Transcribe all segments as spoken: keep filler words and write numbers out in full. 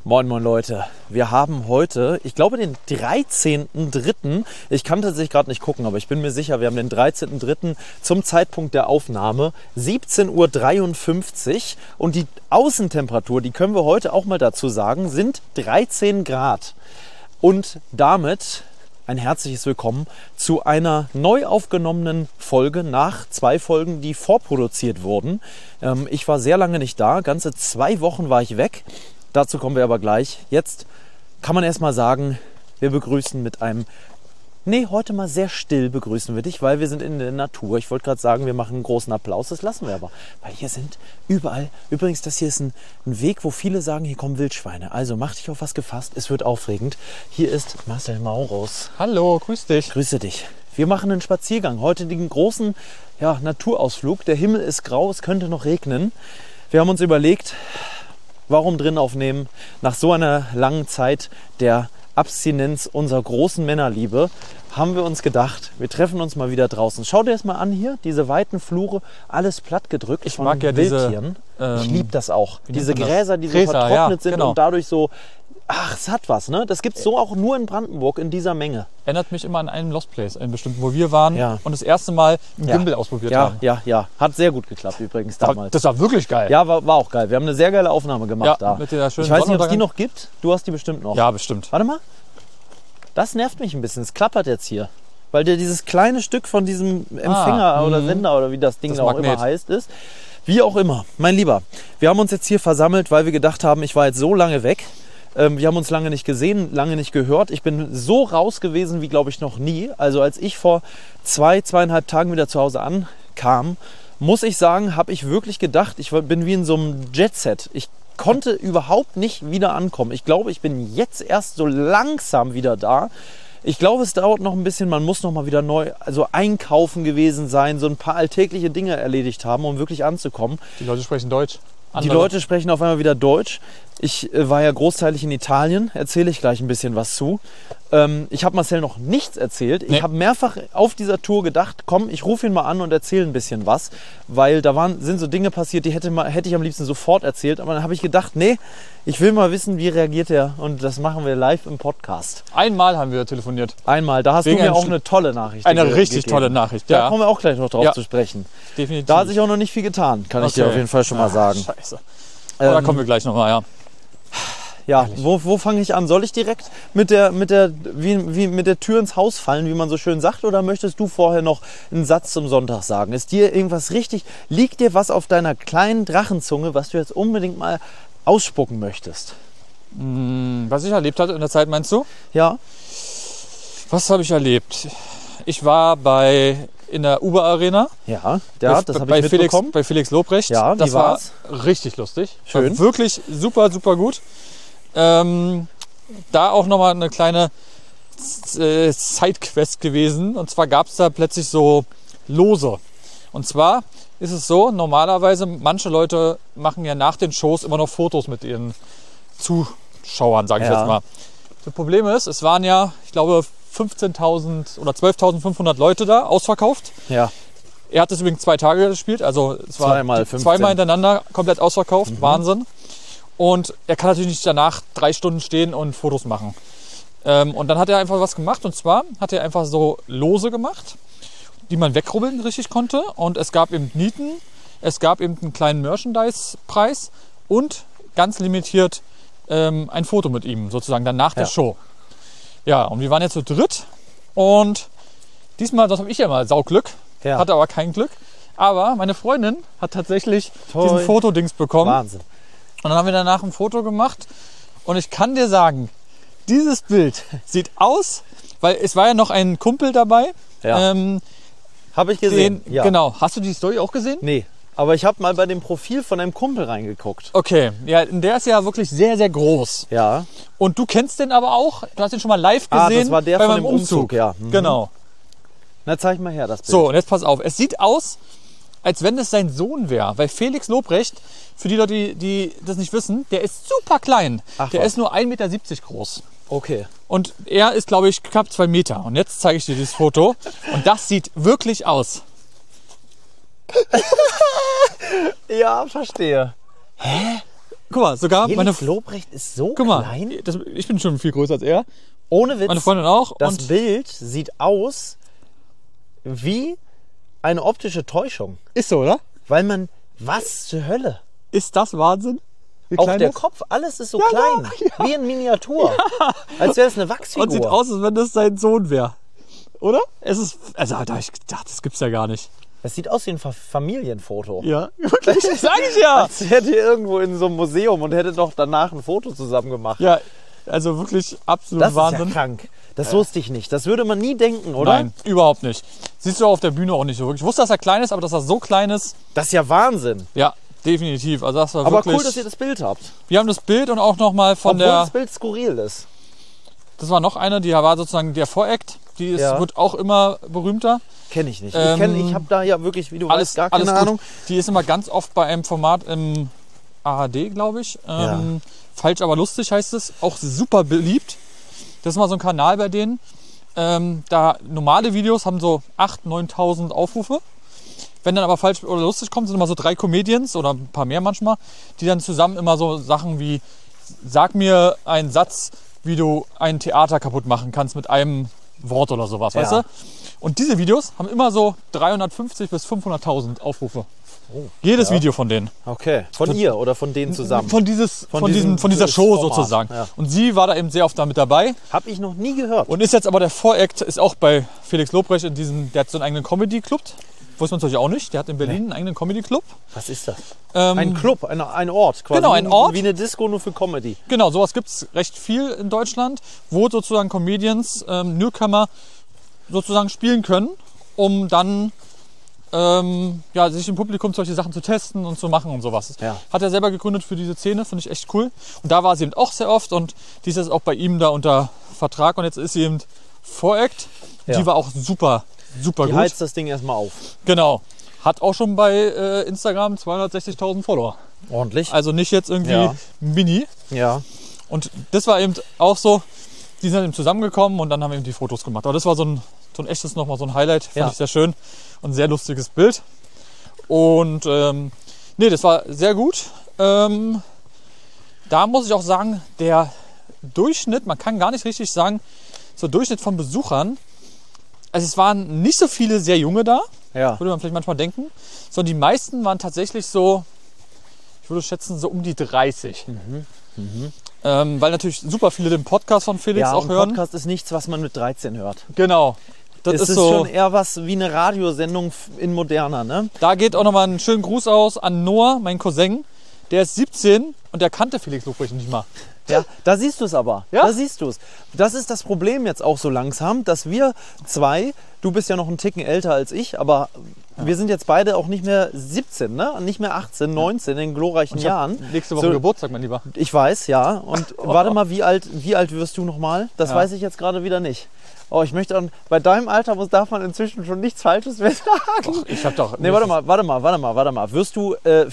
Moin moin Leute, wir haben heute, ich glaube den dreizehnten dritten Ich kann tatsächlich gerade nicht gucken, aber ich bin mir sicher, wir haben den dreizehnten dritten zum Zeitpunkt der Aufnahme siebzehn Uhr dreiundfünfzig und die Außentemperatur, die können wir heute auch mal dazu sagen, sind dreizehn Grad. Und damit ein herzliches Willkommen zu einer neu aufgenommenen Folge nach zwei Folgen, die vorproduziert wurden. Ähm, ich war sehr lange nicht da, ganze zwei Wochen war ich weg. Dazu kommen wir aber gleich. Jetzt kann man erstmal sagen, wir begrüßen mit einem... Nee, heute mal sehr still begrüßen wir dich, weil wir sind in der Natur. Ich wollte gerade sagen, wir machen einen großen Applaus, das lassen wir aber. Weil hier sind überall... Übrigens, das hier ist ein, ein Weg, wo viele sagen, hier kommen Wildschweine. Also mach dich auf was gefasst, es wird aufregend. Hier ist Marcel Maurus. Hallo, grüß dich. Grüße dich. Wir machen einen Spaziergang. Heute den großen ja, Naturausflug. Der Himmel ist grau, es könnte noch regnen. Wir haben uns überlegt... Warum drin aufnehmen? Nach so einer langen Zeit der Abstinenz unserer großen Männerliebe haben wir uns gedacht, wir treffen uns mal wieder draußen. Schau dir das mal an hier, diese weiten Flure, alles plattgedrückt ich von mag ja Wildtieren. Diese, ähm, ich liebe das auch. Diese das? Gräser, die so Gräser, vertrocknet ja, sind genau. und dadurch so... Ach, es hat was, ne? Das gibt es so auch nur in Brandenburg in dieser Menge. Erinnert mich immer an einen Lost Place, einen bestimmten, wo wir waren Ja. und das erste Mal einen Ja. Gimbal ausprobiert Ja, haben. ja, ja. Hat sehr gut geklappt übrigens damals. Das war wirklich geil. Ja, war, war auch geil. Wir haben eine sehr geile Aufnahme gemacht Ja, da. mit der schönen Ich weiß nicht, ob es die Sonnenuntergang. noch gibt. Du hast die bestimmt noch. Ja, bestimmt. Warte mal. Das nervt mich ein bisschen. Es klappert jetzt hier. Weil dir dieses kleine Stück von diesem Empfänger Ah, oder mhm. Sender oder wie das Ding Das da auch Magnet. immer heißt ist. Wie auch immer. Mein Lieber, wir haben uns jetzt hier versammelt, weil wir gedacht haben, ich war jetzt so lange weg. Ähm, wir haben uns lange nicht gesehen, lange nicht gehört. Ich bin so raus gewesen wie, glaube ich, noch nie. Also als ich vor zwei, zweieinhalb Tagen wieder zu Hause ankam, muss ich sagen, habe ich wirklich gedacht, ich bin wie in so einem Jetset. Ich konnte überhaupt nicht wieder ankommen. Ich glaube, ich bin jetzt erst so langsam wieder da. Ich glaube, es dauert noch ein bisschen. Man muss noch mal wieder neu, also einkaufen gewesen sein, so ein paar alltägliche Dinge erledigt haben, um wirklich anzukommen. Die Leute sprechen Deutsch. Die Andere. Leute sprechen auf einmal wieder Deutsch. Ich äh, war ja großteilig in Italien, erzähle ich gleich ein bisschen was zu. Ähm, ich habe Marcel noch nichts erzählt. Nee. Ich habe mehrfach auf dieser Tour gedacht, komm, ich rufe ihn mal an und erzähle ein bisschen was. Weil da waren, sind so Dinge passiert, die hätte, mal, hätte ich am liebsten sofort erzählt. Aber dann habe ich gedacht, nee, ich will mal wissen, wie reagiert er. Und das machen wir live im Podcast. Einmal haben wir telefoniert. Einmal, da hast Wegen du mir einem auch Sch- eine tolle Nachricht Eine ge- richtig gegeben. tolle Nachricht, Da ja. kommen wir auch gleich noch drauf Ja. zu sprechen. Definitiv. Da hat sich auch noch nicht viel getan, kann ich dir Okay. auf jeden Fall schon mal sagen. Scheiße. Aber da Ähm, kommen wir gleich nochmal, ja. Ja, wo, wo fange ich an? Soll ich direkt mit der, mit, der, wie, wie mit der Tür ins Haus fallen, wie man so schön sagt? Oder möchtest du vorher noch einen Satz zum Sonntag sagen? Ist dir irgendwas richtig? Liegt dir was auf deiner kleinen Drachenzunge, was du jetzt unbedingt mal ausspucken möchtest? Hm, Was ich erlebt hatte in der Zeit, meinst du? Ja? Was habe ich erlebt? Ich war bei in der Uber Arena. Ja, ja bei, das habe bei ich Felix, mitbekommen. bei Felix Lobrecht. Ja, wie das war's? war richtig lustig. Schön. War wirklich super, super gut. Ähm, da auch nochmal eine kleine äh, Sidequest gewesen. Und zwar gab es da plötzlich so Lose. Und zwar ist es so, normalerweise, manche Leute machen ja nach den Shows immer noch Fotos mit ihren Zuschauern, sage ich Ja. jetzt mal. Das Problem ist, es waren ja, ich glaube, fünfzehntausend oder zwölftausendfünfhundert Leute da, ausverkauft. Ja, Er hat es übrigens zwei Tage gespielt, also es war Zweimal die- fünfzehn. zweimal hintereinander komplett ausverkauft, Wahnsinn. Und er kann natürlich nicht danach drei Stunden stehen und Fotos machen. Ähm, und dann hat er einfach was gemacht, und zwar hat er einfach so Lose gemacht, die man wegrubbeln richtig konnte. Und es gab eben Nieten, es gab eben einen kleinen Merchandise-Preis und ganz limitiert ähm, ein Foto mit ihm, sozusagen dann nach der Ja. Show. Ja, und wir waren jetzt zu dritt und diesmal, das habe ich ja mal Sauglück, ja. hatte aber kein Glück. Aber meine Freundin hat tatsächlich Toi. diesen Fotodings bekommen. Wahnsinn. Und dann haben wir danach ein Foto gemacht. Und ich kann dir sagen, dieses Bild sieht aus, weil es war ja noch ein Kumpel dabei. Ja. Ähm, Habe ich gesehen. den, ja. Genau. Hast du die Story auch gesehen? Nee, aber ich habe mal bei dem Profil von einem Kumpel reingeguckt. Okay. Ja, der ist ja wirklich sehr, sehr groß. Ja. Und du kennst den aber auch. Du hast ihn schon mal live Ah, gesehen. das war der bei von meinem dem Umzug, ja. Mhm. Genau. Na, zeig mal her, das Bild. So, und jetzt pass auf. Es sieht aus, als wenn es sein Sohn wäre. Weil Felix Lobrecht, für die Leute, die, die das nicht wissen, der ist super klein. Ach, der was. ist nur ein Meter siebzig groß. Okay. Und er ist, glaube ich, knapp zwei Meter. Und jetzt zeige ich dir dieses Foto. Und das sieht wirklich aus. Ja, verstehe. Hä? Guck mal, sogar Felix meine... Lobrecht ist so Guck mal, klein. das, ich bin schon viel größer als er. Ohne Witz. Meine Freundin auch. Das und Bild sieht aus wie eine optische Täuschung. ist so, oder? Weil man, was zur Hölle? Ist das Wahnsinn? Wie Auch klein der das- Kopf, alles ist so Ja, klein. ja, Wie in Miniatur. Als wäre es eine Wachsfigur. Und sieht aus, als wenn das sein Sohn wäre. Oder? Es ist... Also da hab ich gedacht, das gibt's ja gar nicht. Das sieht aus wie ein Fa- Familienfoto. Ja, wirklich. Sag ich ja. Als hätte ihr irgendwo in so einem Museum und hätte doch danach ein Foto zusammen gemacht. Ja, also wirklich absolut Das Wahnsinn. ist ja krank. Das wusste ich nicht. Das würde man nie denken, oder? Nein, überhaupt nicht. Siehst du auf der Bühne auch nicht so wirklich. Ich wusste, dass er klein ist, aber dass er so klein ist, Das ist ja Wahnsinn. ja, definitiv. Also das war Aber wirklich... cool, dass ihr das Bild habt. Wir haben das Bild und auch nochmal von Obwohl der... das Bild skurril ist. Das war noch eine, die war sozusagen der Voract. Die ist, Ja. wird auch immer berühmter. Kenne ich nicht. Ähm, ich kenn, ich habe da ja wirklich, wie du Alles, weißt, gar alles keine gut. Ahnung. Die ist immer ganz oft bei einem Format im A R D, glaube ich. Ähm, Falsch, aber lustig heißt es. Auch super beliebt. Das ist mal so ein Kanal bei denen. Ähm, da normale Videos haben so achttausend, neuntausend Aufrufe. Wenn dann aber falsch oder lustig kommt, sind immer so drei Comedians oder ein paar mehr manchmal, die dann zusammen immer so Sachen wie: Sag mir einen Satz, wie du ein Theater kaputt machen kannst mit einem Wort oder sowas, weißt Ja. du? Und diese Videos haben immer so dreihundertfünfzig bis fünfhunderttausend Aufrufe. Oh, Jedes ja. Video von denen. Okay. Von ihr oder von denen zusammen? Von, dieses, Von von, diesem diesem, von dieser Show Format, sozusagen. ja. Und sie war da eben sehr oft da mit dabei. Habe ich noch nie gehört. Und ist jetzt aber der Voract, ist auch bei Felix Lobrecht in diesem, der hat so einen eigenen Comedy-Club. Wusste man natürlich auch nicht. Der hat in Berlin einen eigenen Comedy-Club. Was ist das? Ähm, Ein Club, ein, ein Ort quasi. Genau, ein Ort. Wie eine Disco, nur für Comedy. Genau, sowas gibt es recht viel in Deutschland, wo sozusagen Comedians, ähm, Newcomer sozusagen spielen können, um dann ähm, ja, sich im Publikum solche Sachen zu testen und zu machen und sowas. Ja. Hat er selber gegründet für diese Szene, finde ich echt cool. Und da war sie eben auch sehr oft und die ist jetzt auch bei ihm da unter Vertrag und jetzt ist sie eben Voract. Ja. Die war auch super, super Die gut. heizt das Ding erstmal auf. Genau. Hat auch schon bei äh, Instagram zweihundertsechzigtausend Follower. Ordentlich. Also nicht jetzt irgendwie Ja. mini. Ja. Und das war eben auch so, die sind eben zusammengekommen und dann haben wir eben die Fotos gemacht. Aber das war so ein, so ein echtes nochmal so ein Highlight, fand Ja. ich sehr schön und ein sehr lustiges Bild. Und ähm, nee, das war sehr gut. Ähm, da muss ich auch sagen, der Durchschnitt, man kann gar nicht richtig sagen, so Durchschnitt von Besuchern, also es waren nicht so viele sehr junge da, Ja. würde man vielleicht manchmal denken, sondern die meisten waren tatsächlich so, ich würde schätzen, so um die dreißig. Ähm, weil natürlich super viele den Podcast von Felix Ja, auch und hören. Podcast ist nichts, was man mit dreizehn hört. Genau. Das Es ist ist so. schon eher was wie eine Radiosendung f- in moderner, ne? Da geht auch nochmal einen schönen Gruß aus an Noah, mein Cousin. Der ist siebzehn und der kannte Felix Lobrecht nicht mal. Ja, da siehst du es aber. Ja? Da siehst du es. Das ist das Problem jetzt auch so langsam, dass wir zwei, du bist ja noch einen Ticken älter als ich, aber wir sind jetzt beide auch nicht mehr siebzehn, ne? Nicht mehr achtzehn, neunzehn in den glorreichen Ich hab Jahren. nächste Woche So- Geburtstag, mein Lieber. Ich weiß, ja. Und warte mal, wie alt, wie alt wirst du nochmal? Das Ja. weiß ich jetzt gerade wieder nicht. Oh, ich möchte, an, bei deinem Alter muss, darf man inzwischen schon nichts Falsches mehr sagen. Ich hab doch. Nee, warte mal, warte mal, warte mal, warte mal. Wirst du, äh,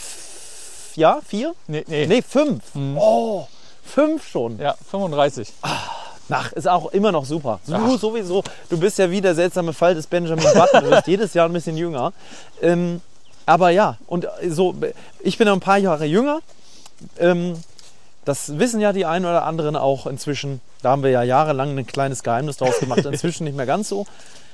f- ja, vier? Nee, nee. Nee, fünf. Oh, fünf schon. Ja, fünfunddreißig. Ach, ist auch immer noch super. Du Ach. sowieso, du bist ja wie der seltsame Fall des Benjamin Button. Du wirst jedes Jahr ein bisschen jünger. Ähm, aber ja, und so, ich bin ja ein paar Jahre jünger. Ähm, das wissen ja die einen oder anderen auch inzwischen. Da haben wir ja jahrelang ein kleines Geheimnis draus gemacht. Inzwischen nicht mehr ganz so.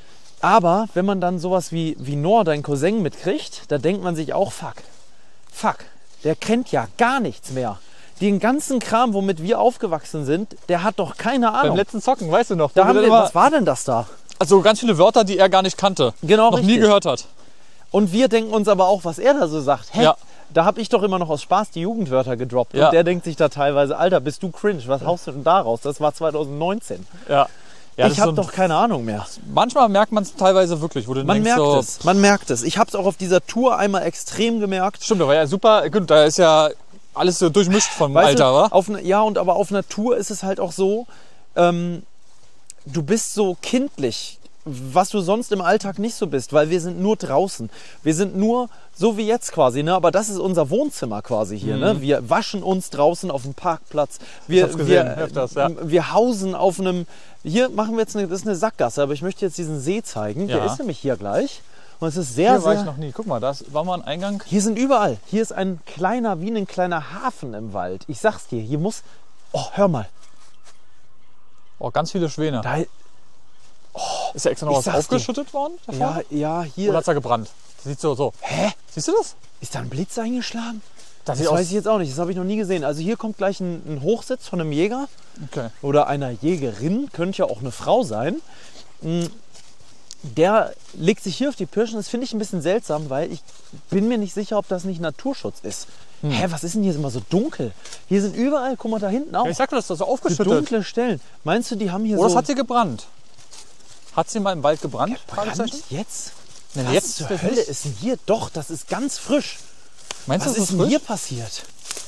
Aber wenn man dann sowas wie, wie Noah, dein Cousin, mitkriegt, da denkt man sich auch, fuck, fuck, der kennt ja gar nichts mehr. Den ganzen Kram, womit wir aufgewachsen sind, der hat doch keine Beim Ahnung. letzten Zocken, weißt du noch? Da wo haben wir wir, dann immer, was war denn das da? also ganz viele Wörter, die er gar nicht kannte. Genau, noch nie richtig. gehört hat. Und wir denken uns aber auch, was er da so sagt. Hä? Ja. Da habe ich doch immer noch aus Spaß die Jugendwörter gedroppt. Ja. Und der denkt sich da teilweise, Alter, bist du cringe, was haust du denn da raus? Das war zwanzig neunzehn. Ja. Ja, das ich ist habe so, doch keine Ahnung mehr. manchmal merkt man es teilweise wirklich, wo du Man denkst, merkt so, es, man merkt es. Ich habe es auch auf dieser Tour einmal extrem gemerkt. Stimmt, da war ja super. Gut, da ist ja alles so durchmischt vom Weißt Alter, du, wa? auf ne, ja, und aber auf einer Tour ist es halt auch so, ähm, du bist so kindlich, was du sonst im Alltag nicht so bist, weil wir sind nur draußen. Wir sind nur so wie jetzt quasi, ne? Aber das ist unser Wohnzimmer quasi hier. Mhm. Ne? Wir waschen uns draußen auf dem Parkplatz. Wir, hab's gesehen, wir, öfters, ja. wir hausen auf einem. Hier machen wir jetzt eine, das ist eine Sackgasse, aber ich möchte jetzt diesen See zeigen. Der Ja. ist nämlich hier gleich. Und es ist sehr, Hier war sehr... ich noch nie. Guck mal, da war mal ein Eingang. Hier sind überall. Hier ist ein kleiner, wie ein kleiner Hafen im Wald. Ich sag's dir, hier muss... Oh, hör mal. Oh, ganz viele Schwäne. Da, Ist ja extra noch Ich was sag's dir. aufgeschüttet worden? Da ja, vorne? ja, Oder hier... hat es da gebrannt? Das sieht so, so. Hä? Siehst du das? Ist da ein Blitz eingeschlagen? Das Das sieht weiß aus. ich jetzt auch nicht. Das habe ich noch nie gesehen. Also hier kommt gleich ein, ein Hochsitz von einem Jäger Okay. oder einer Jägerin. Könnte ja auch eine Frau sein. Mm, Der legt sich hier auf die Pirschen. Das finde ich ein bisschen seltsam, weil ich bin mir nicht sicher, ob das nicht Naturschutz ist. Hm. Hä, was ist denn hier immer so dunkel? Hier sind überall, guck mal da hinten auch, Ja, ich sagte, das ist so so aufgeschüttet. dunkle Stellen. Meinst du, die haben hier Oder so... es hat sie gebrannt. Hat sie mal im Wald gebrannt? Fragezeichen? Brand jetzt? Nee, Was jetzt zur das Hölle nicht. ist denn hier? Doch, das ist ganz frisch. Meinst du, Was das ist ist denn frisch? hier passiert?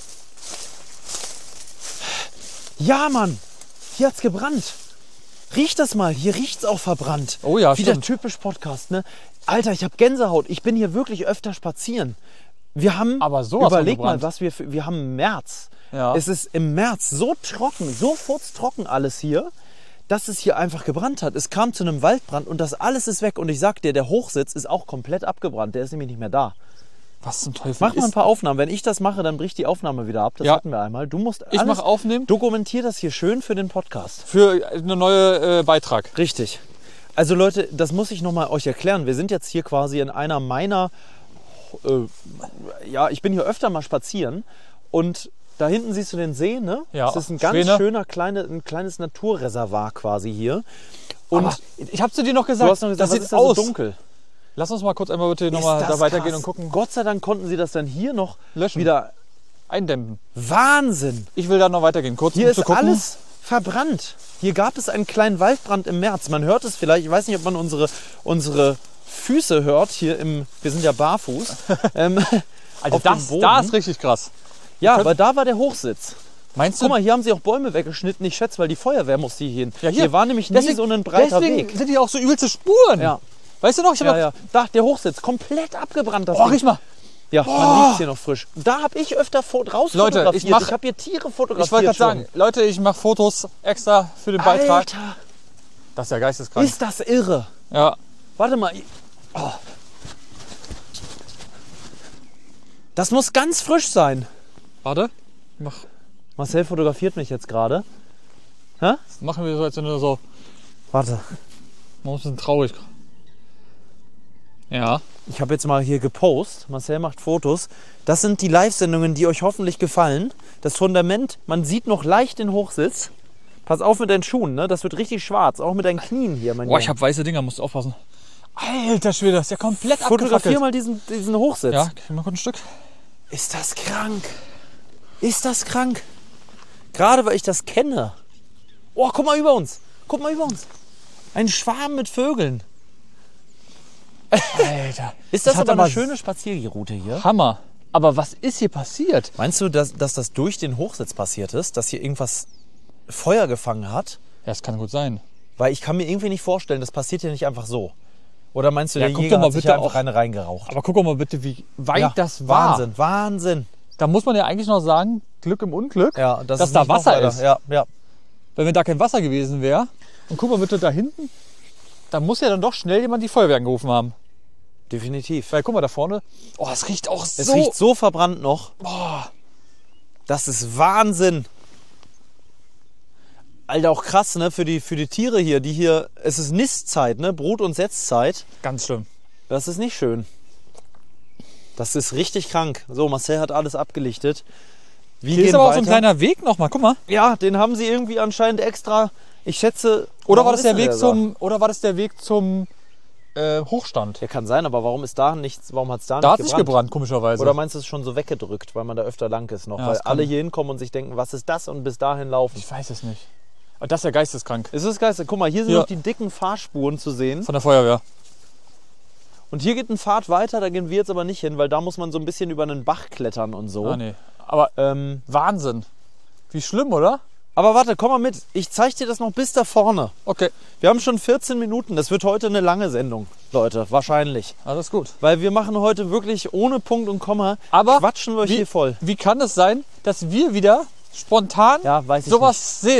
Ja, Mann. Hier hat's gebrannt. Riech das mal. Hier riecht's auch verbrannt. Oh ja, Wieder stimmt. typisch Podcast, ne? Alter, ich habe Gänsehaut. Ich bin hier wirklich öfter spazieren. Wir haben, Aber sowas von überleg mal, gebrannt. was wir für, wir haben März. Ja. Es ist im März so trocken, so furztrocken alles hier, dass es hier einfach gebrannt hat. Es kam zu einem Waldbrand und das alles ist weg. Und ich sag dir, der Hochsitz ist auch komplett abgebrannt. Der ist nämlich nicht mehr da. Was zum Teufel Mach mal ein ist... paar Aufnahmen. Wenn ich das mache, dann bricht die Aufnahme wieder ab. Das Ja. hatten wir einmal. Du musst Ich alles mache aufnehmen dokumentier das hier schön für den Podcast. für einen neuen äh, Beitrag. Richtig. Also Leute, das muss ich noch mal euch erklären. Wir sind jetzt hier quasi in einer meiner... Äh, ja, ich bin hier öfter mal spazieren. Und da hinten siehst du den See, ne? Ja, Das ist ein ganz Schwäne. schöner, kleine, ein kleines Naturreservat quasi hier. Und Aber ich habe zu dir noch du gesagt, hast noch gesagt, das was sieht ist da aus. so dunkel? Lass uns mal kurz einmal bitte Ist nochmal das da weitergehen krass. und gucken. Gott sei Dank konnten sie das dann hier noch Löschen. wieder... Eindämmen. Wahnsinn! Ich will da noch weitergehen. Kurz Hier um ist zu gucken. alles verbrannt. Hier gab es einen kleinen Waldbrand im März. Man hört es vielleicht, ich weiß nicht, ob man unsere, unsere Füße hört. Hier im, wir sind ja barfuß. ähm, Also auf dem das, Boden. da ist richtig krass. Ja, könnt- aber da war der Hochsitz. Meinst du? Guck mal, hier haben sie auch Bäume weggeschnitten. Ich schätze, weil die Feuerwehr musste hier hin. Ja, hier. hier war nämlich nie Deswegen- so ein breiter Deswegen Weg. sind hier auch so übelste Spuren. Ja, Weißt du noch? Ich hab ja, noch- ja. Da, der Hochsitz, komplett abgebrannt. Das Oh, Ding. riech mal. Ja, man liegt hier noch frisch. Da habe ich öfter fo- raus Leute, fotografiert. ich mach- ich habe hier Tiere fotografiert. Ich wollte gerade schon. sagen, Leute, ich mache Fotos extra für den Beitrag. Alter, Das ist ja geisteskrank. ist das irre. Ja. Warte mal. Oh. Das muss ganz frisch sein. Warte. Mach, Marcel fotografiert mich jetzt gerade. Hä? machen wir so, als wenn du so. Warte. Man ist ein bisschen traurig. Ja. Ich habe jetzt mal hier gepostet. Marcel macht Fotos. Das sind die Live-Sendungen, die euch hoffentlich gefallen. Das Fundament, man sieht noch leicht den Hochsitz. Pass auf mit deinen Schuhen, ne? Das wird richtig schwarz. Auch mit deinen Knien hier, mein Boah, ich Junge. habe weiße Dinger, musst du aufpassen. Alter Schwede, das ist ja komplett Fotografier abgefackelt. mal diesen, diesen Hochsitz. Ja, gib mir mal kurz ein Stück. Ist das krank? Ist das krank? Gerade weil ich das kenne. Oh, guck mal über uns. Guck mal über uns. Ein Schwarm mit Vögeln. Alter. Ist das Ich hatte aber eine mal- schöne Spazierroute hier? Hammer. Aber was ist hier passiert? Meinst du, dass, dass das durch den Hochsitz passiert ist? Dass hier irgendwas Feuer gefangen hat? Ja, das kann gut sein. Weil ich kann mir irgendwie nicht vorstellen, das passiert ja nicht einfach so. Oder meinst du, Ja, der guck Jäger doch mal hat sich bitte einfach auch- eine reingeraucht? Aber guck doch mal bitte, wie weit Ja, das war. Wahnsinn, Wahnsinn. Da muss man ja eigentlich noch sagen, Glück im Unglück, Ja, das dass ist da nicht noch Wasser weiter. ist. Ja, ja. Wenn wenn da kein Wasser gewesen wäre. Und guck mal bitte da hinten. Da muss ja dann doch schnell jemand die Feuerwehr angerufen haben. Definitiv. Weil guck mal da vorne. Oh, es riecht auch Es so. riecht so verbrannt noch. Boah. Das ist Wahnsinn. Alter, auch krass, ne? Für die, für die Tiere hier, die hier. Es ist Nistzeit, ne? Brut- und Setzzeit. Ganz schlimm. Das ist nicht schön. Das ist richtig krank. So, Marcel hat alles abgelichtet. Wir Hier ist gehen aber auch weiter. so ein kleiner Weg nochmal. Guck mal. Ja, den haben sie irgendwie anscheinend extra. Ich schätze. Oder warum war das ist der denn Weg da? zum. Oder war das der Weg zum äh, Hochstand? Der kann sein, aber warum ist da nichts? Warum hat's da Da hat nicht sich gebrannt? gebrannt, komischerweise. Oder meinst du, es ist schon so weggedrückt, weil man da öfter lang ist noch? Ja, weil das kann- alle hier hinkommen und sich denken, was ist das? Und bis dahin laufen. ich weiß es nicht. Aber das ist ja geisteskrank. Es ist geil. Guck mal, hier sind Ja. noch die dicken Fahrspuren zu sehen. Von der Feuerwehr. Und hier geht ein Pfad weiter, da gehen wir jetzt aber nicht hin, weil da muss man so ein bisschen über einen Bach klettern und so. Ah, nee. Aber ähm, Wahnsinn. Wie schlimm, oder? aber warte, komm mal mit. Ich zeig dir das noch bis da vorne. Okay, Wir haben schon vierzehn Minuten. Das wird heute eine lange Sendung, Leute. Wahrscheinlich. alles gut. Weil wir machen heute wirklich ohne Punkt und Komma. Aber quatschen wir euch wie- hier voll. Wie kann es sein, dass wir wieder spontan Ja, weiß ich sowas sehen?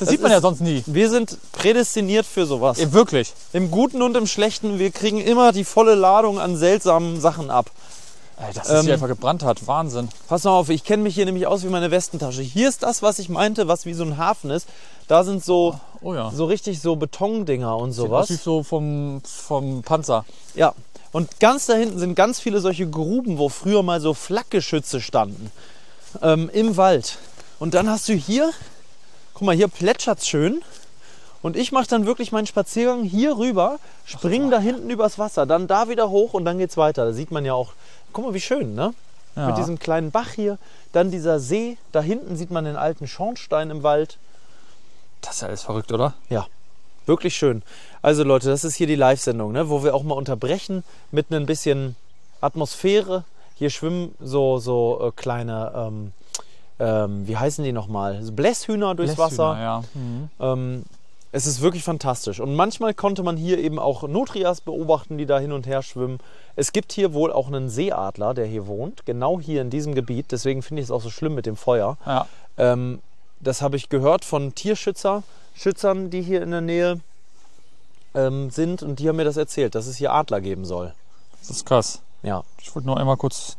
Das, sieht man ist, ja sonst nie. Wir sind prädestiniert für sowas. Ja, wirklich. Im Guten und im Schlechten, wir kriegen immer die volle Ladung an seltsamen Sachen ab. Ey, dass es Ähm, hier einfach gebrannt hat. Wahnsinn. Pass mal auf, ich kenne mich hier nämlich aus wie meine Westentasche. Hier ist das, was ich meinte, was wie so ein Hafen ist. Da sind so, Oh ja. so richtig so Betondinger und Sieht sowas. aus wie so vom, vom Panzer. Ja, und ganz da hinten sind ganz viele solche Gruben, wo früher mal so Flakgeschütze standen. Ähm, Im Wald. Und dann hast du hier, guck mal, hier plätschert's schön. Und ich mache dann wirklich meinen Spaziergang hier rüber, spring da hinten übers Wasser, dann da wieder hoch und dann geht's weiter. Da sieht man ja auch, guck mal, wie schön, ne? Ja. Mit diesem kleinen Bach hier, dann dieser See. Da hinten sieht man den alten Schornstein im Wald. Das ist ja alles verrückt, oder? Ja, wirklich schön. Also Leute, das ist hier die Live-Sendung, ne, wo wir auch mal unterbrechen mit ein bisschen Atmosphäre. Hier schwimmen so, so äh, kleine, ähm, ähm, wie heißen die nochmal? Blässhühner durchs Wasser. Ja. Mhm. Ähm, es ist wirklich fantastisch. Und manchmal konnte man hier eben auch Nutrias beobachten, die da hin und her schwimmen. Es gibt hier wohl auch einen Seeadler, der hier wohnt, genau hier in diesem Gebiet. Deswegen finde ich es auch so schlimm mit dem Feuer. Ja. Ähm, das habe ich gehört von Tierschützer, Schützern, die hier in der Nähe ähm, sind. Und die haben mir das erzählt, dass es hier Adler geben soll. Das ist krass. Ja. Ich wollte nur einmal kurz...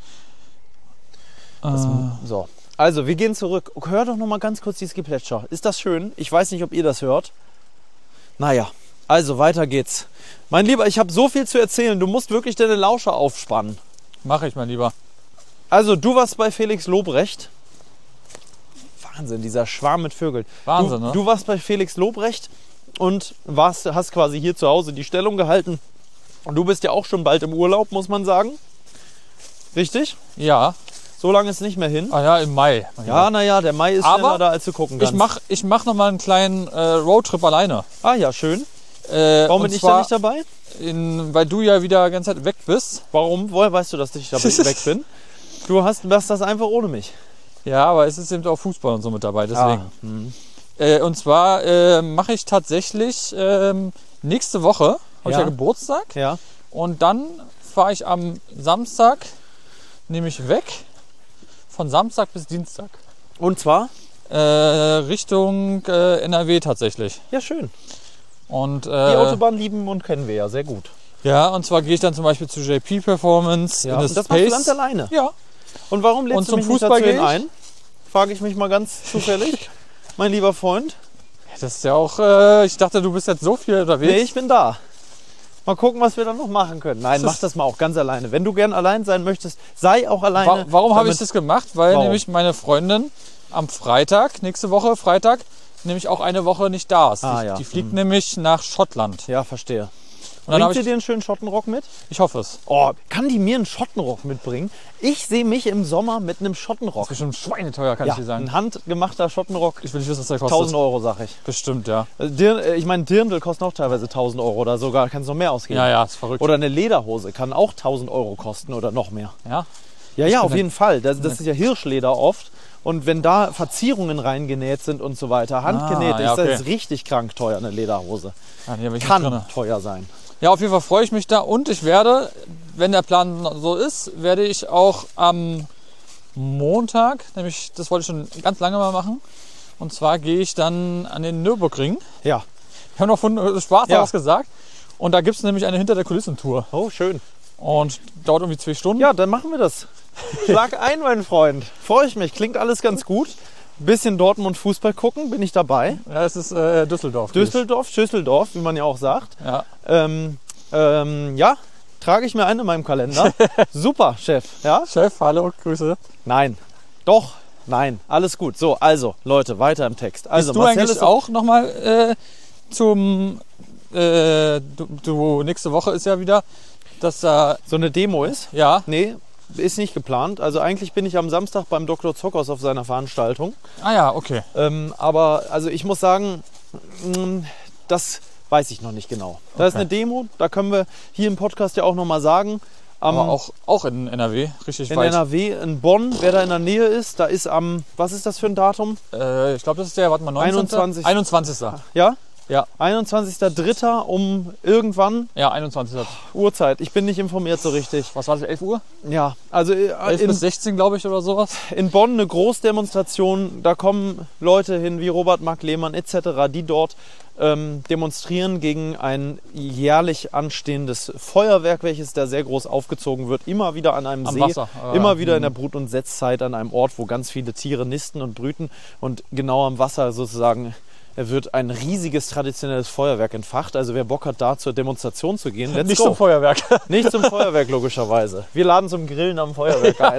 Äh, Das, so. Also, wir gehen zurück. Hör doch noch mal ganz kurz dieses Geplätscher. Ist das schön? Ich weiß nicht, ob ihr das hört. Naja, also weiter geht's. Mein Lieber, ich habe so viel zu erzählen. Du musst wirklich deine Lauscher aufspannen. Mache ich, mein Lieber. Also, du warst bei Felix Lobrecht. Wahnsinn, dieser Schwarm mit Vögeln. Wahnsinn, du, ne? Du warst bei Felix Lobrecht und warst, hast quasi hier zu Hause die Stellung gehalten. Und du bist ja auch schon bald im Urlaub, muss man sagen. Richtig? Ja. So lange ist nicht mehr hin. Ah ja, im Mai. mein Ja, Lieber. naja, der Mai ist Aber schneller da, als du gucken kannst. Ich mache ich mach noch mal einen kleinen äh, Roadtrip alleine. Ah ja, schön. Äh, Warum und bin ich zwar da nicht dabei? In, weil du ja wieder die ganze Zeit weg bist. Warum? Woher weißt du, dass ich da weg bin? Du hast, machst das einfach ohne mich. Ja, aber es ist eben auch Fußball und so mit dabei, deswegen. Ah, hm. Äh, und zwar äh, mache ich tatsächlich ähm, nächste Woche, habe ich Ja. ja Geburtstag. Ja. Und dann fahre ich am Samstag nämlich weg. Von Samstag bis Dienstag. Und zwar? Äh, Richtung äh, N R W tatsächlich. Ja, schön. Und, Die äh, Autobahn lieben und kennen wir ja sehr gut. ja, und zwar gehe ich dann zum Beispiel zu J P Performance Ja. in Und das das machst du Space. ganz alleine. Ja. Und warum lädst Und du zum mich nicht Fußball dazu gehe hin ich? ein? Frage ich mich mal ganz zufällig. Mein lieber Freund. Das ist ja auch, äh, ich dachte, du bist jetzt so viel unterwegs. Nee, ich bin da. Mal gucken, was wir dann noch machen können. Nein, Das mach das mal auch ganz alleine. Wenn du gern allein sein möchtest, sei auch alleine. Wa warum habe ich damit- das gemacht? Weil Warum? nämlich meine Freundin am Freitag, nächste Woche Freitag, nämlich auch eine Woche nicht da ist. Ah, die, ja. die fliegt nämlich nach Schottland. Ja, verstehe. Und dann Bringt habe sie ich, dir einen schönen Schottenrock mit? ich hoffe es. Oh, kann die mir einen Schottenrock mitbringen? Ich sehe mich im Sommer mit einem Das Schottenrock. ist bestimmt schweineteuer, kann Ja, ich dir sagen. ein handgemachter Schottenrock. Ich will nicht wissen, was der kostet. tausend Euro, sag ich. Bestimmt, ja. Also Dirn, äh, ich meine, Dirndl kostet auch teilweise tausend Euro oder sogar, kannst noch mehr ausgeben. Ja, ja, ist verrückt. Oder eine Lederhose kann auch tausend Euro kosten oder noch mehr. Ja, Ja, ja, bin auf ein- jeden Fall. Das, das ist ja Hirschleder oft. Und wenn da Verzierungen reingenäht sind und so weiter, handgenäht, Ah, ja, ist okay. das richtig krank teuer, eine Lederhose. ja, hier bin ich nicht Kann drin. teuer sein. Ja, auf jeden Fall freue ich mich da und ich werde, wenn der Plan so ist, werde ich auch am Montag, nämlich das wollte ich schon ganz lange mal machen, und zwar gehe ich dann an den Nürburgring. Ja. Wir haben noch von äh, Spaß Ja. was gesagt und da gibt es nämlich eine Hinter-der-Kulissen-Tour Oh, schön. und dauert irgendwie zwei Stunden. Ja, dann machen wir das. Schlag ein, mein Freund. Freue ich mich. Klingt alles ganz gut. Bisschen Dortmund Fußball gucken, bin ich dabei. Ja, es ist äh, Düsseldorf. Düsseldorf, Schüsseldorf, wie man ja auch sagt. Ja. Ähm, ähm, ja, trage ich mir ein in meinem Kalender. Super, Chef. Ja? Chef, hallo, Grüße. Nein. Doch. Nein. Alles gut. So, also, Leute, weiter im Text. Also, Bist du Marcel eigentlich ist auch nochmal äh, zum, äh, du, du, nächste Woche ist ja wieder, dass da, so eine Demo ist? ja, Nee, ist nicht geplant. Also eigentlich bin ich am Samstag beim Doktor Zockers auf seiner Veranstaltung. ah ja, okay. Ähm, aber also ich muss sagen, mh, das weiß ich noch nicht genau. Da ist Okay. eine Demo, da können wir hier im Podcast ja auch nochmal sagen. Am, Aber auch, auch in N R W, richtig in weit. N R W, in Bonn, wer da in der Nähe ist, da ist am, was ist das für ein Datum? Äh, ich glaube, das ist der, warte mal, neunzehnten einundzwanzigsten einundzwanzigsten Ja? Ja. einundzwanzigster dritter um irgendwann Ja, einundzwanzigster Uhrzeit. Ich bin nicht informiert so richtig. Was war das, elf Uhr? Ja, also äh, elf in, bis sechzehn, glaube ich, oder sowas. in Bonn eine Großdemonstration. Da kommen Leute hin wie Robert Mark Lehmann et cetera, die dort ähm, demonstrieren gegen ein jährlich anstehendes Feuerwerk, welches da sehr groß aufgezogen wird. Immer wieder an einem Am See, Wasser. Ah, immer wieder in mhm. der Brut- und Setzzeit an einem Ort, wo ganz viele Tiere nisten und brüten. Und genau am Wasser sozusagen wird ein riesiges traditionelles Feuerwerk entfacht. Also wer Bock hat, da zur Demonstration zu gehen, let's Nicht go. zum Feuerwerk. Nicht zum Feuerwerk, logischerweise. Wir laden zum Grillen am Feuerwerk ein.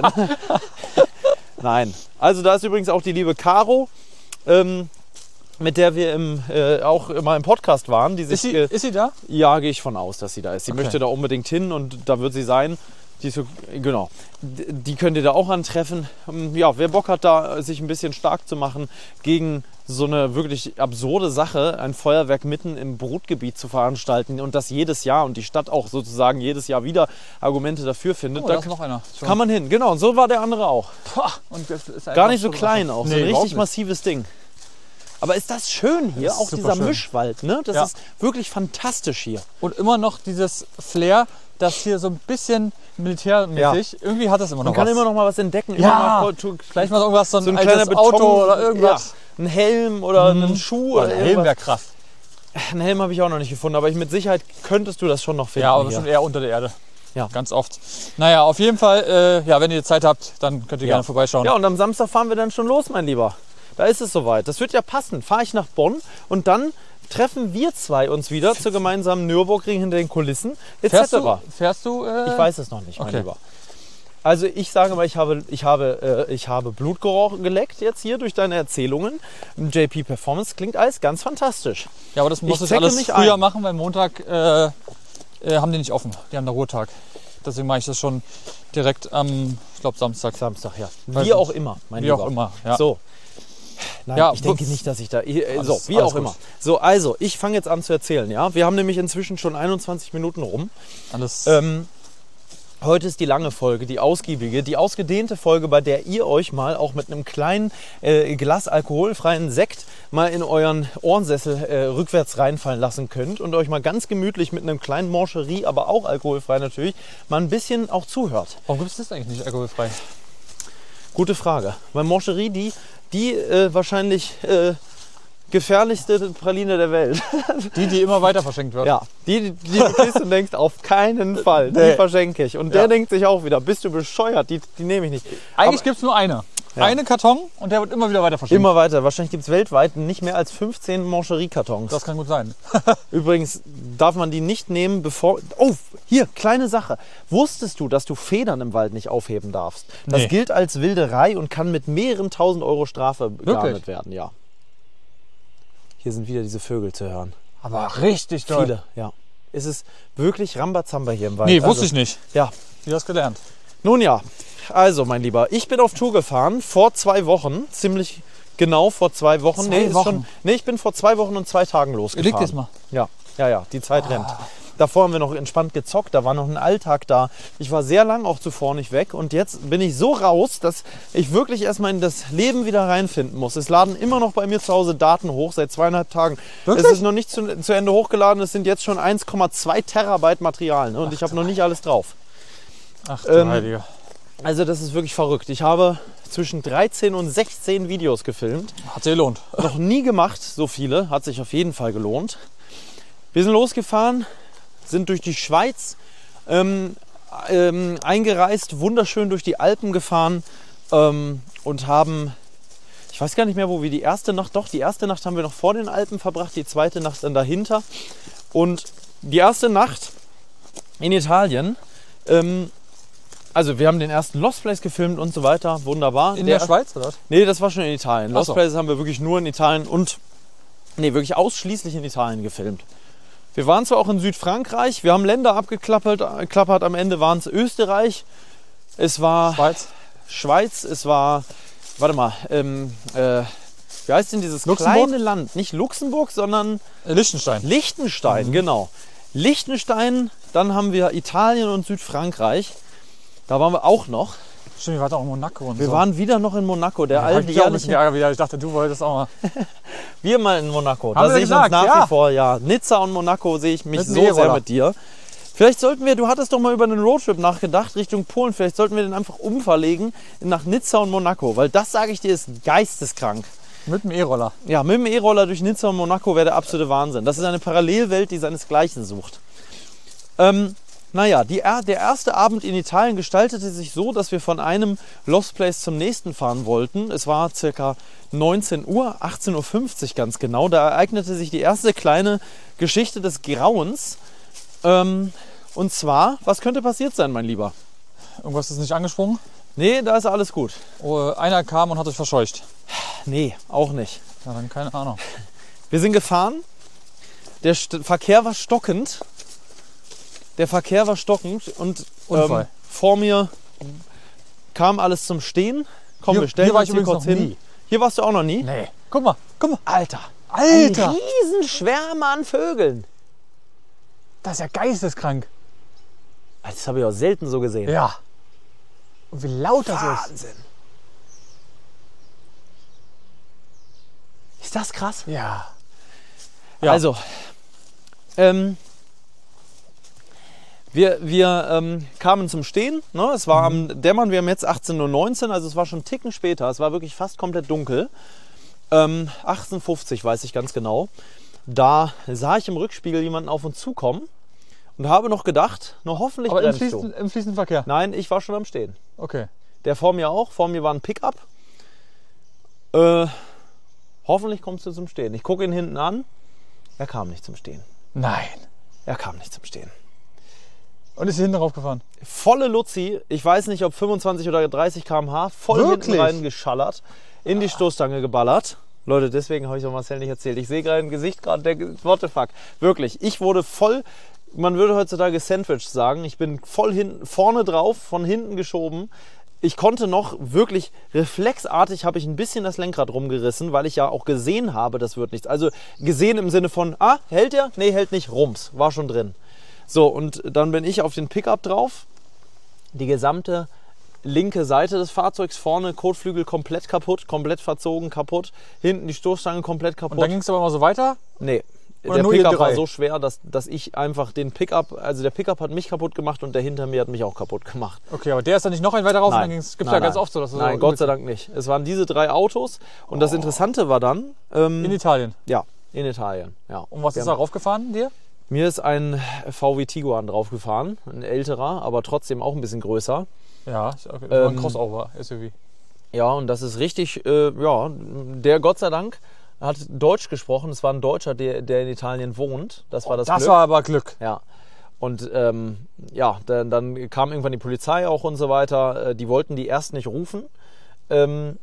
Nein. Also da ist übrigens auch die liebe Caro, ähm, mit der wir im, äh, auch mal im Podcast waren. Die sich, Ist sie, äh, ist sie da? ja, gehe ich von aus, dass sie da ist. Sie Okay. möchte da unbedingt hin und da wird sie sein. Die, ist so, genau. D- die könnt ihr da auch antreffen. Ähm, Ja, wer Bock hat, da sich ein bisschen stark zu machen gegen so eine wirklich absurde Sache, ein Feuerwerk mitten im Brutgebiet zu veranstalten und das jedes Jahr und die Stadt auch sozusagen jedes Jahr wieder Argumente dafür findet, Oh, da da ist noch einer. Schon. kann man hin. Genau, und so war der andere auch. Boah, und das ist Gar einfach nicht so schon klein was. auch, so Nee, ein überhaupt richtig nicht. massives Ding. Aber ist das schön hier, Das ist auch super dieser schön. Mischwald, ne? Das Ja. ist wirklich fantastisch hier. Und immer noch dieses Flair, das hier so ein bisschen militärmäßig, irgendwie hat das immer noch Man kann was. immer noch mal was entdecken. Ja. Immer mal tu- Vielleicht mal irgendwas, so ein, so ein altes kleiner Beton, Auto oder irgendwas. Ja, ein Helm oder einen Schuh Boah, oder der Helm irgendwas. wäre krass. Einen Helm habe ich auch noch nicht gefunden, aber ich, mit Sicherheit könntest du das schon noch finden. Ja, aber hier. bestimmt eher unter der Erde. Ja. Ganz oft. Naja, auf jeden Fall, äh, ja, wenn ihr Zeit habt, dann könnt ihr Ja. gerne vorbeischauen. Ja, und am Samstag fahren wir dann schon los, mein Lieber. Da ist es soweit. Das wird ja passen. Fahre ich nach Bonn und dann treffen wir zwei uns wieder zur gemeinsamen Nürburgring hinter den Kulissen et Fährst cetera. du? Fährst du äh, Ich weiß es noch nicht, mein okay. Lieber. Also ich sage mal, ich habe, ich habe, äh, ich habe Blut gerochen- geleckt jetzt hier durch deine Erzählungen. J P Performance klingt alles ganz fantastisch. Ja, aber das musst du zecke alles mich früher ein. machen, weil Montag äh, äh, haben die nicht offen. Die haben da Ruhetag. Deswegen mache ich das schon direkt am, ich glaube, Samstag. Samstag, ja. Weiß Wie nicht. auch immer, mein Wie Lieber. auch immer. Ja. So. Nein, Ja, ich denke wupp. nicht, dass ich da... Äh, Alles- so, wie alles auch gut. immer. So, also, ich fange jetzt an zu erzählen, ja. Wir haben nämlich inzwischen schon einundzwanzig Minuten rum. Alles. Ähm, heute ist die lange Folge, die ausgiebige, die ausgedehnte Folge, bei der ihr euch mal auch mit einem kleinen äh, Glas alkoholfreien Sekt mal in euren Ohrensessel äh, rückwärts reinfallen lassen könnt und euch mal ganz gemütlich mit einem kleinen Mancherie, aber auch alkoholfrei natürlich, mal ein bisschen auch zuhört. Warum gibt es das eigentlich nicht alkoholfrei? Gute Frage. Weil Mancherie, die, die äh, wahrscheinlich äh, gefährlichste Praline der Welt. Die, die immer weiter verschenkt wird. Ja, die, die, die du kriegst und denkst, auf keinen Fall, die Nee. verschenke ich. Und Ja. der denkt sich auch wieder, bist du bescheuert, die, die nehme ich nicht. Eigentlich Aber gibt es nur eine. Ja. Eine Karton und der wird immer wieder weiter verschenkt. immer weiter. Wahrscheinlich gibt es weltweit nicht mehr als fünfzehn Mancherie-Kartons. Das kann gut sein. Übrigens darf man die nicht nehmen, bevor... Oh, hier, kleine Sache. Wusstest du, dass du Federn im Wald nicht aufheben darfst? Das Nee. gilt als Wilderei und kann mit mehreren tausend Euro Strafe geahndet werden, ja. Hier sind wieder diese Vögel zu hören. Aber richtig toll. Viele, ja. Es ist wirklich Rambazamba hier im Wald. Nee, wusste Also, ich nicht. Ja. Wie hast du gelernt? Nun ja, also mein Lieber, ich bin auf Tour gefahren vor zwei Wochen, ziemlich genau vor zwei Wochen. Zwei nee, ist Wochen? Schon, nee, ich bin vor zwei Wochen und zwei Tagen losgefahren. Leg das mal. Ja, ja, ja, die Zeit rennt. Davor haben wir noch entspannt gezockt, da war noch ein Alltag da. Ich war sehr lang auch zuvor nicht weg und jetzt bin ich so raus, dass ich wirklich erstmal in das Leben wieder reinfinden muss. Es laden immer noch bei mir zu Hause Daten hoch, seit zweieinhalb Tagen. Wirklich? Es ist noch nicht zu, zu Ende hochgeladen, es sind jetzt schon eins Komma zwei Terabyte Material, ne? Und ich habe noch nicht alles drauf. Ach du Ähm, Heilige. Also das ist wirklich verrückt. Ich habe zwischen dreizehn und sechzehn Videos gefilmt. Hat sich gelohnt. Noch nie gemacht, so viele. Hat sich auf jeden Fall gelohnt. Wir sind losgefahren, sind durch die Schweiz ähm, ähm, eingereist, wunderschön durch die Alpen gefahren ähm, und haben, ich weiß gar nicht mehr, wo wir die erste Nacht, doch, die erste Nacht haben wir noch vor den Alpen verbracht, die zweite Nacht dann dahinter. Und die erste Nacht in Italien, ähm, also wir haben den ersten Lost Place gefilmt und so weiter, wunderbar. In der, Schweiz, oder was? Nee, das war schon in Italien. Ach Lost so. Places haben wir wirklich nur in Italien und, nee, wirklich ausschließlich in Italien gefilmt. Wir waren zwar auch in Südfrankreich, wir haben Länder abgeklappert, äh, klappert, am Ende waren es Österreich, es war Schweiz. Schweiz, es war, warte mal, ähm, äh, wie heißt denn dieses Luxemburg? kleine Land? Nicht Luxemburg, sondern Äh, Liechtenstein. Liechtenstein, Mhm. genau. Liechtenstein, dann haben wir Italien und Südfrankreich. Da waren wir auch noch. Stimmt, wir waren auch in Monaco und Wir so. waren wieder noch in Monaco, der Ja, hab ich alte mich auch ein bisschen jährliche geärgert wieder. Ich dachte, du wolltest auch mal. Wir mal in Monaco. Haben Da wir sehe ich gesagt, uns nach ja. wie vor, ja. Nizza und Monaco sehe ich mich Mit dem so sehr E-Roller. mit dir. Vielleicht sollten wir, du hattest doch mal über einen Roadtrip nachgedacht Richtung Polen, vielleicht sollten wir den einfach umverlegen nach Nizza und Monaco, weil das, sage ich dir, ist geisteskrank. Mit dem E-Roller. Ja, mit dem E-Roller durch Nizza und Monaco wäre der absolute Wahnsinn. Das ist eine Parallelwelt, die seinesgleichen sucht. Ähm, naja, die, der erste Abend in Italien gestaltete sich so, dass wir von einem Lost Place zum nächsten fahren wollten. Es war ca. neunzehn Uhr, achtzehn Uhr fünfzig ganz genau. Da ereignete sich die erste kleine Geschichte des Grauens. Ähm, und zwar, was könnte passiert sein, mein Lieber? Irgendwas ist nicht angesprungen. Nee, da ist alles gut. Oh, einer kam und hat sich verscheucht. Nee, auch nicht. Ja, dann keine Ahnung. Wir sind gefahren. Der St- Verkehr war stockend. Der Verkehr war stockend und Unfall. ähm, vor mir kam alles zum Stehen. Komm, Hier- wir stellen hier war uns ich hier übrigens kurz noch hin. nie. Hier warst du auch noch nie? Nee. Guck mal, guck mal. Alter. Alter. Ein Riesenschwärme an Vögeln. Das ist ja geisteskrank. Das habe ich auch selten so gesehen. Ja. Und wie laut das ist. Wahnsinn. Ist das krass? Ja. Ja. Also, ähm, wir, wir ähm, kamen zum Stehen. Ne? Es war am Dämmern, wir haben jetzt achtzehn Uhr neunzehn, also es war schon einen Ticken später. Es war wirklich fast komplett dunkel. Ähm, achtzehn Uhr fünfzig weiß ich ganz genau. Da sah ich im Rückspiegel jemanden auf uns zukommen und habe noch gedacht, nur hoffentlich Aber im bremst du. fließenden, im fließenden Verkehr. Nein, ich war schon am Stehen. Okay. Der vor mir auch. Vor mir war ein Pickup. Äh, hoffentlich kommst du zum Stehen. Ich gucke ihn hinten an. Er kam nicht zum Stehen. Nein. Er kam nicht zum Stehen. Und ist hier hinten drauf gefahren. Volle Luzi. Ich weiß nicht, ob fünfundzwanzig oder dreißig Kilometer pro Stunde. Voll Wirklich? hinten rein geschallert. In die Stoßstange geballert. Leute, deswegen habe ich auch Marcel nicht erzählt. Ich sehe gerade im Gesicht gerade, der what the fuck. Wirklich. Ich wurde voll, man würde heutzutage Sandwich sagen. Ich bin voll hinten, vorne drauf, von hinten geschoben. Ich konnte noch wirklich reflexartig, habe ich ein bisschen das Lenkrad rumgerissen, weil ich ja auch gesehen habe, das wird nichts. Also gesehen im Sinne von, ah, hält er? Nee, hält nicht, rums, war schon drin. So, und dann bin ich auf den Pickup drauf. Die gesamte linke Seite des Fahrzeugs, vorne Kotflügel komplett kaputt, komplett verzogen, kaputt. Hinten die Stoßstange komplett kaputt. Und dann ging es aber immer so weiter. Nee. Oder Der nur ihr Pickup war drei? so schwer, dass, dass ich einfach den Pickup, also der Pickup hat mich kaputt gemacht und der hinter mir hat mich auch kaputt gemacht. Okay, aber der ist dann nicht noch ein weiter rauf. Nein. Und dann ging's, gibt's Nein, ja ganz nein. oft so, dass es Nein, so Gott sei Dank nicht. Es waren diese drei Autos und das Interessante war dann, ähm, in Italien. ja, in Italien. Ja. Und was Wir ist da haben- raufgefahren dir? Mir ist ein V W Tiguan draufgefahren, ein älterer, aber trotzdem auch ein bisschen größer. Ja, ist okay. Das war ein Ähm, Crossover S U V. Ja, und das ist richtig, äh, ja, der Gott sei Dank hat Deutsch gesprochen. Es war ein Deutscher, der, der in Italien wohnt. Das war das, Das Glück. war aber Glück. Ja. Und ähm, ja, dann, dann kam irgendwann die Polizei auch und so weiter. Äh, Die wollten die erst nicht rufen. Ähm,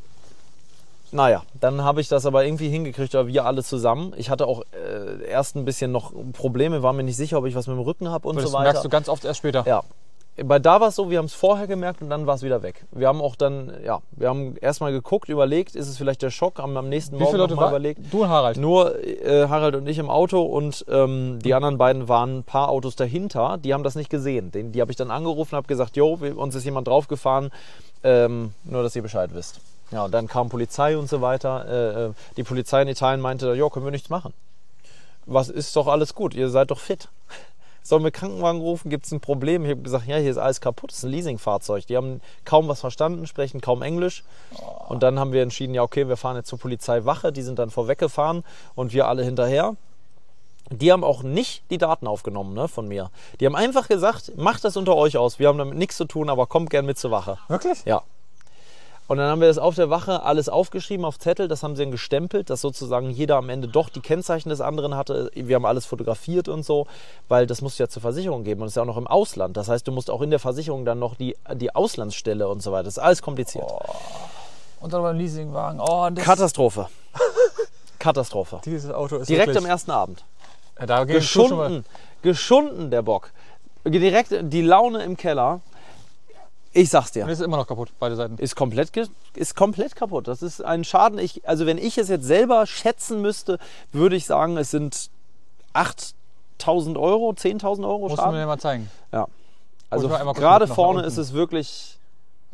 naja, dann habe ich das aber irgendwie hingekriegt, oder wir alle zusammen. Ich hatte auch äh, erst ein bisschen noch Probleme, war mir nicht sicher, ob ich was mit dem Rücken habe und Das so weiter. merkst du ganz oft erst später. Ja. Bei da war es so, wir haben es vorher gemerkt und dann war es wieder weg. Wir haben auch dann, ja, wir haben erstmal geguckt, überlegt, ist es vielleicht der Schock, haben am nächsten Wie Morgen viele Leute noch mal waren? überlegt. Du und Harald. Nur äh, Harald und ich im Auto und ähm, die anderen beiden waren ein paar Autos dahinter, die haben das nicht gesehen. Den, die habe ich dann angerufen und habe gesagt, jo, wir- uns ist jemand draufgefahren, ähm, nur dass ihr Bescheid wisst. Ja, und dann kam Polizei und so weiter. Äh, äh, die Polizei in Italien meinte, jo, können wir nichts machen. Was ist doch alles gut, ihr seid doch fit. Sollen wir Krankenwagen rufen? Gibt es ein Problem? Ich habe gesagt, ja, hier ist alles kaputt. Das ist ein Leasingfahrzeug. Die haben kaum was verstanden, sprechen kaum Englisch. Und dann haben wir entschieden, ja, okay, wir fahren jetzt zur Polizeiwache. Die sind dann vorweggefahren und wir alle hinterher. Die haben auch nicht die Daten aufgenommen, ne, von mir. Die haben einfach gesagt, macht das unter euch aus. Wir haben damit nichts zu tun, aber kommt gern mit zur Wache. Wirklich? Ja. Und dann haben wir das auf der Wache alles aufgeschrieben auf Zettel, das haben sie dann gestempelt, dass sozusagen jeder am Ende doch die Kennzeichen des anderen hatte. Wir haben alles fotografiert und so, weil das musst du ja zur Versicherung geben und das ist ja auch noch im Ausland. Das heißt, du musst auch in der Versicherung dann noch die, die Auslandsstelle und so weiter. Das ist alles kompliziert. Und dann beim Leasingwagen. Oh, das Katastrophe. Katastrophe. Dieses Auto ist Direkt wirklich, am ersten Abend. Ja, da gehst du schon mal. Geschunden, geschunden der Bock. Direkt die Laune im Keller. Ich sag's dir. Und ist immer noch kaputt, beide Seiten. Ist komplett, ge- ist komplett kaputt. Das ist ein Schaden. Ich, also wenn ich es jetzt selber schätzen müsste, würde ich sagen, es sind achttausend Euro, zehntausend Euro Musst du mir Schaden. ja mal zeigen. Ja. Also mir einmal kurz gerade mit nach vorne unten. ist es wirklich,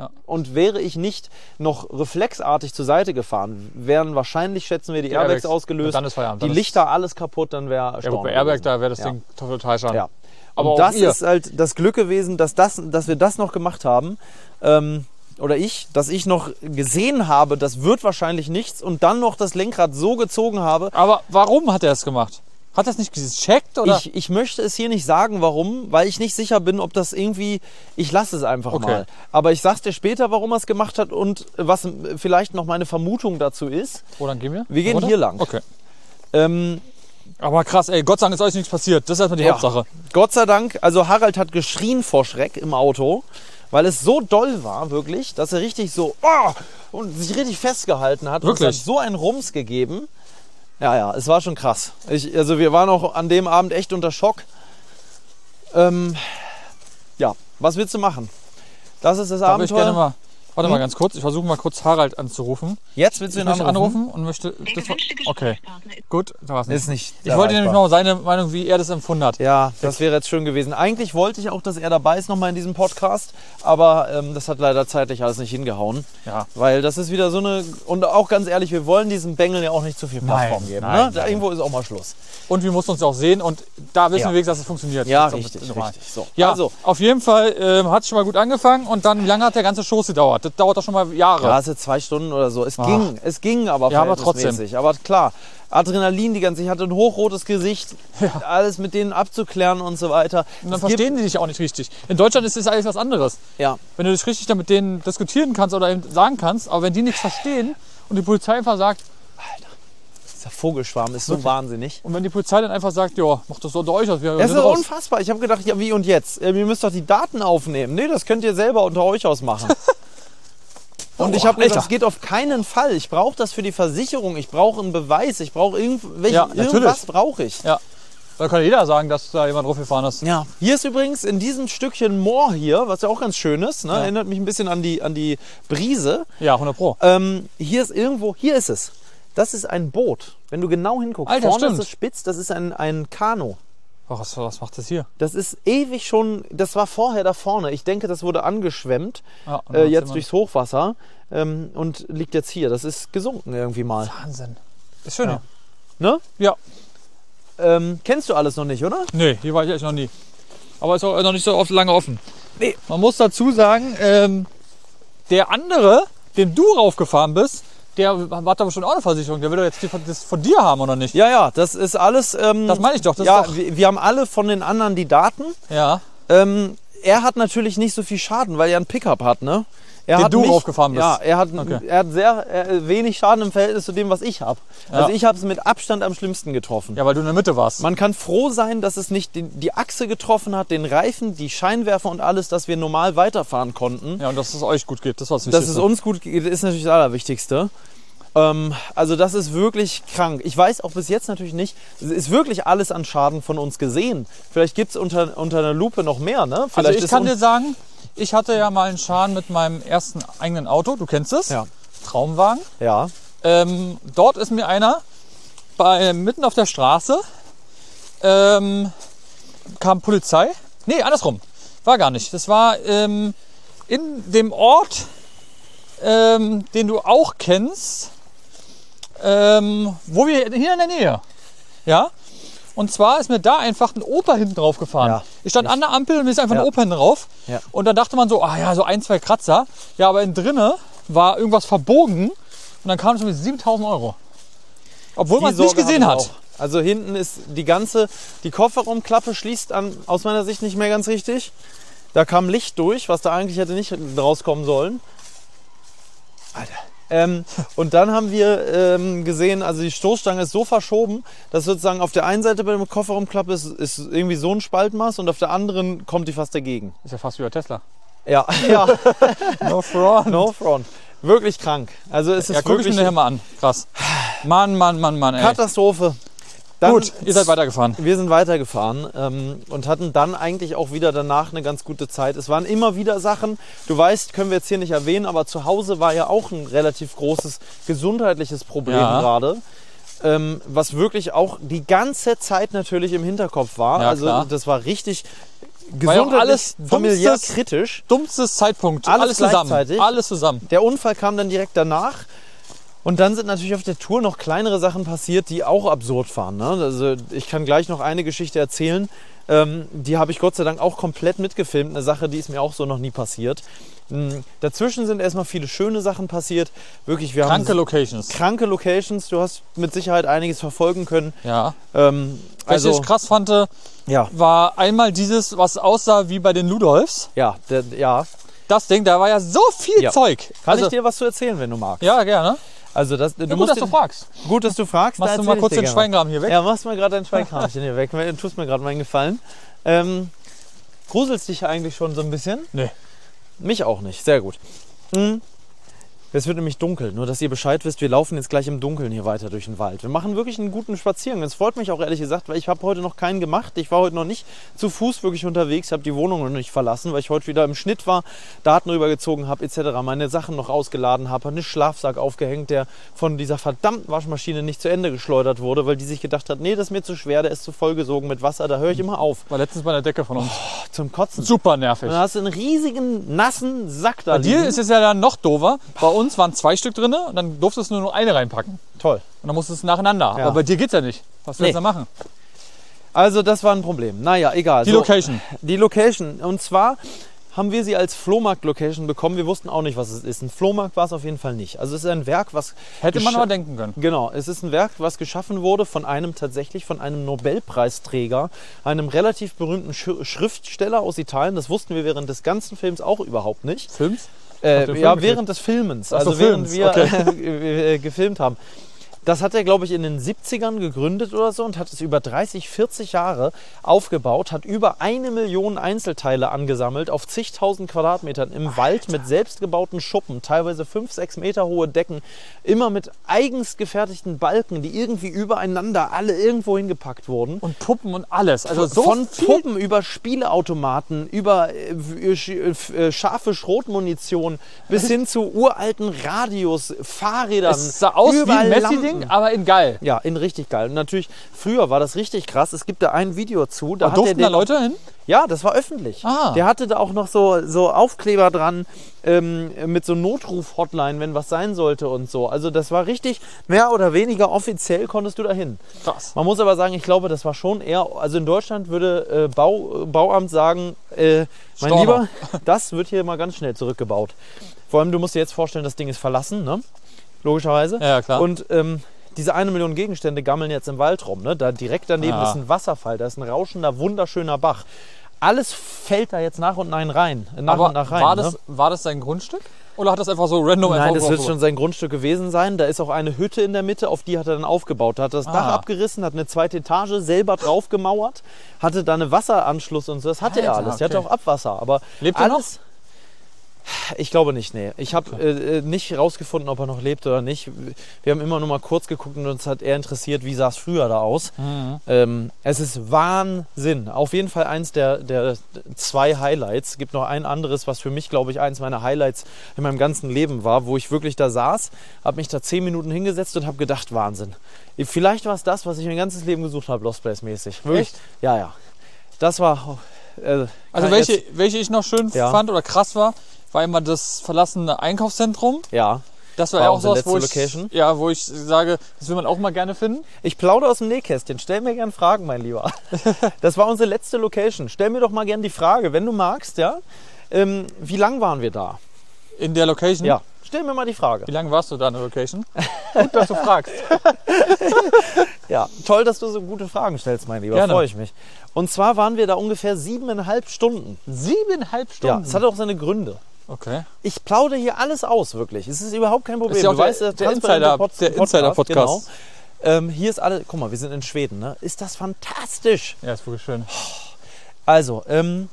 Ja. Und wäre ich nicht noch reflexartig zur Seite gefahren, wären wahrscheinlich, schätzen wir, die, die Airbags, Airbags ausgelöst. Dann ist Feierabend. Die Dann Lichter, alles kaputt, dann wäre ja, gut, bei Airbag, da wäre das ja. Ding total schaden. Ja. Aber und das ihr. ist halt das Glück gewesen, dass, das, dass wir das noch gemacht haben. Ähm, oder ich, dass ich noch gesehen habe, das wird wahrscheinlich nichts und dann noch das Lenkrad so gezogen habe. Aber warum hat er es gemacht? Hat er es nicht gecheckt? Oder? Ich, ich möchte es hier nicht sagen, warum, weil ich nicht sicher bin, ob das irgendwie... Ich lasse es einfach Okay. mal. Aber ich sag's dir später, warum er es gemacht hat und was vielleicht noch meine Vermutung dazu ist. Wo dann gehen wir? Wir gehen Oder? hier lang. Okay. Ähm, Aber krass, ey, Gott sei Dank ist euch nichts passiert. Das ist erstmal die Ja. Hauptsache. Gott sei Dank, also Harald hat geschrien vor Schreck im Auto, weil es so doll war, wirklich, dass er richtig so oh, und sich richtig festgehalten hat. Wirklich? Und es hat so einen Rums gegeben. Ja, ja, es war schon krass. Ich, also wir waren auch an dem Abend echt unter Schock. Ähm, ja, was willst du machen? Das ist das Da würde ich gerne Abenteuer. mal. Warte Hm? mal ganz kurz. Ich versuche mal kurz Harald anzurufen. Jetzt willst du Ich ihn möchte anrufen? anrufen und möchte. Der Das, gewünschte okay, Gesprächspartner ist gut, da war's nicht. Ist nicht Ich wollte nämlich erreichbar. noch seine Meinung, wie er das empfunden hat. Ja, das wäre jetzt schön gewesen. Eigentlich wollte ich auch, dass er dabei ist nochmal in diesem Podcast, aber ähm, das hat leider zeitlich alles nicht hingehauen. Ja. Weil das ist wieder so eine, und auch ganz ehrlich, wir wollen diesem Bengel ja auch nicht zu viel Plattform Nein, geben. nein, ne? Da nein. irgendwo ist auch mal Schluss. Und wir mussten uns ja auch sehen und da wissen Ja. wir wenigstens, dass es funktioniert. Ja, Das ist richtig, normal. richtig. So. Ja, Also, auf jeden Fall ähm, hat es schon mal gut angefangen und dann, wie lange hat der ganze Shows gedauert? Das dauert doch schon mal Jahre. ja, es sind zwei Stunden oder so. Es Ach. ging, es ging aber Ja, aber verhältnismäßig. Aber klar, Adrenalin die ganze, ich hatte ein hochrotes Gesicht, alles mit denen abzuklären und so weiter. Und dann Es verstehen gibt, die dich auch nicht richtig. In Deutschland ist das alles was anderes. ja, Wenn du dich richtig dann mit denen diskutieren kannst oder eben sagen kannst, aber wenn die nichts verstehen und die Polizei einfach sagt, dieser Vogelschwarm ist so Wirklich? wahnsinnig. und wenn die Polizei dann einfach sagt, ja, macht das so unter euch aus, wir Es sind ist raus. unfassbar. Ich habe gedacht, ja, wie und jetzt? Äh, Ihr müsst doch die Daten aufnehmen. Nee, das könnt ihr selber unter euch ausmachen. Und ich Oh, habe gesagt, Alter. das geht auf keinen Fall. Ich brauche das für die Versicherung. Ich brauche einen Beweis. Ich brauche irgendwelche, Ja, natürlich. irgendwas brauche ich. Ja, da kann jeder sagen, dass da jemand draufgefahren ist. Ja, hier ist übrigens in diesem Stückchen Moor hier, was ja auch ganz schön ist, ne? Ja. Erinnert mich ein bisschen an die, an die Brise. Ja, hundert Pro. Ähm, hier ist irgendwo, hier ist es. Das ist ein Boot. Wenn du genau hinguckst, Alter, vorne stimmt. ist es spitz, das ist ein, ein Kanu. Oh, was, was macht das hier? Das ist ewig schon, das war vorher da vorne. Ich denke, das wurde angeschwemmt, Ja, und dann äh, hat's jetzt jemand- durchs Hochwasser ähm, und liegt jetzt hier. Das ist gesunken irgendwie mal. Wahnsinn. Ist schön Ja. hier. Ne? Ja. Ähm, kennst du alles noch nicht, oder? Nee, hier war ich echt noch nie. Aber ist auch noch nicht so oft lange offen. Nee. Man muss dazu sagen, ähm, der andere, dem du raufgefahren bist, der hat da bestimmt auch eine Versicherung. Der will doch jetzt die von, das von dir haben, oder nicht? Ja, ja, das ist alles. Ähm, Das meine ich doch. Das ja, ist doch wir, wir haben alle von den anderen die Daten. ja. Ähm, er hat natürlich nicht so viel Schaden, weil er einen Pickup hat, ne? Er Den hat du mich- raufgefahren bist. Ja, er hat, Okay. er hat sehr äh, wenig Schaden im Verhältnis zu dem, was ich habe. Ja. Also ich habe es mit Abstand am schlimmsten getroffen. Ja, weil du in der Mitte warst. Man kann froh sein, dass es nicht die, die Achse getroffen hat, den Reifen, die Scheinwerfer und alles, dass wir normal weiterfahren konnten. Ja, und dass es euch gut geht. Das war das Dass Wichtigste. es uns gut geht, ist natürlich das Allerwichtigste. Ähm, also das ist wirklich krank. Ich weiß auch bis jetzt natürlich nicht, es ist wirklich alles an Schaden von uns gesehen. Vielleicht gibt es unter, unter einer Lupe noch mehr, ne? Vielleicht Also ich ist kann uns- dir sagen, ich hatte ja mal einen Schaden mit meinem ersten eigenen Auto. Du kennst es? Ja. Traumwagen. Ja. Ähm, dort ist mir einer bei, mitten auf der Straße, ähm, kam Polizei. Nee, andersrum. War gar nicht. Das war ähm, in dem Ort, ähm, den du auch kennst, ähm, wo wir hier in der Nähe. Ja. Und zwar ist mir da einfach ein Opa hinten drauf gefahren. Ja. Ich stand an der Ampel und mir ist einfach Ja. ein Opa hinten drauf. Ja. Und dann dachte man so, ah ja, so ein, zwei Kratzer. Ja, aber innen drinne war irgendwas verbogen. Und dann kam es mit siebentausend Euro. Obwohl Die man es nicht Sorge gesehen haben wir hat. auch. Also hinten ist die ganze, die Kofferraumklappe schließt an, aus meiner Sicht nicht mehr ganz richtig. Da kam Licht durch, was da eigentlich hätte nicht rauskommen sollen. Alter. Ähm, und dann haben wir ähm, gesehen, also die Stoßstange ist so verschoben, dass sozusagen auf der einen Seite bei der Kofferraumklappe ist, ist irgendwie so ein Spaltmaß und auf der anderen kommt die fast dagegen. Ist ja fast wie bei Tesla. Ja, ja, No front. no front. Wirklich krank. Also es ist Ja, guck ich mir wirklich nachher mal an. Krass. Mann, Mann, Mann, Mann, ey. Katastrophe. Dann- Gut, ihr seid weitergefahren. Wir sind weitergefahren ähm, und hatten dann eigentlich auch wieder danach eine ganz gute Zeit. Es waren immer wieder Sachen, du weißt, können wir jetzt hier nicht erwähnen, aber zu Hause war ja auch ein relativ großes gesundheitliches Problem Ja. gerade. Ähm, was wirklich auch die ganze Zeit natürlich im Hinterkopf war. Ja, also klar. das war richtig War ja auch gesundheitlich, alles familiär dummstes- kritisch. Dummstes Zeitpunkt. Alles Alles, zusammen. gleichzeitig. Alles zusammen. Der Unfall kam dann direkt danach. Und dann sind natürlich auf der Tour noch kleinere Sachen passiert, die auch absurd waren. Ne? Also ich kann gleich noch eine Geschichte erzählen. Ähm, die habe ich Gott sei Dank auch komplett mitgefilmt. Eine Sache, die ist mir auch so noch nie passiert. Ähm, dazwischen sind erstmal viele schöne Sachen passiert. Wirklich, wir Kranke haben Locations. kranke Locations. Du hast mit Sicherheit einiges verfolgen können. Ja. Ähm, Was also, ich krass fand, ja, war einmal dieses, was aussah wie bei den Ludolfs. ja, der, ja. Das Ding, da war ja so viel Ja. Zeug. Kann Also, ich dir was zu erzählen, wenn du magst? Ja, gerne. Also das, du Ja, gut, musst dass du den- fragst. Gut, dass du fragst. Machst da du mal erzähl ich kurz dir den gerne. Schweingraben hier weg? Ja, machst mal gerade dein Schweinkramchen hier weg. Du tust mir gerade meinen Gefallen. Ähm, gruselst dich ja eigentlich schon so ein bisschen? Nee. Mich auch nicht. Sehr gut. Hm. Es wird nämlich dunkel. Nur, dass ihr Bescheid wisst, wir laufen jetzt gleich im Dunkeln hier weiter durch den Wald. Wir machen wirklich einen guten Spaziergang. Es freut mich auch ehrlich gesagt, weil ich habe heute noch keinen gemacht. Ich war heute noch nicht zu Fuß wirklich unterwegs. Ich habe die Wohnung noch nicht verlassen, weil ich heute wieder im Schnitt war, Daten rübergezogen habe et cetera. Meine Sachen noch ausgeladen habe, einen Schlafsack aufgehängt, der von dieser verdammten Waschmaschine nicht zu Ende geschleudert wurde, weil die sich gedacht hat, nee, das ist mir zu schwer, der ist zu vollgesogen mit Wasser, da höre ich immer auf. War letztens bei der Decke von uns. Zum Kotzen. Super nervig. Und dann hast du einen riesigen, nassen Sack da Bei dir liegen. ist es ja dann noch doofer. Bei uns waren zwei Stück drin und dann durftest du nur noch eine reinpacken. Toll. Und dann musstest du es nacheinander. Ja. Aber bei dir geht's ja nicht. Was willst Nee. du denn machen? Also das war ein Problem. Naja, egal. Die So, Location. Die Location. Und zwar haben wir sie als Flohmarkt-Location bekommen. Wir wussten auch nicht, was es ist. Ein Flohmarkt war es auf jeden Fall nicht. Also es ist ein Werk, was... Hätte man gescha- aber denken können. Genau, es ist ein Werk, was geschaffen wurde von einem tatsächlich, von einem Nobelpreisträger, einem relativ berühmten Sch Schriftsteller aus Italien. Das wussten wir während des ganzen Films auch überhaupt nicht. Films? Äh, Habt ihr ja, Film während des Filmens, Ach so, also während Films, wir okay. äh, gefilmt haben. Das hat er, glaube ich, in den siebzigern gegründet oder so und hat es über dreißig, vierzig Jahre aufgebaut, hat über eine Million Einzelteile angesammelt auf zigtausend Quadratmetern im Wald mit selbstgebauten Schuppen, teilweise fünf, sechs Meter hohe Decken, immer mit eigens gefertigten Balken, die irgendwie übereinander alle irgendwo hingepackt wurden. Und Puppen und alles. Also so Von viel. Puppen über Spieleautomaten, über äh, sch- äh, scharfe Schrotmunition bis hin zu uralten Radios, Fahrrädern. Es sah aus wie überall ein Lampen. Messi-Ding, aber in geil. Ja, in richtig geil. Und natürlich, früher war das richtig krass. Es gibt da ein Video zu. Da Da hat er durften den da Leute hin? Ja, das war öffentlich. Ah. Der hatte da auch noch so, so Aufkleber dran ähm, mit so Notruf-Hotline, wenn was sein sollte und so. Also das war richtig, mehr oder weniger offiziell konntest du da hin. Krass. Man muss aber sagen, ich glaube, das war schon eher, also in Deutschland würde äh, Bau, Bauamt sagen, äh, mein Storno. Lieber, das wird hier mal ganz schnell zurückgebaut. Vor allem, du musst dir jetzt vorstellen, das Ding ist verlassen, ne? Logischerweise. Ja, ja, klar. Und ähm, diese eine Million Gegenstände gammeln jetzt im Wald rum. Ne? Da direkt daneben Ja. ist ein Wasserfall, da ist ein rauschender, wunderschöner Bach. Alles fällt da jetzt nach und nach rein. Nach aber und nach rein. war, ne? das, war das sein Grundstück? Oder hat das einfach so random Nein, einfach das so- wird schon sein Grundstück gewesen sein. Da ist auch eine Hütte in der Mitte, auf die hat er dann aufgebaut. Da hat er das Dach Ah. abgerissen, hat eine zweite Etage selber drauf gemauert, hatte da einen Wasseranschluss und so. Das hatte er Alter, alles. Der hatte okay. auch Abwasser. Aber Lebt er noch? alles. Ich glaube nicht, nee. Ich habe äh, nicht herausgefunden, ob er noch lebt oder nicht. Wir haben immer nur mal kurz geguckt und uns hat eher interessiert, wie sah es früher da aus. Mhm. Ähm, es ist Wahnsinn. Auf jeden Fall eins der, der zwei Highlights. Es gibt noch ein anderes, was für mich, glaube ich, eins meiner Highlights in meinem ganzen Leben war, wo ich wirklich da saß, habe mich da zehn Minuten hingesetzt und habe gedacht, Wahnsinn. Vielleicht war es das, was ich mein ganzes Leben gesucht habe, Lost Place mäßig. Wirklich? Echt? Ja, ja. Das war... Äh, Also kann welche, jetzt- welche ich noch schön Ja. fand oder krass war, war immer das verlassene Einkaufszentrum. Ja. Das war, War ja auch unsere sowas, wo ich, letzte Location. ja, wo ich sage, das will man auch mal gerne finden. Ich plaudere aus dem Nähkästchen. Stell mir gern Fragen, mein Lieber. Das war unsere letzte Location. Stell mir doch mal gern die Frage, wenn du magst, ja. Ähm, wie lang waren wir da? In der Location. Ja. Stell mir mal die Frage. Wie lange warst du da in der Location? Gut, dass du fragst. Ja, toll, dass du so gute Fragen stellst, mein Lieber. Gerne. Freue ich mich. Und zwar waren wir da ungefähr siebeneinhalb Stunden. Siebeneinhalb Ja, Stunden. es hat auch seine Gründe. Okay. Ich plaudere hier alles aus, wirklich. Es ist überhaupt kein Problem. Ist ja auch du der- weißt, der transparente Insider- Pod- der Insider-Podcast. Genau. Ähm, hier ist alles. Guck mal, wir sind in Schweden. Ne? Ist das fantastisch? Ja, ist wirklich schön. Also, ähm,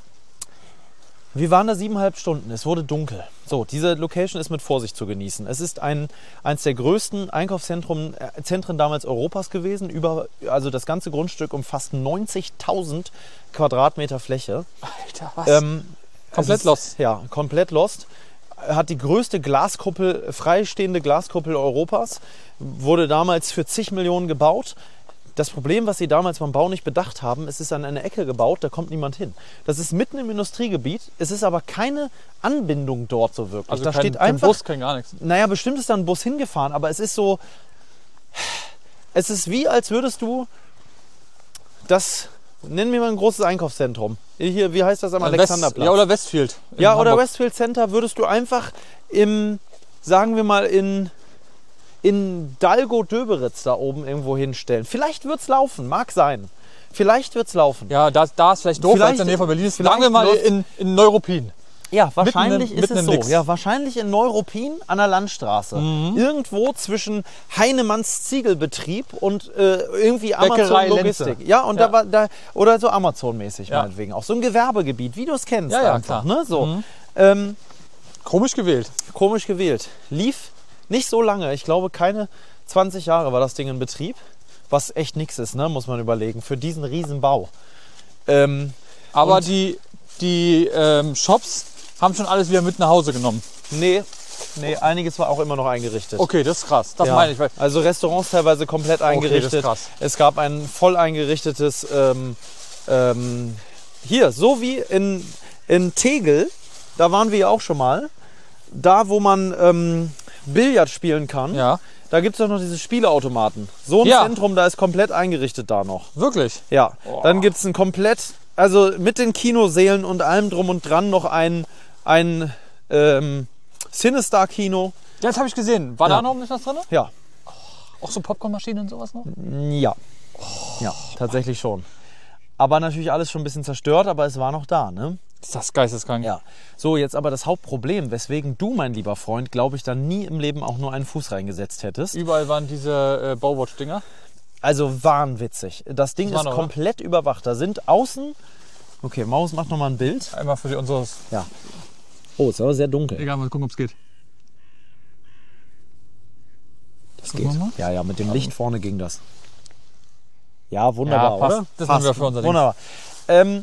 wir waren da siebeneinhalb Stunden. Es wurde dunkel. So, diese Location ist mit Vorsicht zu genießen. Es ist ein, eines der größten Einkaufszentren äh, Zentren damals Europas gewesen. Über, also das ganze Grundstück umfasst neunzigtausend Quadratmeter Fläche. Alter, was? Ähm, Komplett es ist, lost. Ja, komplett lost. Hat die größte Glaskuppel, freistehende Glaskuppel Europas. Wurde damals für zig Millionen gebaut. Das Problem, was sie damals beim Bau nicht bedacht haben, es ist an eine Ecke gebaut, da kommt niemand hin. Das ist mitten im Industriegebiet, es ist aber keine Anbindung dort so wirklich. Also da kein, steht kein einfach, Bus, kein gar nichts. naja, bestimmt ist da ein Bus hingefahren, aber es ist so, es ist wie, als würdest du das, nennen wir mal ein großes Einkaufszentrum. Hier, wie heißt das am Alexanderplatz? Ja, oder Westfield. in Ja, oder Hamburg. Westfield Center würdest du einfach im, sagen wir mal, in, in Dalgo-Döberitz da oben irgendwo hinstellen. Vielleicht wird es laufen, mag sein. Vielleicht wird es laufen. Ja, da, da ist vielleicht doof, weil es in der Nähe von Berlin ist. Sagen wir mal vielleicht in, in Neuruppin. Ja, wahrscheinlich Mitten in- ist mitten es im so. Nix. Ja, wahrscheinlich in Neuruppin an der Landstraße. Mhm. Irgendwo zwischen Heinemanns Ziegelbetrieb und äh, irgendwie Amazon Bäckerei Logistik. Lenze. Ja, und Ja. da war da oder so Amazon-mäßig Ja. meinetwegen auch. So ein Gewerbegebiet, wie du es kennst. Ja, ja, einfach, klar. ne? So. Mhm. Ähm, Komisch gewählt. komisch gewählt. Lief nicht so lange. Ich glaube, keine zwanzig Jahre war das Ding in Betrieb. Was echt nix ist, ne? Muss man überlegen. Für diesen Riesenbau. Ähm, Aber Und- die, die ähm, Shops haben schon alles wieder mit nach Hause genommen. nee, nee, einiges war auch immer noch eingerichtet. Okay, das ist krass. Das Ja. meine ich. Weil, Also Restaurants teilweise komplett eingerichtet. das ist krass. Es gab ein voll eingerichtetes, ähm, ähm, hier, so wie in, in Tegel, da waren wir ja auch schon mal, da wo man ähm, Billard spielen kann, ja, da gibt es doch noch diese Spieleautomaten. So ein Ja. Zentrum, da ist komplett eingerichtet da noch. wirklich. Ja, Boah. dann gibt es ein komplett, also mit den Kinosälen und allem drum und dran noch ein, ein ähm, Cinestar-Kino. Das habe ich gesehen. War Ja. da noch nicht was drin? Ja, Auch so Popcornmaschinen und sowas noch? Ja, ja, tatsächlich schon. Aber natürlich alles schon ein bisschen zerstört, aber es war noch da, ne? Ist das geisteskrank. Ja. So, jetzt aber das Hauptproblem, weswegen du, mein lieber Freund, glaube ich, dann nie im Leben auch nur einen Fuß reingesetzt hättest. Überall waren diese äh, Bauwatch-Dinger. Also wahnwitzig. Das Ding Das war ist noch, komplett überwacht. Da sind außen... Okay, Maus, mach noch mal ein Bild. Einmal für die unseres. Ja. Oh, ist aber sehr dunkel. Egal, mal gucken, ob es geht. Das Gucken geht. wir mal. Ja, ja, mit dem Licht vorne ging das. Ja, wunderbar, Ja, passt. oder? Das nehmen wir für unser Ding. Wunderbar. Ähm,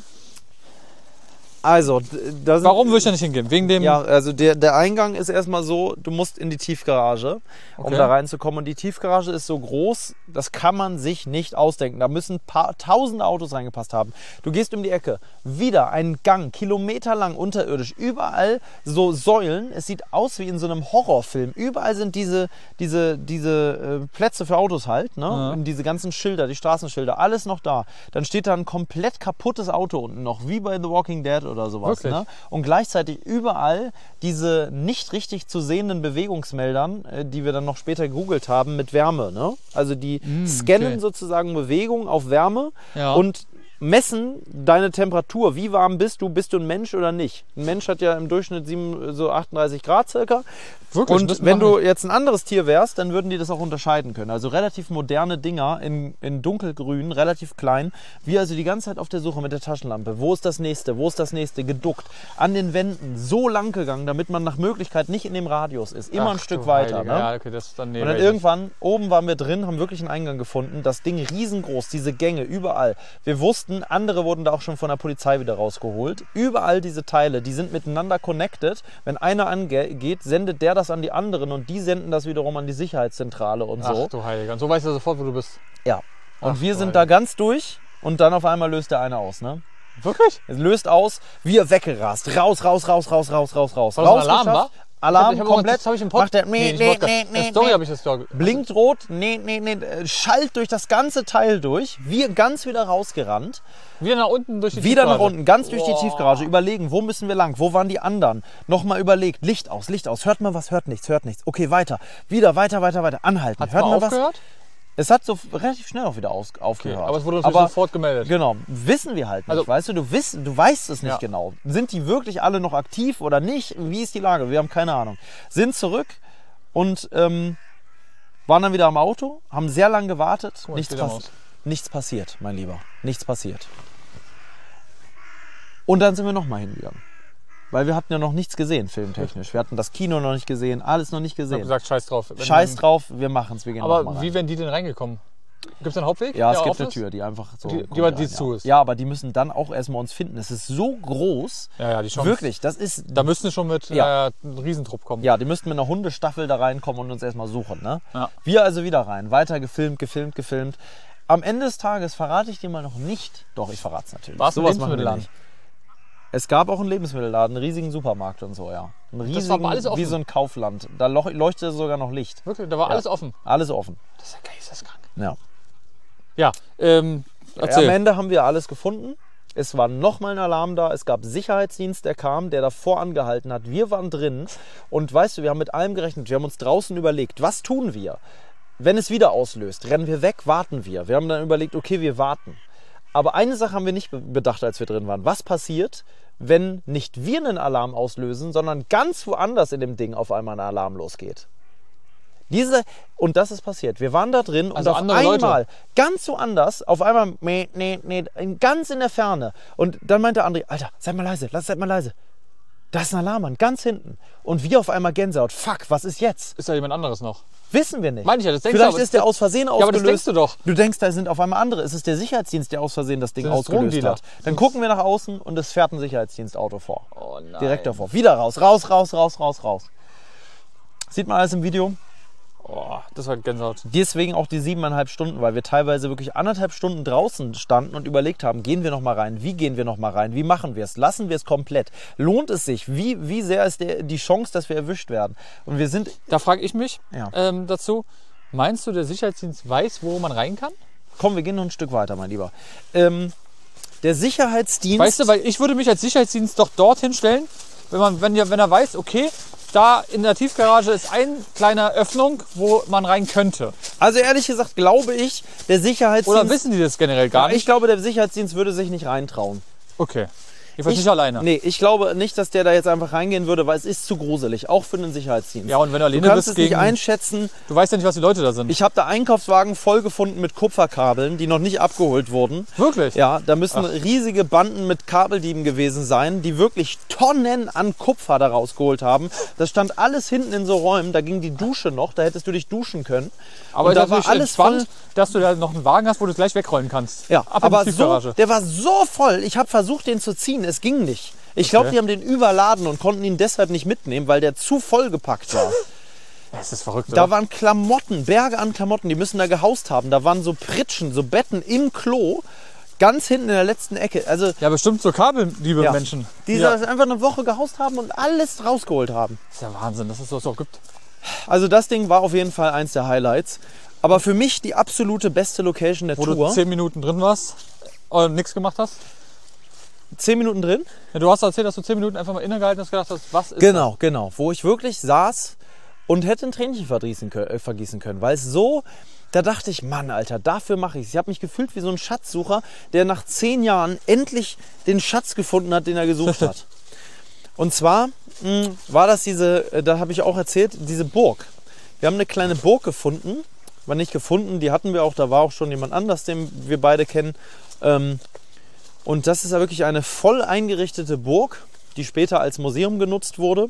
also, d- da sind, Warum würde ich da nicht hingehen? Wegen dem. Ja, also der, der Eingang ist erstmal so, du musst in die Tiefgarage, um Okay. da reinzukommen. Und die Tiefgarage ist so groß, das kann man sich nicht ausdenken. Da müssen paar, tausend Autos reingepasst haben. Du gehst um die Ecke, wieder ein Gang, kilometerlang unterirdisch, überall so Säulen. Es sieht aus wie in so einem Horrorfilm. Überall sind diese, diese, diese äh, Plätze für Autos halt, ne? Ja. Und diese ganzen Schilder, die Straßenschilder, alles noch da. Dann steht da ein komplett kaputtes Auto unten noch, wie bei The Walking Dead oder sowas. Wirklich? Ne? Und gleichzeitig überall diese nicht richtig zu sehenden Bewegungsmeldern, äh, die wir dann noch später gegoogelt haben, mit Wärme. Ne? Also die scannen okay. sozusagen Bewegung auf Wärme Ja. und messen deine Temperatur. Wie warm bist du? Bist du ein Mensch oder nicht? Ein Mensch hat ja im Durchschnitt sieben, so achtunddreißig Grad circa. Wirklich? Und Das wenn machen du jetzt ein anderes Tier wärst, dann würden die das auch unterscheiden können. Also relativ moderne Dinger in, in dunkelgrün, relativ klein. Wir also die ganze Zeit auf der Suche mit der Taschenlampe. Wo ist das nächste? Wo ist das nächste? Geduckt. An den Wänden so lang gegangen, damit man nach Möglichkeit nicht in dem Radius ist. Immer Ach, ein Stück du weiter. Heilige. Ne? Ja, okay, das ist dann nee, Und dann weiß ich irgendwann, oben waren wir drin, haben wirklich einen Eingang gefunden. Das Ding riesengroß, diese Gänge, überall. Wir wussten, andere wurden da auch schon von der Polizei wieder rausgeholt. Überall diese Teile, die sind miteinander connected. Wenn einer angeht, sendet der das an die anderen und die senden das wiederum an die Sicherheitszentrale und nicht. so. Ach du Heilige. Und so weißt du sofort, wo du bist. Ja. Und Ach, wir du sind Heilige. da ganz durch und dann auf einmal löst der eine aus. Ne? Wirklich? Es löst aus, wir weggerast. Raus, raus, raus, raus, raus, raus, raus. War das ein Alarm, Rausgeschafft. war? Alarm Ich hab auch- komplett. Das habe ich im Pod Macht der, nee, nee, nicht nee, Podcast. nee, In der nee, Story nee. habe ich das Story. Blinkt rot, nee, nee, nee, äh, schallt durch das ganze Teil durch. Wir ganz wieder rausgerannt. Wieder nach unten durch die Wieder nach Tiefgarage. unten, ganz durch die Boah. Tiefgarage. Überlegen, wo müssen wir lang? Wo waren die anderen? Nochmal überlegt. Licht aus, Licht aus. Hört mal was, hört nichts, hört nichts. Okay, weiter. Wieder, weiter, weiter, weiter. Anhalten. Hat's hört mal mal was. aufgehört? Es hat so relativ schnell auch wieder aus, Okay, aufgehört. aber es wurde natürlich Aber sofort gemeldet. Genau, wissen wir halt nicht, Also- weißt du, du, wiss, du weißt es nicht Ja. genau. Sind die wirklich alle noch aktiv oder nicht? Wie ist die Lage? Wir haben keine Ahnung. Sind zurück und ähm, waren dann wieder am Auto, haben sehr lange gewartet. Guck mal, Nichts, steht da pass Maus. nichts passiert, mein Lieber. Nichts passiert. Und dann sind wir nochmal hingegangen. Weil wir hatten ja noch nichts gesehen, filmtechnisch. Wir hatten das Kino noch nicht gesehen, alles noch nicht Ich habe gesehen. gesagt, scheiß drauf. Wenn Scheiß dann- drauf, wir machen es, wir gehen noch Aber mal rein. wie wären die denn reingekommen? Gibt es einen Hauptweg? Ja, es der gibt auf eine ist? Tür, die einfach so. Die- die kommt aber rein, die ja. zu ist. Ja, aber die müssen dann auch erstmal uns finden. Es ist so groß. Ja, ja, die Chance. Wirklich, das ist. Da müssten schon mit Ja. äh, einem Riesentrupp kommen. Ja, die müssten mit einer Hundestaffel da reinkommen und uns erstmal suchen. Ne? Ja. Wir also wieder rein. Weiter gefilmt, gefilmt, gefilmt. am Ende des Tages verrate ich dir mal noch nicht. Doch, ich verrate es natürlich. War es ein Sowas machen wir Lebensmittelladen? nicht. Es gab auch einen Lebensmittelladen, einen riesigen Supermarkt und so, ja. Einen riesigen, Das war aber alles offen. wie so ein Kaufland. Da loch- leuchtete sogar noch Licht. Wirklich, da war Ja. alles offen. Alles offen. Das ist ja geisteskrank. Ja. Ja, ähm, erzähl. Am Ende haben wir alles gefunden. Es war nochmal ein Alarm da. Es gab Sicherheitsdienst, der kam, der davor angehalten hat. Wir waren drin. Und weißt du, wir haben mit allem gerechnet. Wir haben uns draußen überlegt, was tun wir? Wenn es wieder auslöst, rennen wir weg, warten wir. Wir haben dann überlegt, okay, wir warten. Aber eine Sache haben wir nicht be- bedacht, als wir drin waren. Was passiert, wenn nicht wir einen Alarm auslösen, sondern ganz woanders in dem Ding auf einmal ein Alarm losgeht? Diese, und das ist passiert. Wir waren da drin und Also auf andere einmal, Leute. ganz so anders, auf einmal, nee, nee, nee, ganz in der Ferne. Und dann meinte André, Alter, seid mal leise, lass seid mal leise. Da ist ein Alarm an, ganz hinten. Und wir auf einmal Gänsehaut. Fuck, was ist jetzt? Ist da jemand anderes noch? Wissen wir nicht. Meine ich ja, das denkst du, Vielleicht aber ist der aus Versehen Ja, aber das ausgelöst. denkst du doch. Du denkst, da sind auf einmal andere. Es ist der Sicherheitsdienst, der aus Versehen das Ding Sind das ausgelöst Drogendealer? hat. Dann gucken wir nach außen und es fährt ein Sicherheitsdienstauto vor. Oh nein. Direkt davor. Wieder raus, raus, raus, raus, raus, raus. Sieht man alles im Video. Oh, das war Gänsehaut. Deswegen auch die siebeneinhalb Stunden, weil wir teilweise wirklich anderthalb Stunden draußen standen und überlegt haben, gehen wir noch mal rein, wie gehen wir noch mal rein, wie machen wir es, lassen wir es komplett, lohnt es sich, wie, wie sehr ist der, die Chance, dass wir erwischt werden? Und wir sind, Da frage ich mich Ja. ähm, dazu, meinst du, der Sicherheitsdienst weiß, wo man rein kann? komm, wir gehen noch ein Stück weiter, mein Lieber. Ähm, der Sicherheitsdienst... Weißt du, weil ich würde mich als Sicherheitsdienst doch dorthin stellen, wenn, man, wenn, ja- wenn er weiß, okay, da in der Tiefgarage ist eine kleine Öffnung, wo man rein könnte. Also ehrlich gesagt glaube ich, der Sicherheitsdienst... Oder wissen die das generell gar ja, ich nicht? glaube, der Sicherheitsdienst würde sich nicht reintrauen. Okay. Jedenfalls Ich- nicht alleine. Nee, ich glaube nicht, dass der da jetzt einfach reingehen würde, weil es ist zu gruselig, auch für einen Sicherheitsdienst. Ja, und wenn du alleine du kannst bist es nicht gegen... einschätzen. Du weißt ja nicht, was die Leute da sind. Ich habe da Einkaufswagen voll gefunden mit Kupferkabeln, die noch nicht abgeholt wurden. Wirklich? Ja, da müssen Ach. riesige Banden mit Kabeldieben gewesen sein, die wirklich Tonnen an Kupfer da rausgeholt haben. Das stand alles hinten in so Räumen, da ging die Dusche noch, da hättest du dich duschen können. Aber Und da da war ist alles entspannt, voll. dass du da noch einen Wagen hast, wo du es gleich wegrollen kannst. Ja, Ab in aber die so, Tiefgarage. der war so voll, ich habe versucht, den zu ziehen, es ging nicht. Ich glaube, Okay. die haben den überladen und konnten ihn deshalb nicht mitnehmen, weil der zu voll gepackt war. Das ist verrückt, Da oder? waren Klamotten, Berge an Klamotten, die müssen da gehaust haben. Da waren so Pritschen, so Betten im Klo, ganz hinten in der letzten Ecke. Also Ja, bestimmt so Kabelliebe ja, Menschen. die ja. das einfach eine Woche gehaust haben und alles rausgeholt haben. Das ist ja Wahnsinn, dass es sowas auch gibt. Also das Ding war auf jeden Fall eins der Highlights. Aber für mich die absolute beste Location der Wo Tour. du zehn Minuten drin warst und nichts gemacht hast. Zehn Minuten drin? Ja, du hast erzählt, dass du zehn Minuten einfach mal innegehalten hast und gedacht hast, was ist Genau, genau. Wo ich wirklich saß und hätte ein Tränchen vergießen können, äh, vergießen können. Weil es so, da dachte ich, Mann, Alter, dafür mache ich es. Ich habe mich gefühlt wie so ein Schatzsucher, der nach zehn Jahren endlich den Schatz gefunden hat, den er gesucht hat. Und zwar mh, war das diese, äh, da habe ich auch erzählt, diese Burg. Wir haben eine kleine Burg gefunden. War nicht gefunden, die hatten wir auch, da war auch schon jemand anders, den wir beide kennen. Ähm, und das ist ja wirklich eine voll eingerichtete Burg, die später als Museum genutzt wurde,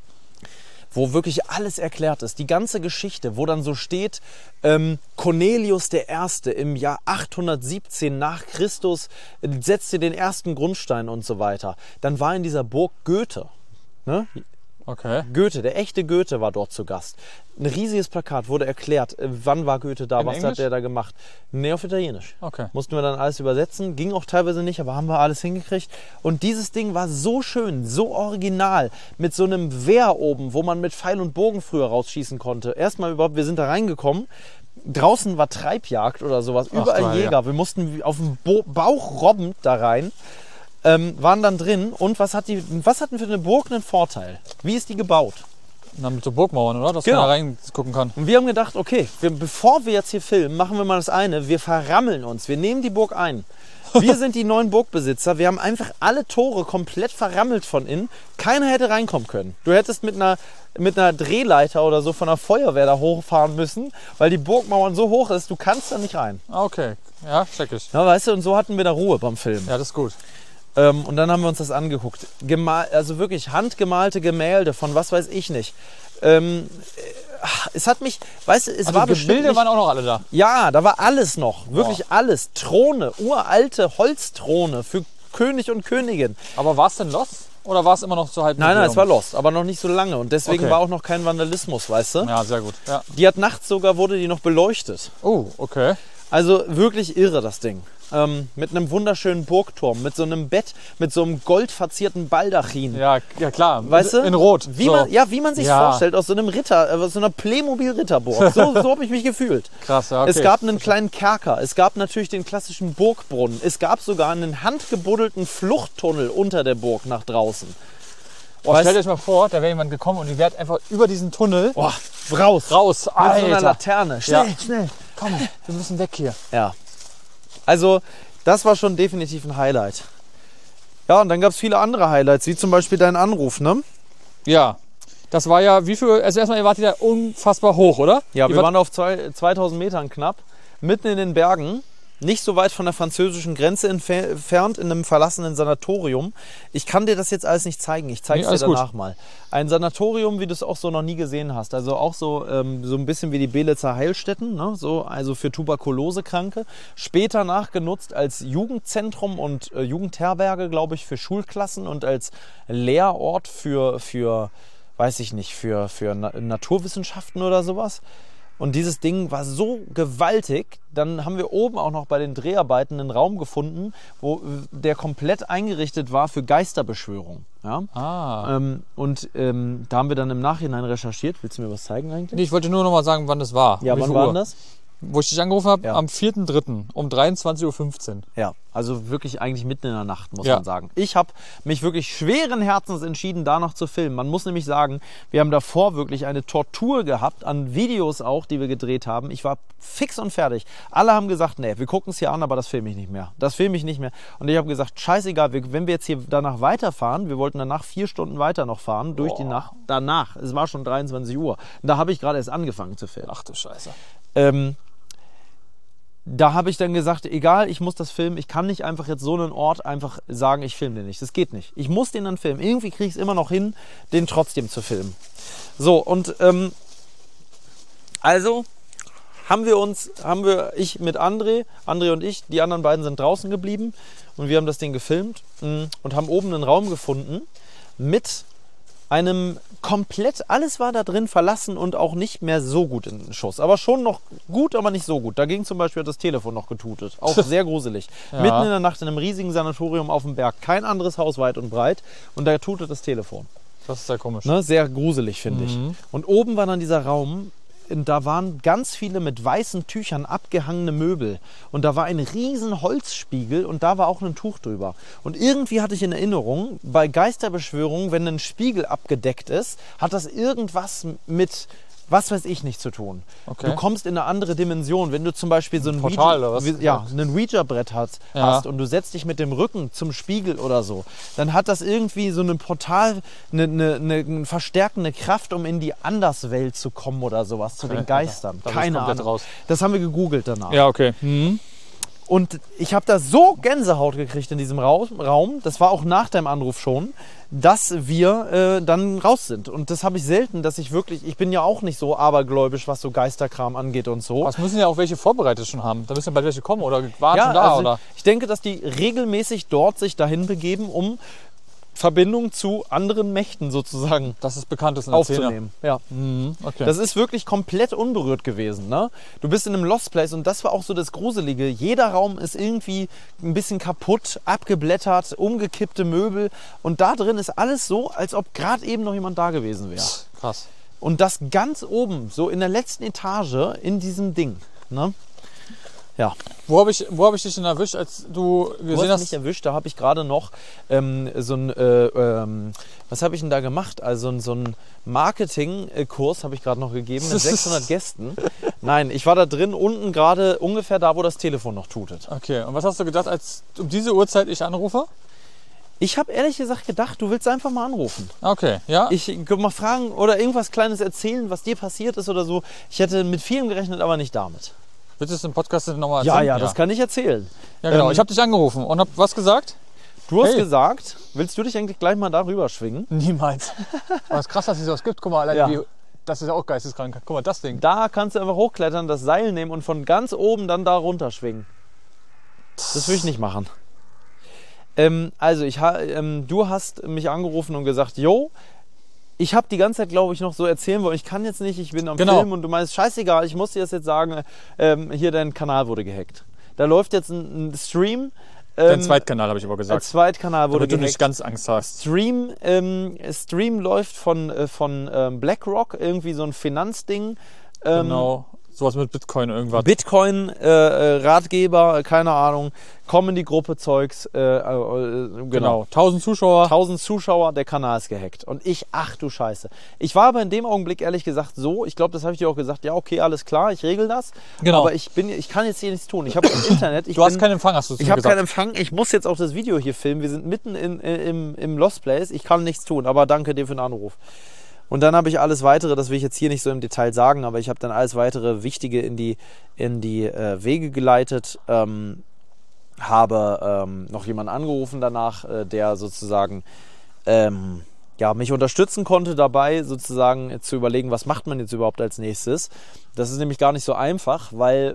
wo wirklich alles erklärt ist. Die ganze Geschichte, wo dann so steht, ähm, Cornelius der Erste im Jahr achthundertsiebzehn nach Christus setzte den ersten Grundstein und so weiter. Dann war in dieser Burg Goethe. Ne? Okay. Goethe, der echte Goethe war dort zu Gast. Ein riesiges Plakat wurde erklärt, äh, wann war Goethe da, In was Englisch? hat der da gemacht. Nee, auf Italienisch. Okay. Mussten wir dann alles übersetzen. Ging auch teilweise nicht, aber haben wir alles hingekriegt. Und dieses Ding war so schön, so original. Mit so einem Wehr oben, wo man mit Pfeil und Bogen früher rausschießen konnte. Erstmal überhaupt, wir sind da reingekommen. Draußen war Treibjagd oder sowas. Ach, Überall geil, Jäger. ja. Wir mussten wie auf dem Bo Bauch robbend da rein. Ähm, waren dann drin. Und was hat, die, was hat denn für eine Burg einen Vorteil? Wie ist die gebaut? Na, mit so Burgmauern, oder? Dass Genau. man da reingucken kann. Und wir haben gedacht, okay, wir, bevor wir jetzt hier filmen, machen wir mal das eine. Wir verrammeln uns. Wir nehmen die Burg ein. Wir sind die neuen Burgbesitzer. Wir haben einfach alle Tore komplett verrammelt von innen. Keiner hätte reinkommen können. Du hättest mit einer, mit einer Drehleiter oder so von der Feuerwehr da hochfahren müssen, weil die Burgmauern so hoch ist, du kannst da nicht rein. Ah, okay. Ja, check ich. Ja, weißt du, und so hatten wir da Ruhe beim Film. Ja, das ist gut. Ähm, und dann haben wir uns das angeguckt. Gemal, also wirklich handgemalte Gemälde von was weiß ich nicht. Ähm, äh, es hat mich, weißt du, es Also war die bestimmt Gebilde nicht, waren auch noch alle da. ja, da war alles noch, wirklich Boah. alles. Throne, uralte Holzthrone für König und Königin. Aber war es denn los? Oder war es immer noch so halb Nein, nein, Museum? es war lost, aber noch nicht so lange. Und deswegen Okay. war auch noch kein Vandalismus, weißt du? Ja, sehr gut. Ja. Die hat nachts sogar, wurde die noch beleuchtet. Oh, okay. Also wirklich irre, das Ding. Ähm, mit einem wunderschönen Burgturm, mit so einem Bett, mit so einem goldverzierten Baldachin. Ja, ja klar. Weißt du? In Rot. Wie so. man, ja, wie man sich Ja. vorstellt, aus so einem Ritter, aus so einer Playmobil-Ritterburg. So, so habe ich mich gefühlt. Krass, ja, okay. Es gab einen kleinen Kerker, es gab natürlich den klassischen Burgbrunnen, es gab sogar einen handgebuddelten Fluchttunnel unter der Burg nach draußen. Oh, Weißt- stellt euch mal vor, da wäre jemand gekommen und die wäre einfach über diesen Tunnel Boah, raus. raus. Mit so einer Alter. Laterne. Schnell, Ja. schnell. Komm, wir müssen weg hier. Ja. Also, das war schon definitiv ein Highlight. Ja, und dann gab es viele andere Highlights, wie zum Beispiel dein Anruf, ne? Ja, das war ja, wie viel, also erstmal, ihr wart ja unfassbar hoch, oder? Ja, ihr wir wart, waren auf zwei, zweitausend Metern knapp, mitten in den Bergen, nicht so weit von der französischen Grenze entfer- entfernt, in einem verlassenen Sanatorium. Ich kann dir das jetzt alles nicht zeigen, ich zeige Nee, es alles dir gut. danach mal. Ein Sanatorium, wie du es auch so noch nie gesehen hast. Also auch so, ähm, so ein bisschen wie die Belitzer Heilstätten, ne? So, also für Tuberkulosekranke. Später nachgenutzt als Jugendzentrum und äh, Jugendherberge, glaube ich, für Schulklassen und als Lehrort für, für weiß ich nicht, für, für Na- Naturwissenschaften oder sowas. Und dieses Ding war so gewaltig, dann haben wir oben auch noch bei den Dreharbeiten einen Raum gefunden, wo der komplett eingerichtet war für Geisterbeschwörung. Ja? ah. Ähm, und ähm, da haben wir dann im Nachhinein recherchiert. Willst du mir was zeigen eigentlich? Nee, ich wollte nur noch mal sagen, wann das war. Ja, Wie wann viel war Uhr? denn das? Wo ich dich angerufen habe, Ja. am vierten dritten um dreiundzwanzig Uhr fünfzehn. Ja, also wirklich eigentlich mitten in der Nacht, muss Ja. man sagen. Ich habe mich wirklich schweren Herzens entschieden, da noch zu filmen. Man muss nämlich sagen, wir haben davor wirklich eine Tortur gehabt, an Videos auch, die wir gedreht haben. Ich war fix und fertig. Alle haben gesagt, nee, wir gucken es hier an, aber das filme ich nicht mehr. Das filme ich nicht mehr. Und ich habe gesagt, scheißegal, wir, wenn wir jetzt hier danach weiterfahren, wir wollten danach vier Stunden weiter noch fahren, durch die Nacht, danach, es war schon dreiundzwanzig Uhr. Und da habe ich gerade erst angefangen zu filmen. Ach du Scheiße. Ähm, Da habe ich dann gesagt, egal, ich muss das filmen. Ich kann nicht einfach jetzt so einen Ort einfach sagen, ich filme den nicht. Das geht nicht. Ich muss den dann filmen. Irgendwie kriege ich es immer noch hin, den trotzdem zu filmen. So, und ähm, also haben wir uns, haben wir, ich mit André, André und ich, die anderen beiden sind draußen geblieben und wir haben das Ding gefilmt mh, und haben oben einen Raum gefunden mit einem komplett, alles war da drin verlassen und auch nicht mehr so gut in den Schuss. Aber schon noch gut, aber nicht so gut. Da ging zum Beispiel das Telefon noch getutet. Auch sehr gruselig. Ja. Mitten in der Nacht in einem riesigen Sanatorium auf dem Berg. Kein anderes Haus weit und breit. Und da tutet das Telefon. Das ist sehr komisch. Ne? Sehr gruselig, finde Mhm. ich. Und oben war dann dieser Raum. Und da waren ganz viele mit weißen Tüchern abgehangene Möbel. Und da war ein riesen Holzspiegel und da war auch ein Tuch drüber. Und irgendwie hatte ich in Erinnerung, bei Geisterbeschwörungen, wenn ein Spiegel abgedeckt ist, hat das irgendwas mit, was weiß ich, nicht zu tun. Okay. Du kommst in eine andere Dimension. Wenn du zum Beispiel so ein, Portal oder was? Ouija, ja, ein Ouija-Brett hast, Ja. hast und du setzt dich mit dem Rücken zum Spiegel oder so, dann hat das irgendwie so ein Portal, eine, eine, eine verstärkende Kraft, um in die Anderswelt zu kommen oder sowas, zu Okay, den Geistern. da bin ich Keine komplett Ahnung. raus. Das haben wir gegoogelt danach. Ja, okay. Mhm. Und ich habe da so Gänsehaut gekriegt in diesem Raum, Raum, das war auch nach deinem Anruf schon, dass wir äh, dann raus sind. Und das habe ich selten, dass ich wirklich, ich bin ja auch nicht so abergläubisch, was so Geisterkram angeht und so. Was müssen ja auch welche vorbereitet schon haben? Da müssen ja bald welche kommen oder waren Ja, schon da, also oder? ich denke, dass die regelmäßig dort sich dahin begeben, um Verbindung zu anderen Mächten sozusagen Das ist bekannt ist in der aufzunehmen. Ja. Szene. Mhm. Okay. Das ist wirklich komplett unberührt gewesen. Ne? Du bist in einem Lost Place und das war auch so das Gruselige. Jeder Raum ist irgendwie ein bisschen kaputt, abgeblättert, umgekippte Möbel und da drin ist alles so, als ob gerade eben noch jemand da gewesen wäre. Krass. Und das ganz oben, so in der letzten Etage in diesem Ding. Ne? Ja. Wo habe ich, wo hab ich dich denn erwischt, als du Du gesehen hast mich hast? erwischt, da habe ich gerade noch ähm, so ein, äh, ähm, was habe ich denn da gemacht? Also so ein Marketing-Kurs habe ich gerade noch gegeben mit sechshundert Gästen. Nein, ich war da drin, unten gerade ungefähr da, wo das Telefon noch tutet. Okay, und was hast du gedacht, als um diese Uhrzeit ich anrufe? Ich habe ehrlich gesagt gedacht, du willst einfach mal anrufen. Okay, ja. Ich mal fragen oder irgendwas Kleines erzählen, was dir passiert ist oder so. Ich hätte mit vielem gerechnet, aber nicht damit. Willst du es im Podcast nochmal Ja, erzählen? ja, das kann ich erzählen. Ja, genau. ähm, ich habe dich angerufen und habe was gesagt? Du hast Hey. gesagt, willst du dich eigentlich gleich mal darüber schwingen? Niemals. Aber es ist krass, dass es sowas gibt. Guck mal, allein Ja. wie, das ist ja auch geisteskrank. Guck mal, das Ding. Da kannst du einfach hochklettern, das Seil nehmen und von ganz oben dann da runter schwingen. Das will ich nicht machen. Ähm, also, ich, ha- ähm, du hast mich angerufen und gesagt, jo, Ich habe die ganze Zeit, glaube ich, noch so erzählen wollen. Ich kann jetzt nicht, ich bin am Genau. Film und du meinst, scheißegal, ich muss dir das jetzt sagen, ähm, hier dein Kanal wurde gehackt. Da läuft jetzt ein, ein Stream. Dein Ähm, Zweitkanal habe ich aber ein gesagt. Zweitkanal wurde Damit du gehackt. nicht ganz Angst hast. Stream, ähm, Stream läuft von, äh, von ähm, BlackRock, irgendwie so ein Finanzding. Ähm, Genau. Sowas mit Bitcoin irgendwas. Bitcoin-Ratgeber, äh, keine Ahnung, Comedy-Gruppe Zeugs, äh, äh, genau. genau. tausend Zuschauer. tausend Zuschauer, der Kanal ist gehackt. Und ich, ach du Scheiße. Ich war aber in dem Augenblick ehrlich gesagt so, ich glaube, das habe ich dir auch gesagt, ja okay, alles klar, ich regel das. Genau. Aber ich, bin, ich kann jetzt hier nichts tun. Ich habe im Internet... Ich Du hast bin, keinen Empfang, hast du es Ich mir habe gesagt. keinen Empfang, ich muss jetzt auch das Video hier filmen. Wir sind mitten in, im, im Lost Place, ich kann nichts tun, aber danke dir für den Anruf. Und dann habe ich alles Weitere, das will ich jetzt hier nicht so im Detail sagen, aber ich habe dann alles Weitere Wichtige in die, in die äh, Wege geleitet, ähm, habe ähm, noch jemanden angerufen danach, äh, der sozusagen ähm, ja, mich unterstützen konnte dabei, sozusagen zu überlegen, was macht man jetzt überhaupt als nächstes. Das ist nämlich gar nicht so einfach, weil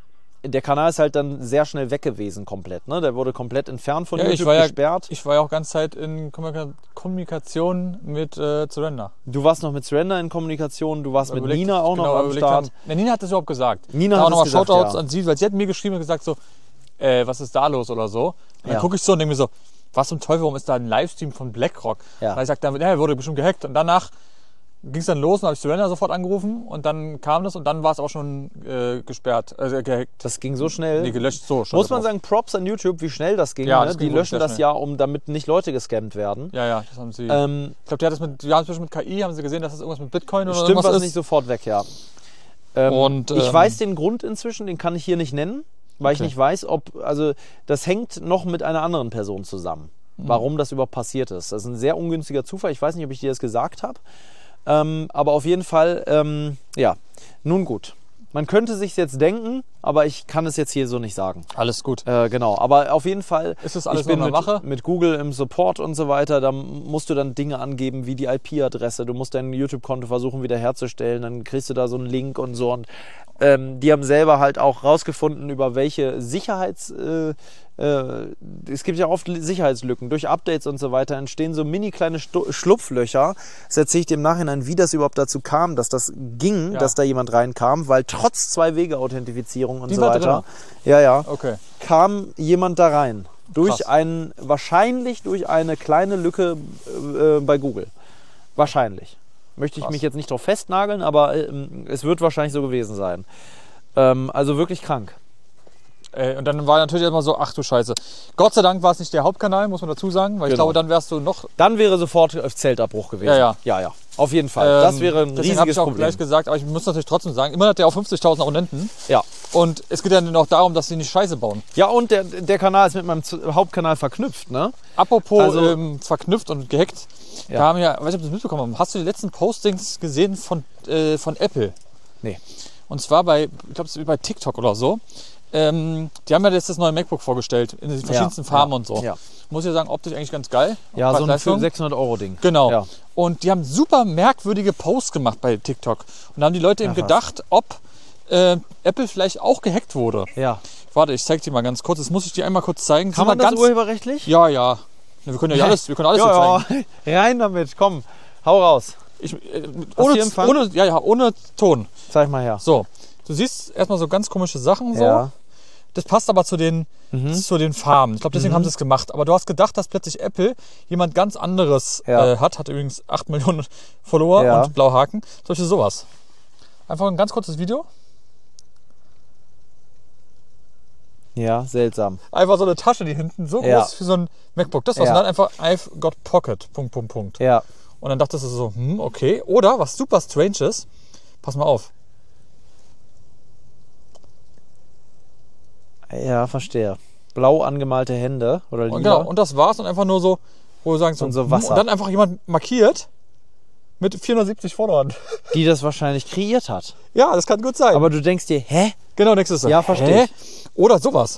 der Kanal ist halt dann sehr schnell weg gewesen komplett. Ne? Der wurde komplett entfernt von Ja, ich YouTube, war ja- gesperrt. Ich war ja auch ganze Zeit in Kommunika- Kommunikation mit äh, Surrender. Du warst noch mit Surrender in Kommunikation, du warst mit Überlegt- Nina auch genau, noch am überlegt Start. Haben, Na, Nina hat das überhaupt gesagt. Nina da hat auch nochmal das gesagt, Shoutouts ja. an sie, weil sie hat mir geschrieben und gesagt so, äh, was ist da los oder so. Und dann Ja. gucke ich so und denke mir so, was zum Teufel, warum ist da ein Livestream von BlackRock? Ja. Da habe ich gesagt, ja, er wurde bestimmt gehackt. Und danach ging es dann los und habe ich Surrender sofort angerufen und dann kam das und dann war es auch schon äh, gesperrt, äh, gehackt. Das ging so schnell. Nee, gelöscht so. stand Muss da man drauf. sagen, Props an YouTube, wie schnell das ging. Ja, ne? das Die ging löschen sehr das schnell. ja, um damit nicht Leute gescammt werden. Ja, ja, das haben sie. Ähm, ich glaube, die hat das mit, die haben es bestimmt mit K I, haben sie gesehen, dass das irgendwas mit Bitcoin oder stimmt irgendwas was ist. nicht sofort weg, ja. Ähm, Und, ich ähm, weiß den Grund inzwischen, den kann ich hier nicht nennen, weil ich Okay. nicht weiß, ob, also das hängt noch mit einer anderen Person zusammen, Mhm. warum das überhaupt passiert ist. Das ist ein sehr ungünstiger Zufall, ich weiß nicht, ob ich dir das gesagt habe, ähm, aber auf jeden Fall, ähm, ja, nun gut. Man könnte sich jetzt denken, aber ich kann es jetzt hier so nicht sagen. Alles gut. Äh, genau, aber auf jeden Fall, Ist das alles ich bin noch in mit, der Mache? mit Google im Support und so weiter, da musst du dann Dinge angeben wie die I P-Adresse, du musst dein YouTube-Konto versuchen wiederherzustellen, dann kriegst du da so einen Link und so und ähm, die haben selber halt auch rausgefunden, über welche Sicherheits... Äh, äh, es gibt ja oft Sicherheitslücken. Durch Updates und so weiter entstehen so mini kleine Stu- Schlupflöcher. Das erzähle ich dir im Nachhinein, wie das überhaupt dazu kam, dass das ging, Ja. dass da jemand reinkam, weil trotz Zwei-Wege-Authentifizierung und Die so war weiter, ja, ja, Okay. kam jemand da rein. Durch Krass. einen, wahrscheinlich durch eine kleine Lücke äh, bei Google. Wahrscheinlich. Möchte ich Krass. mich jetzt nicht drauf festnageln, aber ähm, es wird wahrscheinlich so gewesen sein. Ähm, also wirklich krank. Ey, und dann war natürlich immer so, ach du Scheiße. Gott sei Dank war es nicht der Hauptkanal, muss man dazu sagen, weil ich Genau. glaube, dann wärst du noch. Dann wäre sofort Zeltabbruch gewesen. Ja, ja. Ja, ja. Auf jeden Fall. das ähm, wäre ein deswegen habe riesiges ich auch Problem. gleich gesagt, aber ich muss natürlich trotzdem sagen, immer hat der auch fünfzigtausend Abonnenten. Ja. Und es geht ja noch darum, dass sie nicht Scheiße bauen. Ja, und der, der Kanal ist mit meinem Z- Hauptkanal verknüpft, ne? Apropos Also- ähm, verknüpft und gehackt, Ja. da haben ja, weiß nicht, ob du das mitbekommen hast, hast du die letzten Postings gesehen von, äh, von Apple? Nee. Und zwar bei, ich glaube, es ist bei TikTok oder so. Ähm, die haben ja jetzt das neue MacBook vorgestellt, in den verschiedensten Farben ja, und so. Ja, Muss ich sagen, optisch eigentlich ganz geil. ja so ein Preis-Leistung. sechshundert Euro Ding. Genau. Ja. Und die haben super merkwürdige Posts gemacht bei TikTok. Und da haben die Leute eben Ach, was. gedacht, ob äh, Apple vielleicht auch gehackt wurde. Ja. Warte, ich zeig dir mal ganz kurz. Das muss ich dir einmal kurz zeigen. Kann Sind man wir das ganz, urheberrechtlich? Ja, ja. Wir können ja alles, wir können alles hier ja, zeigen. ja. Rein damit, komm, hau raus. Ich, äh, Hast ohne, du Empfang? ohne, ja, ja, ohne Ton. Zeig mal her. So, du siehst erstmal so ganz komische Sachen. So. Ja. Das passt aber zu den, zu den Farben. Ich glaube, deswegen Mhm. haben sie es gemacht. Aber du hast gedacht, dass plötzlich Apple jemand ganz anderes Ja. äh, hat. Hat übrigens acht Millionen Follower Ja. und Blauhaken. Zum Beispiel sowas. Einfach ein ganz kurzes Video. Ja, seltsam. Einfach so eine Tasche, die hinten so Ja. groß ist wie so ein MacBook. Das war's. Ja. Und dann einfach I've got Pocket. Punkt, Punkt, Punkt. Ja. Und dann dachtest du so, hm, okay. Oder, was super strange ist, pass mal auf. Ja, verstehe. Blau angemalte Hände oder lila. Und, genau, und das war's. Und einfach nur so, wo du sagst, so, Und so hm, Wasser. und dann einfach jemand markiert mit vierhundertsiebzig Followern. Die das wahrscheinlich kreiert hat. Ja, das kann gut sein. Aber du denkst dir, hä? genau, nächstes Ja, verstehe ich. Oder sowas.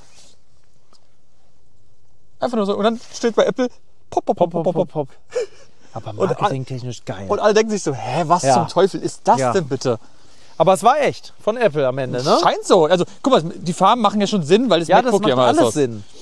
Einfach nur so. Und dann steht bei Apple pop, pop, pop, pop, pop, pop. pop. Aber Und all- marketingtechnisch geil. Und alle denken sich so, hä, was Ja. zum Teufel ist das Ja. denn bitte? Aber es war echt von Apple am Ende, ne? Scheint so. Also, guck mal, die Farben machen ja schon Sinn, weil das Ja, das MacBook macht ja mal alles ist. Sinn.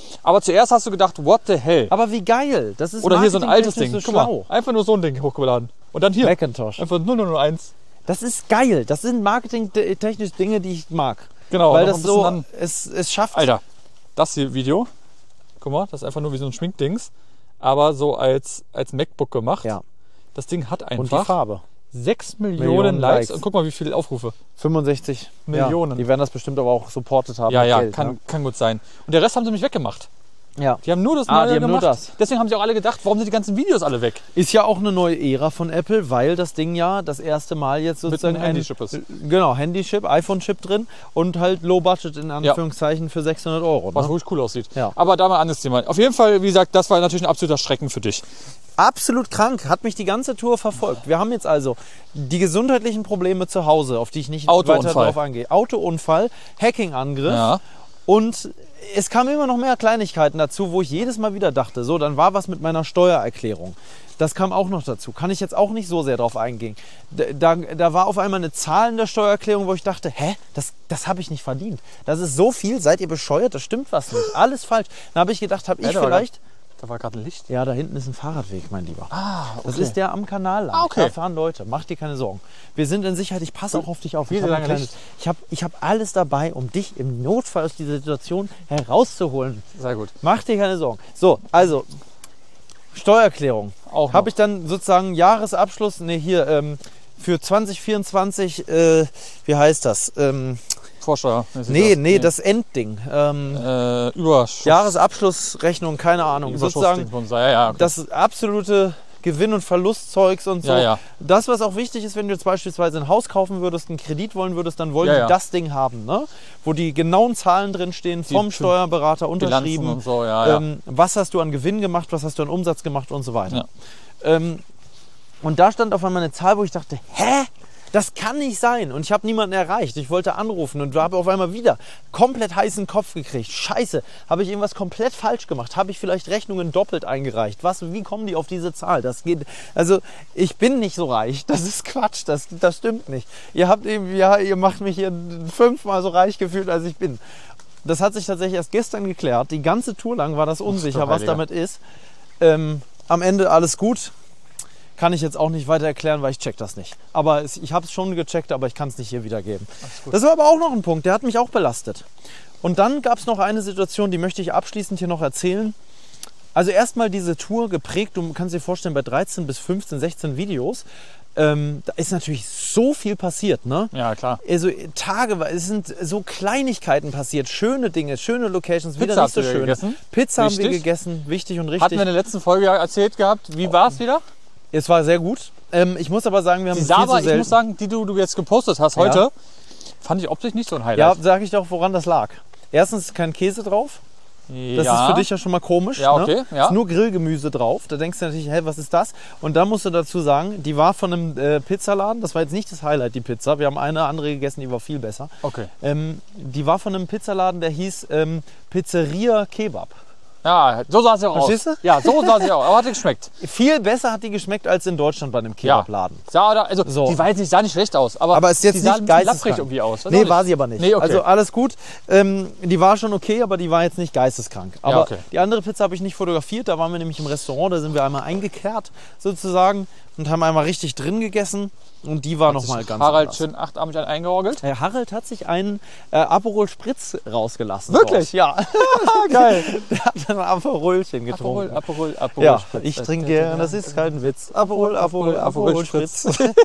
Aber zuerst hast du gedacht, what the hell? Aber wie geil. Das ist Oder hier so ein altes Ding. marketingtechnisch so Guck schlau. mal, einfach nur so ein Ding hochgeladen. Und dann hier, Macintosh. einfach null null null eins. Das ist geil. Das sind marketingtechnisch Dinge, die ich mag. Genau, Weil noch das ein bisschen so, dann- es, es schafft. Alter, das hier Video, guck mal, das ist einfach nur wie so ein Schminkdings, aber so als, als MacBook gemacht. Ja. Das Ding hat Und die einfach Farbe. sechs Millionen, Millionen Likes. Likes. Und guck mal, wie viele Aufrufe. fünfundsechzig Millionen. Ja, die werden das bestimmt aber auch supportet haben. Ja, mit ja, Geld, kann, ne? kann gut sein. Und der Rest haben sie mich weggemacht. Ja. Die haben nur das Ah, Neue die haben nur gemacht. das. Deswegen haben sie auch alle gedacht, warum sind die ganzen Videos alle weg? Ist ja auch eine neue Ära von Apple, weil das Ding ja das erste Mal jetzt sozusagen einem Handychip ist. Genau, Handychip, iPhone-Chip drin und halt Low Budget in Anführungszeichen für sechshundert Euro. Was Ne? ruhig cool aussieht. Ja. Aber da mal ein anderes Thema. Auf jeden Fall, wie gesagt, das war natürlich ein absoluter Schrecken für dich. Absolut krank, hat mich die ganze Tour verfolgt. Wir haben jetzt also die gesundheitlichen Probleme zu Hause, auf die ich nicht Autounfall. weiter drauf eingehe. Autounfall, Hacking-Angriff Ja. und es kamen immer noch mehr Kleinigkeiten dazu, wo ich jedes Mal wieder dachte, so, dann war was mit meiner Steuererklärung. Das kam auch noch dazu. Kann ich jetzt auch nicht so sehr drauf eingehen. Da, da, da war auf einmal eine Zahl in der Steuererklärung, wo ich dachte, hä, das, das habe ich nicht verdient. Das ist so viel, seid ihr bescheuert, das stimmt was nicht. Alles falsch. Dann habe ich gedacht, habe ich Ja, da war vielleicht... Da war gerade ein Licht. Ja, da hinten ist ein Fahrradweg, mein Lieber. Ah, okay. Das ist der am Kanal lang. Ah, okay. Da fahren Leute. Mach dir keine Sorgen. Wir sind in Sicherheit. Ich passe auch auf dich auf. Wie Ich habe lange ein kleines- Licht? ich hab, ich hab alles dabei, um dich im Notfall aus dieser Situation herauszuholen. Sehr gut. Mach dir keine Sorgen. So, also Steuererklärung. Auch Habe noch. ich dann sozusagen Jahresabschluss, nee, hier ähm, für zwanzig vierundzwanzig, äh, wie heißt das? Ähm, Vorsteuer. nee, nee, das Endding. Ähm, Äh, Überschuss. Jahresabschlussrechnung, keine Ahnung. Sozusagen Überschuss. Ja, ja, okay. das absolute Gewinn- und Verlustzeugs und so. Ja, ja. Das, was auch wichtig ist, wenn du jetzt beispielsweise ein Haus kaufen würdest, einen Kredit wollen würdest, dann wollen Ja, die ja. das Ding haben, ne? Wo die genauen Zahlen drin stehen, vom Die Steuerberater Bilanzen unterschrieben. und so, ja, ja. Ähm, was hast du an Gewinn gemacht, was hast du an Umsatz gemacht und so weiter. Ja. Ähm, und da stand auf einmal eine Zahl, wo ich dachte, hä? Das kann nicht sein. Und ich habe niemanden erreicht. Ich wollte anrufen und habe auf einmal wieder komplett heißen Kopf gekriegt. Scheiße, habe ich irgendwas komplett falsch gemacht? Habe ich vielleicht Rechnungen doppelt eingereicht? Was, wie kommen die auf diese Zahl? Das geht. Also ich bin nicht so reich. Das ist Quatsch. Das, das stimmt nicht. Ihr habt eben, ja, ihr macht mich hier fünfmal so reich gefühlt, als ich bin. Das hat sich tatsächlich erst gestern geklärt. Die ganze Tour lang war das unsicher, was Heiliger. damit ist. Ähm, am Ende alles gut. Kann ich jetzt auch nicht weiter erklären, weil ich check das nicht. Aber es, ich habe es schon gecheckt, aber ich kann es nicht hier wiedergeben. Das war aber auch noch ein Punkt, der hat mich auch belastet. Und dann gab es noch eine Situation, die möchte ich abschließend hier noch erzählen. Also erstmal diese Tour geprägt, du kannst dir vorstellen, bei dreizehn bis fünfzehn, sechzehn Videos, ähm, da ist natürlich so viel passiert, ne? Ja, klar. Also Tage, es sind so Kleinigkeiten passiert, schöne Dinge, schöne Locations, wieder Pizza nicht so habt ihr schön. gegessen? Pizza haben wir Wichtig. gegessen, wichtig und richtig. Hatten wir in der letzten Folge ja erzählt gehabt. Wie war es wieder? Es war sehr gut. Ähm, ich muss aber sagen, wir haben Die viel Saba, zu ich selten. muss sagen, die du, du jetzt gepostet hast Ja. heute, fand ich optisch nicht so ein Ja, Highlight. sage ich doch, woran das lag. Erstens ist kein Käse drauf. Das ja. ist für dich ja schon mal komisch. Ja, okay, Ne? ja. Ist nur Grillgemüse drauf. Da denkst du natürlich, hä, was ist das? Und dann musst du dazu sagen, die war von einem äh, Pizzaladen. Das war jetzt nicht das Highlight, die Pizza. Wir haben eine andere gegessen, die war viel besser. Okay. Ähm, die war von einem Pizzaladen, der hieß ähm, Pizzeria Kebab. Ja, so sah sie auch aus. Verstehst du? Ja, so sah sie auch. Aber hat geschmeckt. Viel besser hat die geschmeckt als in Deutschland bei einem Ja. Kebabladen. Sah da, also, So. die war jetzt nicht, sah nicht schlecht aus. Aber, Aber ist jetzt die sah nicht ein bisschen lapprig geisteskrank. irgendwie aus. Weiß auch Nee, nicht. war sie aber nicht. Nee, okay. Also alles gut. Ähm, die war schon okay, aber die war jetzt nicht geisteskrank. Aber okay. die andere Pizza habe ich nicht fotografiert. Da waren wir nämlich im Restaurant. Da sind wir einmal eingekehrt sozusagen und haben einmal richtig drin gegessen. Und die war nochmal ganz Harald anders. schön achtarmig einen eingeorgelt. Äh, Harald hat sich einen äh, Aperol Spritz rausgelassen. Wirklich? Dort. Ja. Geil. Der hat ein Aperolchen Aperol, getrunken. Aperol, Aperol. Ja, Spritz. ich trinke gern, das ist kein Witz. Aperol, Aperol, Aperol Spritz.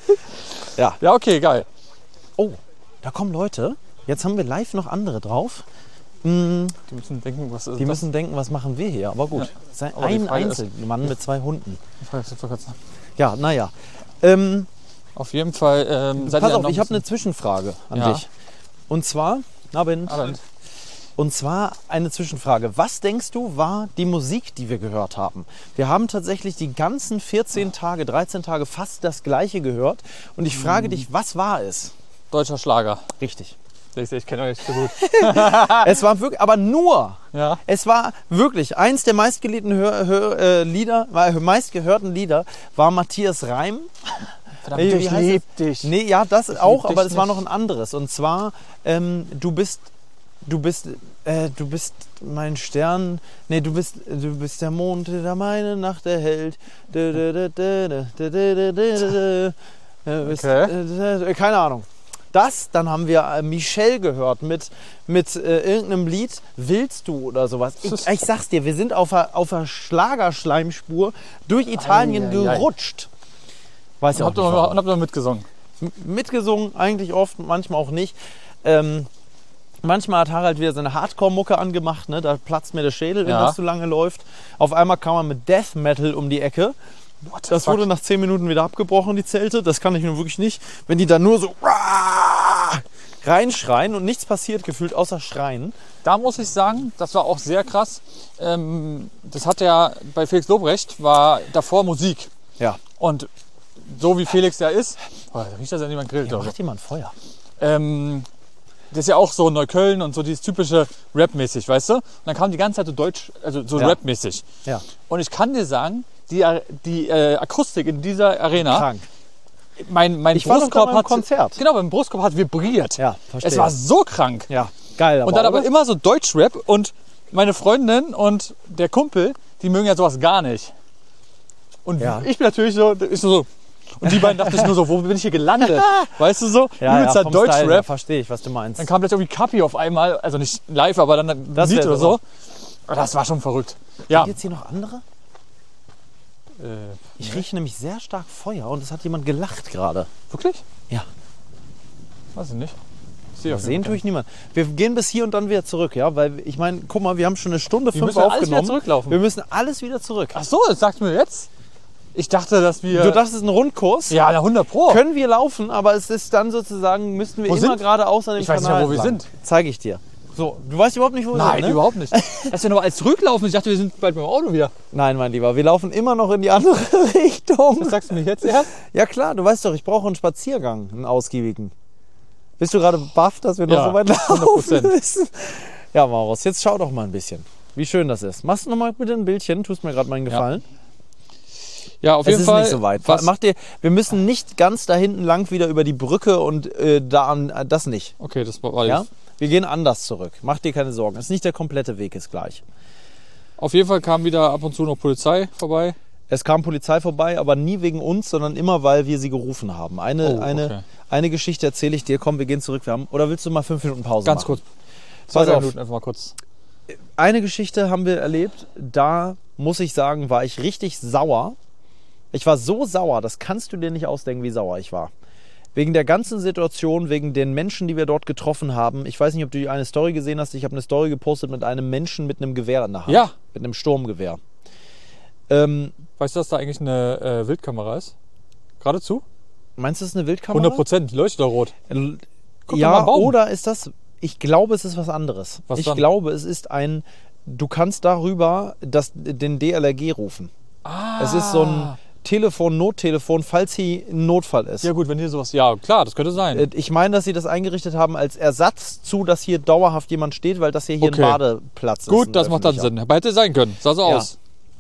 Ja. Ja, okay, geil. Oh, da kommen Leute. Jetzt haben wir live noch andere drauf. Mm, Die müssen denken, was ist Die das? müssen denken, was machen wir hier? Aber gut, Ja. Sei Aber die ein Frage ist- Einzelmann mit zwei Hunden. Ich frage jetzt kurz. Ja, naja. Ähm, Auf jeden Fall ähm, seid pass ihr auf, noch ich habe ein eine Zwischenfrage an Ja. dich. Und zwar, Abend. bisschen- Aber Und zwar eine Zwischenfrage. Was denkst du, war die Musik, die wir gehört haben? Wir haben tatsächlich die ganzen vierzehn Tage, dreizehn Tage fast das Gleiche gehört. Und ich Hm. frage dich, was war es? deutscher Schlager. Richtig. Ich, ich kenne euch so gut. Es war wirklich, aber nur. Ja. Es war wirklich eins der meistgeliebten Hör, Hör, äh, Lieder, äh, meistgehörten Lieder war Matthias Reim. Verdammt, Wie- wie ich heißt lieb es? dich. Nee, ja, das auch, dich aber es war nicht. noch ein anderes. Und zwar, ähm, du bist, du bist Äh, du bist mein Stern. Nee, du bist, du bist der Mond, der meine Nacht erhält. Du, du, du, du, du, du, du, du, du, bist, Okay. äh, keine Ahnung. Das, dann haben wir äh, Michelle gehört mit, mit äh, irgendeinem Lied, Willst du oder sowas. Ich, ich sag's dir, wir sind auf der auf der Schlagerschleimspur durch Italien Ei, ei, ei. gerutscht. Weiß ja auch Und habt nicht ihr noch, warum. und habt ihr noch mitgesungen? M- Mitgesungen, eigentlich oft, manchmal auch nicht. Ähm, manchmal hat Harald wieder seine Hardcore-Mucke angemacht, ne? Da platzt mir der Schädel, wenn Ja. das zu lange läuft. Auf einmal kam man mit Death Metal um die Ecke. Das fuck? wurde nach zehn Minuten wieder abgebrochen, die Zelte. Das kann ich nun wirklich nicht. Wenn die dann nur so reinschreien und nichts passiert, gefühlt außer Schreien. Da muss ich sagen, das war auch sehr krass. Ähm, das hat ja bei Felix Lobrecht war davor Musik. Ja. Und so wie Felix ja ist, oh, da riecht das ja niemand grillt. Ja, oder macht jemand Feuer. so. ähm, das ist ja auch so Neukölln und so dieses typische Rap-mäßig, weißt du? Und dann kam die ganze Zeit so Deutsch, also so Ja. Rap-mäßig. Ja. Und ich kann dir sagen, die, die äh, Akustik in dieser Arena, Krank. mein, mein Ich war doch Brustkorb da beim hat Konzert. Genau, mein Brustkorb hat vibriert. Ja, verstehe. Es war so krank. Ja, geil. Und dann aber oder? immer so Deutschrap und meine Freundin und der Kumpel, die mögen ja sowas gar nicht. Und Ja. ich bin natürlich so, ich so, und die beiden dachten sich nur so, wo bin ich hier gelandet? Weißt du so? ja, ja, Übelster vom Style her Deutschrap. verstehe ich, was du meinst. Dann kam jetzt irgendwie Kapi auf einmal, also nicht live, aber dann ein Das Lied wär oder so. so. Und das war schon verrückt. Ja. Sind jetzt hier noch andere? Äh, Ich rieche nämlich sehr stark Feuer und es hat jemand gelacht gerade. wirklich? Ja. Weiß ich nicht. Ich sehe auf jeden Sehen Fall tue ich niemand. Wir gehen bis hier und dann wieder zurück, ja? Weil ich meine, guck mal, wir haben schon eine Stunde Wir fünf müssen alles aufgenommen. wieder zurücklaufen. Wir müssen alles wieder zurück. Ach so, das sagst du mir jetzt? Ich dachte, dass wir... Du dachtest, es ist ein Rundkurs? ja, na hundert Pro. Können wir laufen, aber es ist dann sozusagen, müssten wir Wo immer sind- geradeaus an dem Ich weiß nicht Kanal mehr, wo wir entlang. sind. Zeige ich dir. So, du weißt überhaupt nicht, wo wir Nein, sind, ne? überhaupt nicht. Dass wir noch alles zurücklaufen. Ich dachte, wir sind bald beim Auto wieder. Nein, mein Lieber, wir laufen immer noch in die andere Richtung. Was sagst du mir jetzt erst? Ja klar, du weißt doch, ich brauche einen Spaziergang, einen ausgiebigen. Bist du gerade baff, dass wir noch Ja, so weit laufen hundert Prozent. müssen? Ja, Maurus, jetzt schau doch mal ein bisschen, wie schön das ist. Machst du noch mal bitte ein Bildchen, tust mir gerade meinen Gefallen. Ja, auf Es jeden ist Fall. nicht so weit. Was, Mach dir, wir müssen nicht ganz da hinten lang wieder über die Brücke und äh, da an, äh, das nicht. okay, das war war Ja? jetzt. Wir gehen anders zurück. Mach dir keine Sorgen. Es ist nicht der komplette Weg, ist gleich. Auf jeden Fall kam wieder ab und zu noch Polizei vorbei. Es kam Polizei vorbei, aber nie wegen uns, sondern immer, weil wir sie gerufen haben. Eine, Oh, eine, okay. eine Geschichte erzähle ich dir. Komm, wir gehen zurück. Wir haben, oder willst du mal fünf Minuten Pause Ganz machen? kurz. Pass Zwei, drei auf. Minuten einfach mal kurz. Eine Geschichte haben wir erlebt. Da muss ich sagen, war ich richtig sauer. Ich war so sauer, das kannst du dir nicht ausdenken, wie sauer ich war. Wegen der ganzen Situation, wegen den Menschen, die wir dort getroffen haben. Ich weiß nicht, ob du eine Story gesehen hast. Ich habe eine Story gepostet mit einem Menschen mit einem Gewehr in der Hand. Ja. Mit einem Sturmgewehr. Ähm, Weißt du, dass da eigentlich eine äh, Wildkamera ist? Geradezu? meinst du, es ist eine Wildkamera? hundert Prozent. Leuchtet doch rot. L- Guck doch mal ja, am Baum. oder ist das... Ich glaube, es ist was anderes. Was ich dann? glaube, es ist ein... Du kannst darüber das, den D L R G rufen. Ah. Es ist so ein Telefon, Nottelefon, falls hier ein Notfall ist. Ja gut, wenn hier sowas... Ja, klar, das könnte sein. Äh, Ich meine, dass sie das eingerichtet haben als Ersatz zu, dass hier dauerhaft jemand steht, weil das hier, hier Okay. ein Badeplatz ist. gut, ein das macht dann öffentlicher. Sinn. Aber hätte sein können. Sah so Ja. aus.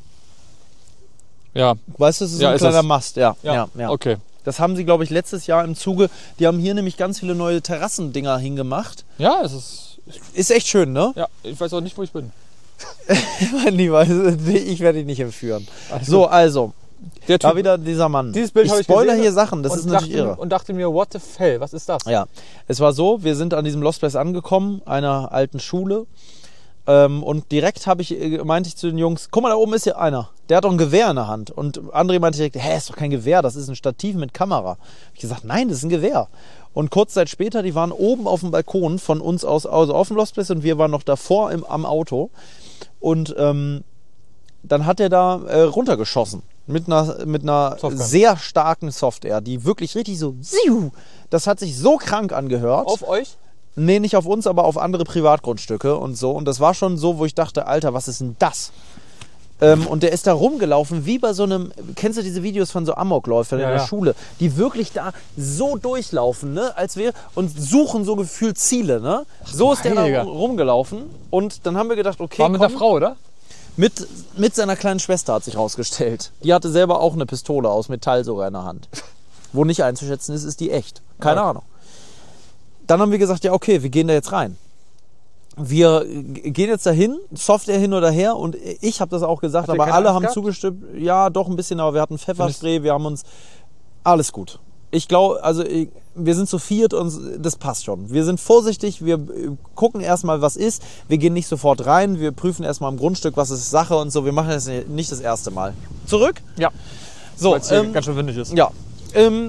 Ja, Weißt du, es ist Ja, ein ist kleiner es. Mast. Ja, ja, ja, ja. okay. Das haben sie, glaube ich, letztes Jahr im Zuge. Die haben hier nämlich ganz viele neue Terrassendinger hingemacht. Ja, es ist... Ist echt schön, ne? Ja, ich weiß auch nicht, wo ich bin. Mein Lieber, ich werde dich nicht entführen. Alles So, also, Der da Typ. wieder dieser Mann. Dieses Bild ich habe ich spoiler gesehen hier Sachen, das und ist natürlich dachte, irre. Und dachte mir, what the hell, was ist das? Ja, es war so, wir sind an diesem Lost Place angekommen, einer alten Schule. Ähm, und direkt habe ich, äh, meinte ich zu den Jungs, guck mal, da oben ist hier einer. Der hat doch ein Gewehr in der Hand. Und André meinte direkt, hä, ist doch kein Gewehr, das ist ein Stativ mit Kamera. Hab ich gesagt, nein, das ist ein Gewehr. Und kurz Zeit später, die waren oben auf dem Balkon von uns aus, also auf dem Lost Place und wir waren noch davor im, am Auto. Und ähm, dann hat er da äh, runtergeschossen. Mit einer, mit einer Softgun. sehr starken Software, die wirklich richtig so, ziu, das hat sich so krank angehört. Auf euch? Nee, nicht auf uns, aber auf andere Privatgrundstücke und so. Und das war schon so, wo ich dachte, Alter, was ist denn das? Ähm, und der ist da rumgelaufen, wie bei so einem, kennst du diese Videos von so Amokläufern Ja, in der ja. Schule, die wirklich da so durchlaufen, ne, als wir, und suchen so gefühlt Ziele, ne? So ist der da Heiliger. rumgelaufen. Und dann haben wir gedacht, okay, War mit komm, einer Frau, oder? mit, mit seiner kleinen Schwester hat sich rausgestellt. Die hatte selber auch eine Pistole aus Metall sogar in der Hand. Wo nicht einzuschätzen ist, ist die echt. Keine Ja. Ahnung. Dann haben wir gesagt, ja okay, wir gehen da jetzt rein. wir gehen jetzt dahin, Software hin oder her und ich habe das auch gesagt, Habt ihr aber keine alle Angst haben gehabt? zugestimmt. Ja, doch ein bisschen, aber wir hatten Pfefferspray, wir haben uns... Alles gut. Ich glaube, also ich, wir sind zu viert und das passt schon. Wir sind vorsichtig, wir gucken erstmal, was ist. Wir gehen nicht sofort rein, wir prüfen erstmal am Grundstück, was ist Sache und so. Wir machen das nicht das erste Mal. Zurück? Ja. So, Weil es hier ähm, ganz schön windig ist. ja. Ähm,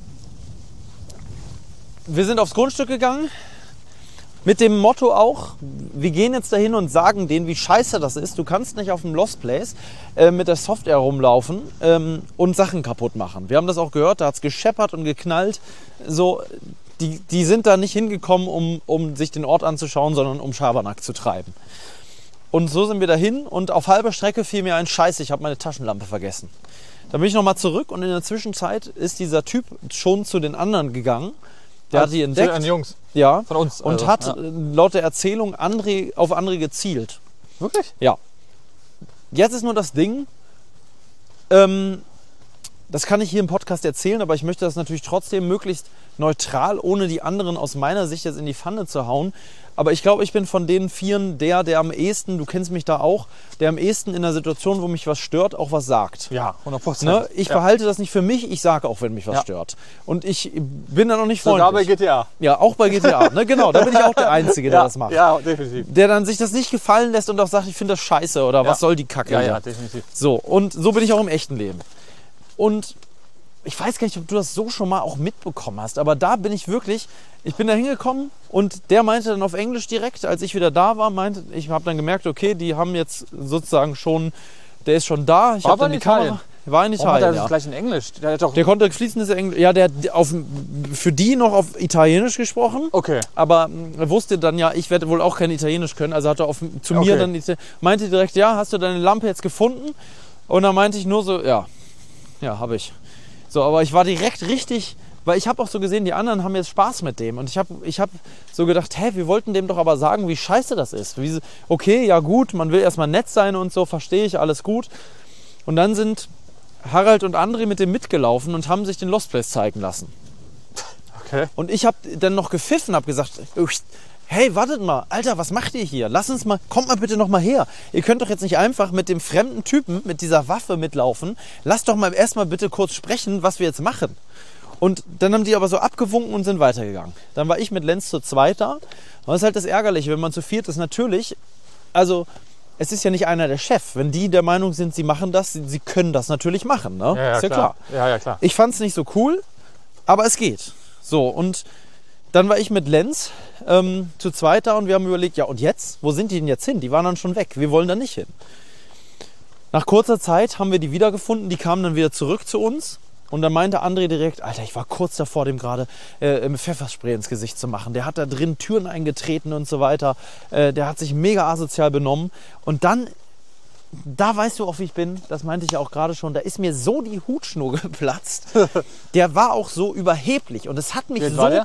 wir sind aufs Grundstück gegangen. Mit dem Motto auch, wir gehen jetzt dahin und sagen denen, wie scheiße das ist. Du kannst nicht auf dem Lost Place äh, mit der Software rumlaufen ähm, und Sachen kaputt machen. Wir haben das auch gehört, da hat es gescheppert und geknallt. So, die, die sind da nicht hingekommen, um, um sich den Ort anzuschauen, sondern um Schabernack zu treiben. Und so sind wir dahin und auf halber Strecke fiel mir ein Scheiße, ich habe meine Taschenlampe vergessen. Dann bin ich nochmal zurück und in der Zwischenzeit ist dieser Typ schon zu den anderen gegangen. Der Also, hat die entdeckt. Zu den Jungs. Ja. Von uns. Und also, hat ja. äh, laut der Erzählung André, auf André gezielt. Wirklich? Ja. Jetzt ist nur das Ding, ähm, das kann ich hier im Podcast erzählen, aber ich möchte das natürlich trotzdem möglichst neutral, ohne die anderen aus meiner Sicht jetzt in die Pfanne zu hauen. Aber ich glaube, ich bin von den Vieren der, der am ehesten, du kennst mich da auch, der am ehesten in einer Situation, wo mich was stört, auch was sagt. Ja, hundert Prozent. Ne? Ich ja. behalte das nicht für mich, ich sage auch, wenn mich was Ja. stört. Und ich bin da noch nicht freundlich. Sogar bei G T A. Ja, auch bei G T A. Ne? Genau, da bin ich auch der Einzige, der ja, das macht. Ja, definitiv. Der dann sich das nicht gefallen lässt und auch sagt, ich finde das scheiße oder Ja. was soll die Kacke Ja, hier? ja, definitiv. So, und so bin ich auch im echten Leben. Und ich weiß gar nicht, ob du das so schon mal auch mitbekommen hast, aber da bin ich wirklich, ich bin da hingekommen und der meinte dann auf Englisch direkt, als ich wieder da war, meinte, ich habe dann gemerkt, okay, die haben jetzt sozusagen schon, der ist schon da. Ich War habe dann aber die in Italien. Kamera, war in Warum hat er Italien, das ja. gleich in Englisch? Der hat doch... Der konnte fließendes Englisch, ja, der hat auf, für die noch auf Italienisch gesprochen. Okay. Aber er wusste dann ja, ich werde wohl auch kein Italienisch können, also hat er auf, zu mir Okay. dann, Ita- meinte direkt, ja, hast du deine Lampe jetzt gefunden? Und dann meinte ich nur so, ja, ja, habe ich. So, aber ich war direkt richtig, weil ich habe auch so gesehen, die anderen haben jetzt Spaß mit dem. Und ich habe ich hab so gedacht, hä, wir wollten dem doch aber sagen, wie scheiße das ist. Wie, okay, ja gut, man will erstmal nett sein und so, verstehe ich, alles gut. Und dann sind Harald und André mit dem mitgelaufen und haben sich den Lost Place zeigen lassen. Okay. Und ich habe dann noch gepfiffen, habe gesagt, hey, wartet mal, Alter, was macht ihr hier? Lass uns mal, kommt mal bitte noch mal her. Ihr könnt doch jetzt nicht einfach mit dem fremden Typen, mit dieser Waffe mitlaufen. Lasst doch mal erstmal bitte kurz sprechen, was wir jetzt machen. Und dann haben die aber so abgewunken und sind weitergegangen. Dann war ich mit Lenz zu zweit da. Und das ist halt das Ärgerliche, wenn man zu viert ist. Natürlich, also es ist ja nicht einer der Chef. Wenn die der Meinung sind, sie machen das, sie, sie können das natürlich machen. Ne? Ja, ja, ist ja klar. klar. Ja, ja, klar. Ich fand es nicht so cool, aber es geht. So, und dann war ich mit Lenz ähm, zu zweit da und wir haben überlegt, ja und jetzt? Wo sind die denn jetzt hin? Die waren dann schon weg. Wir wollen da nicht hin. Nach kurzer Zeit haben wir die wiedergefunden. Die kamen dann wieder zurück zu uns. Und dann meinte André direkt, Alter, ich war kurz davor, dem gerade äh, Pfefferspray ins Gesicht zu machen. Der hat da drin Türen eingetreten und so weiter. Äh, der hat sich mega asozial benommen. Und dann, da weißt du auch, wie ich bin, das meinte ich ja auch gerade schon, da ist mir so die Hutschnur geplatzt. Der war auch so überheblich. Und es hat mich Wie alt so... war der?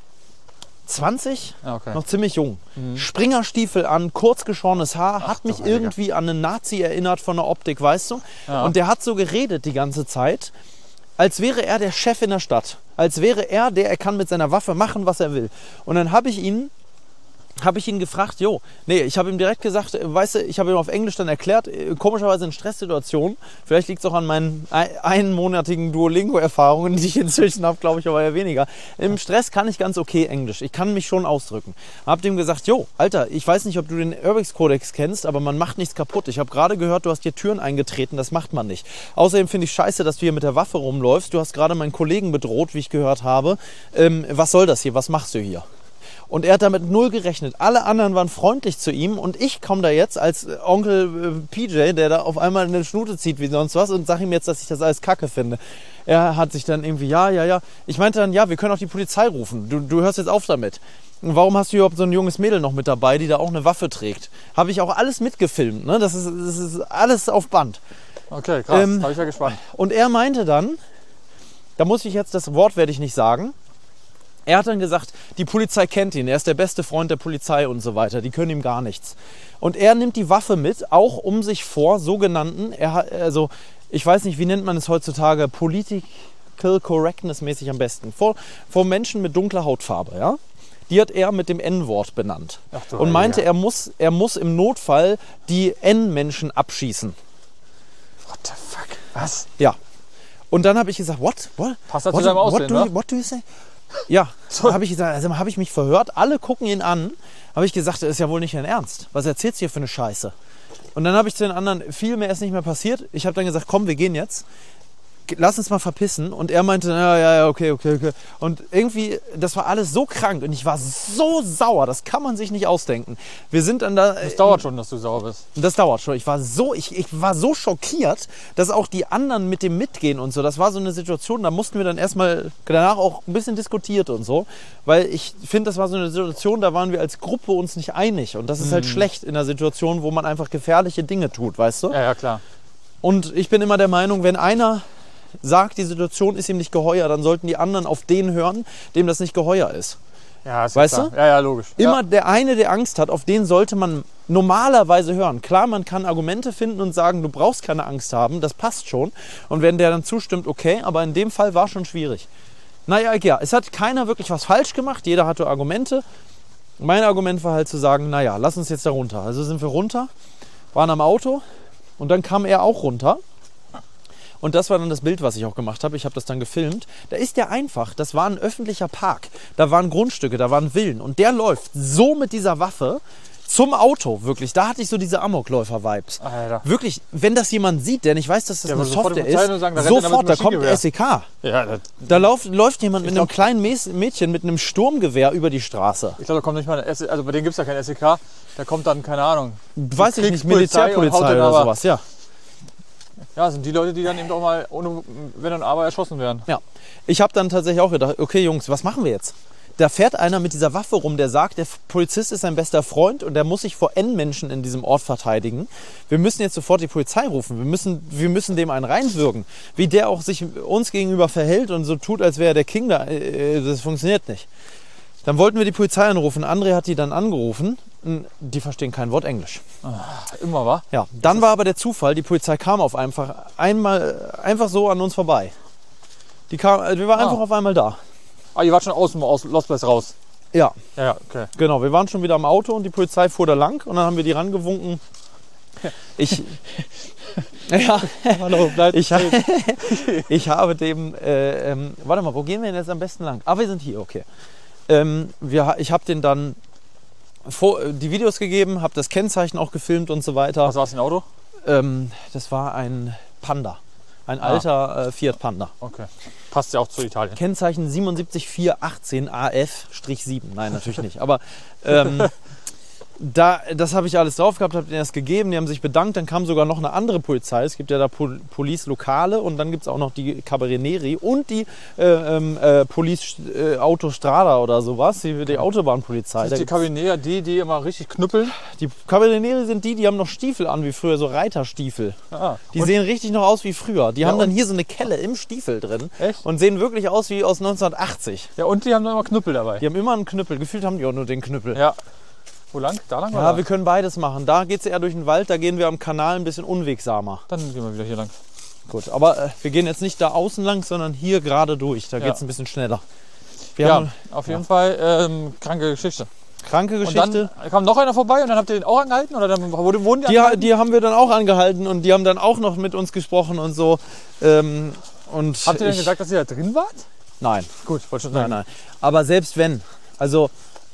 zwanzig, Ja, okay. noch ziemlich jung. Springerstiefel an, kurz geschorenes Haar, Ach, hat mich du Heiliger. irgendwie an einen Nazi erinnert von der Optik, weißt du? Ja. Und der hat so geredet die ganze Zeit, als wäre er der Chef in der Stadt. Als wäre er der, er kann mit seiner Waffe machen, was er will. Und dann habe ich ihn habe ich ihn gefragt, jo, nee, ich habe ihm direkt gesagt, äh, weißt du, ich habe ihm auf Englisch dann erklärt, äh, komischerweise in Stresssituationen, vielleicht liegt es auch an meinen ein, einmonatigen Duolingo-Erfahrungen, die ich inzwischen habe, glaube ich, aber eher weniger. Im Stress kann ich ganz okay Englisch, ich kann mich schon ausdrücken. Habe ihm gesagt, jo, Alter, ich weiß nicht, ob du den Urbix-Kodex kennst, aber man macht nichts kaputt. Ich habe gerade gehört, du hast dir Türen eingetreten, das macht man nicht. Außerdem finde ich scheiße, dass du hier mit der Waffe rumläufst. Du hast gerade meinen Kollegen bedroht, wie ich gehört habe. Ähm, was soll das hier, was machst du hier? Und er hat damit null gerechnet. Alle anderen waren freundlich zu ihm und ich komme da jetzt als Onkel äh, P J, der da auf einmal eine Schnute zieht wie sonst was und sage ihm jetzt, dass ich das alles kacke finde. Er hat sich dann irgendwie, ja, ja, ja. Ich meinte dann, ja, wir können auch die Polizei rufen. Du, du hörst jetzt auf damit. Und warum hast du überhaupt so ein junges Mädel noch mit dabei, die da auch eine Waffe trägt? Habe ich auch alles mitgefilmt. Ne? Das ist, das ist alles auf Band. Okay, krass. Ähm, Habe ich ja gespannt. Und er meinte dann, da muss ich jetzt, das Wort werde ich nicht sagen, er hat dann gesagt, die Polizei kennt ihn, er ist der beste Freund der Polizei und so weiter, die können ihm gar nichts. Und er nimmt die Waffe mit, auch um sich vor sogenannten, er hat, also ich weiß nicht, wie nennt man es heutzutage, Political Correctness mäßig am besten, vor, vor Menschen mit dunkler Hautfarbe, ja? die hat er mit dem N-Wort benannt. Ach du Und meinte, Heiliger. er muss, er muss im Notfall die N-Menschen abschießen. What the fuck? Was? Ja. Und dann habe ich gesagt, what? What? Passt das what, zu seinem what, Aussehen, do, ne? you- what do you say? Ja, so habe ich gesagt, also habe ich mich verhört, alle gucken ihn an, habe ich gesagt, das ist ja wohl nicht dein Ernst. Was erzählst du hier für eine Scheiße? Und dann habe ich zu den anderen, viel mehr ist nicht mehr passiert. Ich habe dann gesagt, komm, wir gehen jetzt. Lass uns mal verpissen. Und er meinte, ja, ja, ja, okay, okay, okay. Und irgendwie, das war alles so krank und ich war so sauer, das kann man sich nicht ausdenken. Wir sind dann da... Das dauert schon, dass du sauer bist. Das dauert schon. Ich war so, ich, ich war so schockiert, dass auch die anderen mit dem mitgehen und so. Das war so eine Situation, da mussten wir dann erstmal danach auch ein bisschen diskutiert und so. Weil ich finde, das war so eine Situation, da waren wir als Gruppe uns nicht einig. Und das ist halt schlecht in einer Situation, wo man einfach gefährliche Dinge tut, weißt du? Ja, ja, klar. Und ich bin immer der Meinung, wenn einer sagt, die Situation ist ihm nicht geheuer, dann sollten die anderen auf den hören, dem das nicht geheuer ist. Ja, ist Weißt klar. du? Ja, ja, logisch. Immer Ja. der eine, der Angst hat, auf den sollte man normalerweise hören. Klar, man kann Argumente finden und sagen, du brauchst keine Angst haben, das passt schon. Und wenn der dann zustimmt, okay, aber in dem Fall war schon schwierig. Naja, ja, es hat keiner wirklich was falsch gemacht, jeder hatte Argumente. Mein Argument war halt zu sagen, naja, lass uns jetzt da runter. Also sind wir runter, waren am Auto und dann kam er auch runter. Und das war dann das Bild, was ich auch gemacht habe. Ich habe das dann gefilmt. Da ist der einfach, das war ein öffentlicher Park. Da waren Grundstücke, da waren Villen. Und der läuft so mit dieser Waffe zum Auto, wirklich. Da hatte ich so diese Amokläufer-Vibes. Alter. Wirklich, wenn das jemand sieht, der nicht weiß, dass das Ja, eine aber sofort Software die Polizei ist, nur sagen, da rennt einer mit sofort, da einem kommt Maschinengewehr. S E K. Ja, das, Da läuft, läuft jemand mit Ich einem glaub- kleinen Mäs- Mädchen mit einem Sturmgewehr über die Straße. ich glaube, da kommt nicht mal ein S E K, also bei denen gibt es ja kein S E K. Da kommt dann, keine Ahnung. Weiß ich nicht, Kriegspolizei und haut Militärpolizei den oder aber- sowas, ja. Ja, sind die Leute, die dann eben auch mal ohne Wenn und Aber erschossen werden. Ja, ich habe dann tatsächlich auch gedacht, okay Jungs, was machen wir jetzt? Da fährt einer mit dieser Waffe rum, der sagt, der Polizist ist sein bester Freund und der muss sich vor N-Menschen in diesem Ort verteidigen. Wir müssen jetzt sofort die Polizei rufen. Wir müssen, wir müssen dem einen reinwürgen. Wie der auch sich uns gegenüber verhält und so tut, als wäre er der King da, äh, das funktioniert nicht. Dann wollten wir die Polizei anrufen. André hat die dann angerufen. Die verstehen kein Wort Englisch. Immer, wa? Ja, dann war aber der Zufall, die Polizei kam auf einfach, einmal, einfach so an uns vorbei. Die kam, wir waren Ah. einfach auf einmal da. Ah, ihr wart schon aus dem aus Lost Place raus. Ja, Ja, ja, okay. genau. Wir waren schon wieder am Auto und die Polizei fuhr da lang und dann haben wir die rangewunken. Ich, ja, Hallo, bleibt. ich, ich habe dem, äh, ähm, warte mal, wo gehen wir denn jetzt am besten lang? Ah, wir sind hier, okay. Ähm, wir, ich habe den dann vor, die Videos gegeben, habe das Kennzeichen auch gefilmt und so weiter. Was war es, ein Auto? Ähm, das war ein Panda. Ein Ah. alter äh, Fiat Panda. Okay. Passt ja auch zu Italien. Kennzeichen siebenundsiebzig vier achtzehn A F sieben. Nein, natürlich nicht. Aber ähm, da, das habe ich alles drauf gehabt, habe denen das gegeben. Die haben sich bedankt. Dann kam sogar noch eine andere Polizei. Es gibt ja da Pol Police Lokale und dann gibt es auch noch die Carabinieri und die äh, ähm, äh, Police äh, Autostrada oder sowas, die, die Autobahnpolizei. Das Da ist die gibt's- Carabinieri, die, die immer richtig knüppeln. Die Carabinieri sind die, die haben noch Stiefel an wie früher, so Reiterstiefel. Ah, Die und- sehen richtig noch aus wie früher. Die Ja, haben dann und- hier so eine Kelle im Stiefel drin Echt? und sehen wirklich aus wie aus neunzehnhundertachtzig. Ja, und die haben noch immer Knüppel dabei. Die haben immer einen Knüppel. Gefühlt haben die auch nur den Knüppel. Ja. Wo lang? Da lang? Ja, oder? wir können beides machen. Da geht es eher durch den Wald, da gehen wir am Kanal ein bisschen unwegsamer. Dann gehen wir wieder hier lang. Gut, aber äh, wir gehen jetzt nicht da außen lang, sondern hier gerade durch. Da Ja. geht es ein bisschen schneller. Wir Ja, haben auf jeden Fall ähm, kranke Geschichte. eine kranke Und Geschichte. dann kam noch einer vorbei und dann habt ihr den auch angehalten? Oder dann wurde, wurden die Die, ha- angehalten? die haben wir dann auch angehalten und die haben dann auch noch mit uns gesprochen und so. Ähm, und Habt ihr denn ich- gesagt, dass ihr da drin wart? Nein. Gut, wollte schon Nein, sagen. nein. Aber selbst wenn, also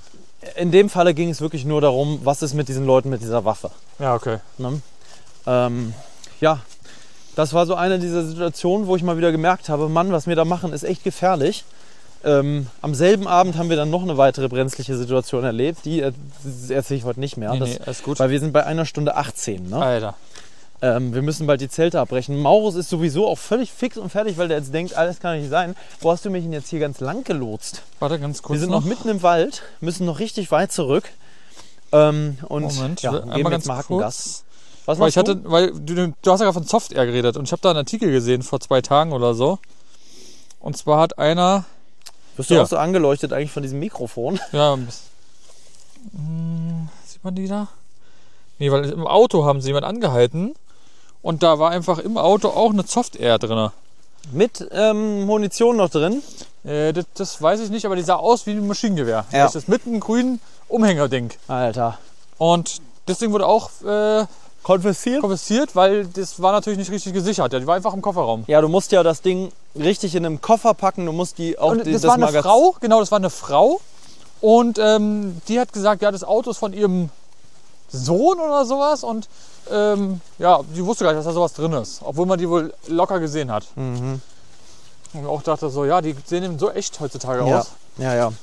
in dem Falle ging es wirklich nur darum, was ist mit diesen Leuten mit dieser Waffe. Ja, okay. Ne? Ähm, ja, das war so eine dieser Situationen, wo ich mal wieder gemerkt habe, Mann, was wir da machen, ist echt gefährlich. Ähm, am selben Abend haben wir dann noch eine weitere brenzliche Situation erlebt. Die äh, erzähle ich heute nicht mehr. Nee, das, nee, alles gut. Weil wir sind bei einer Stunde achtzehn. Ne? Alter. Ähm, wir müssen bald die Zelte abbrechen. Maurus ist sowieso auch völlig fix und fertig, weil der jetzt denkt, alles kann nicht sein. Wo hast du mich denn jetzt hier ganz lang gelotst? Warte, ganz kurz Wir sind noch mitten im Wald, müssen noch richtig weit zurück. Ähm, und Moment, ja, ich will gehen einmal jetzt ganz mal Hackengas. kurz. Was Weil machst ich hatte, weil du, du hast ja gerade von Software geredet und ich habe da einen Artikel gesehen vor zwei Tagen oder so. Und zwar hat einer, du? Bist du Ja. auch so angeleuchtet eigentlich von diesem Mikrofon? ja, ein bisschen- Hm, sieht man die da? Nee, weil im Auto haben sie jemand angehalten und da war einfach im Auto auch eine Software drin. Mit ähm, Munition noch drin? Äh, das, das weiß ich nicht, aber die sah aus wie ein Maschinengewehr. Ja. Das ist mit einem grünen Umhängerding. Alter. Und das Ding wurde auch äh, Konfisziert? konfisziert, weil das war natürlich nicht richtig gesichert. Ja, die war einfach im Kofferraum. Ja, du musst ja das Ding richtig in einem Koffer packen. Du musst die auch Und die, das, war eine Magaz- Frau, genau, das war eine Frau. Und ähm, die hat gesagt, ja, das Auto ist von ihrem Sohn oder sowas. Und ähm, ja, die wusste gar nicht, dass da sowas drin ist. Obwohl man die wohl locker gesehen hat. Mhm. Und ich auch dachte so, ja, die sehen eben so echt heutzutage Ja, aus. ja, ja.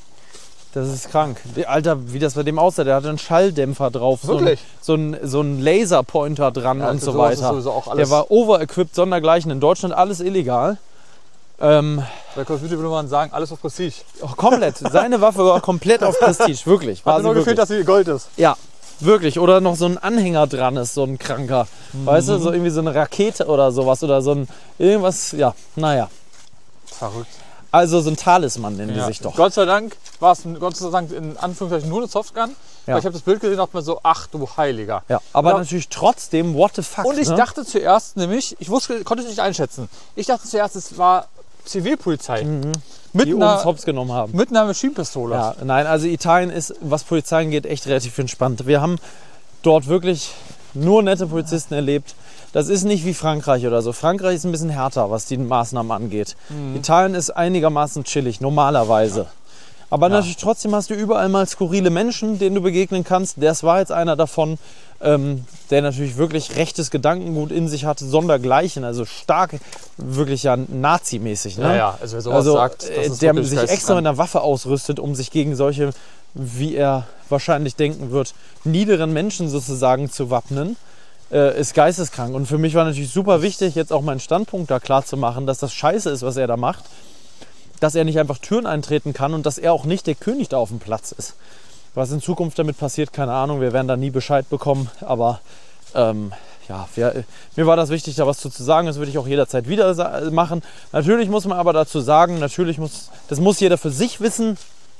Das ist krank. Alter, wie das bei dem aussah, der hatte einen Schalldämpfer drauf. Wirklich? So ein, so ein, so ein Laserpointer dran Ja, und so sowas ist weiter. sowieso auch alles- Der war overequipped, sondergleichen. In Deutschland alles illegal. Ähm, Bei Call of Duty würde man sagen, alles auf Prestige. auch komplett. Seine Waffe war komplett auf Prestige, wirklich. War Hat sie nur gefehlt, wirklich. dass sie Gold ist. Ja, wirklich. Oder noch so ein Anhänger dran ist, so ein kranker. Weißt du, so irgendwie so eine Rakete oder sowas. Oder so ein irgendwas, ja, naja. Verrückt. Also so ein Talisman nennen die Ja. sich doch. Gott sei Dank war es Gott sei Dank in Anführungszeichen nur eine Softgun. Ja. Weil ich habe das Bild gesehen und dachte mir so, ach du Heiliger. Ja, aber Ja. natürlich trotzdem, what the fuck. Und ich ne? dachte zuerst nämlich, ich wusste, konnte es nicht einschätzen. Ich dachte zuerst, es war Zivilpolizei. Mit, die uns einer, hops genommen haben. mit einer Maschinenpistole. Ja, nein, also Italien ist, was Polizei angeht, echt relativ entspannt. Wir haben dort wirklich nur nette Polizisten erlebt. Das ist nicht wie Frankreich oder so. Frankreich ist ein bisschen härter, was die Maßnahmen angeht. Italien ist einigermaßen chillig, normalerweise. Aber natürlich trotzdem hast du überall mal skurrile Menschen, denen du begegnen kannst. Das war jetzt einer davon, ähm, der natürlich wirklich rechtes Gedankengut in sich hatte, sondergleichen. Also stark, wirklich ja nazimäßig. Ne? Ja, ja, also wer sowas Also, sagt, das äh, ist der wirklich sich extra geisteskrank. mit einer Waffe ausrüstet, um sich gegen solche, wie er wahrscheinlich denken wird, niederen Menschen sozusagen zu wappnen, äh, ist geisteskrank. Und für mich war natürlich super wichtig, jetzt auch meinen Standpunkt da klar zu machen, dass das scheiße ist, was er da macht. Dass er nicht einfach Türen eintreten kann und dass er auch nicht der König da auf dem Platz ist. Was in Zukunft damit passiert, keine Ahnung. Wir werden da nie Bescheid bekommen. Aber ähm, ja, wir, mir war das wichtig, da was zu sagen. Das würde ich auch jederzeit wieder sa- machen. Natürlich muss man aber dazu sagen, natürlich muss, das muss jeder für sich wissen,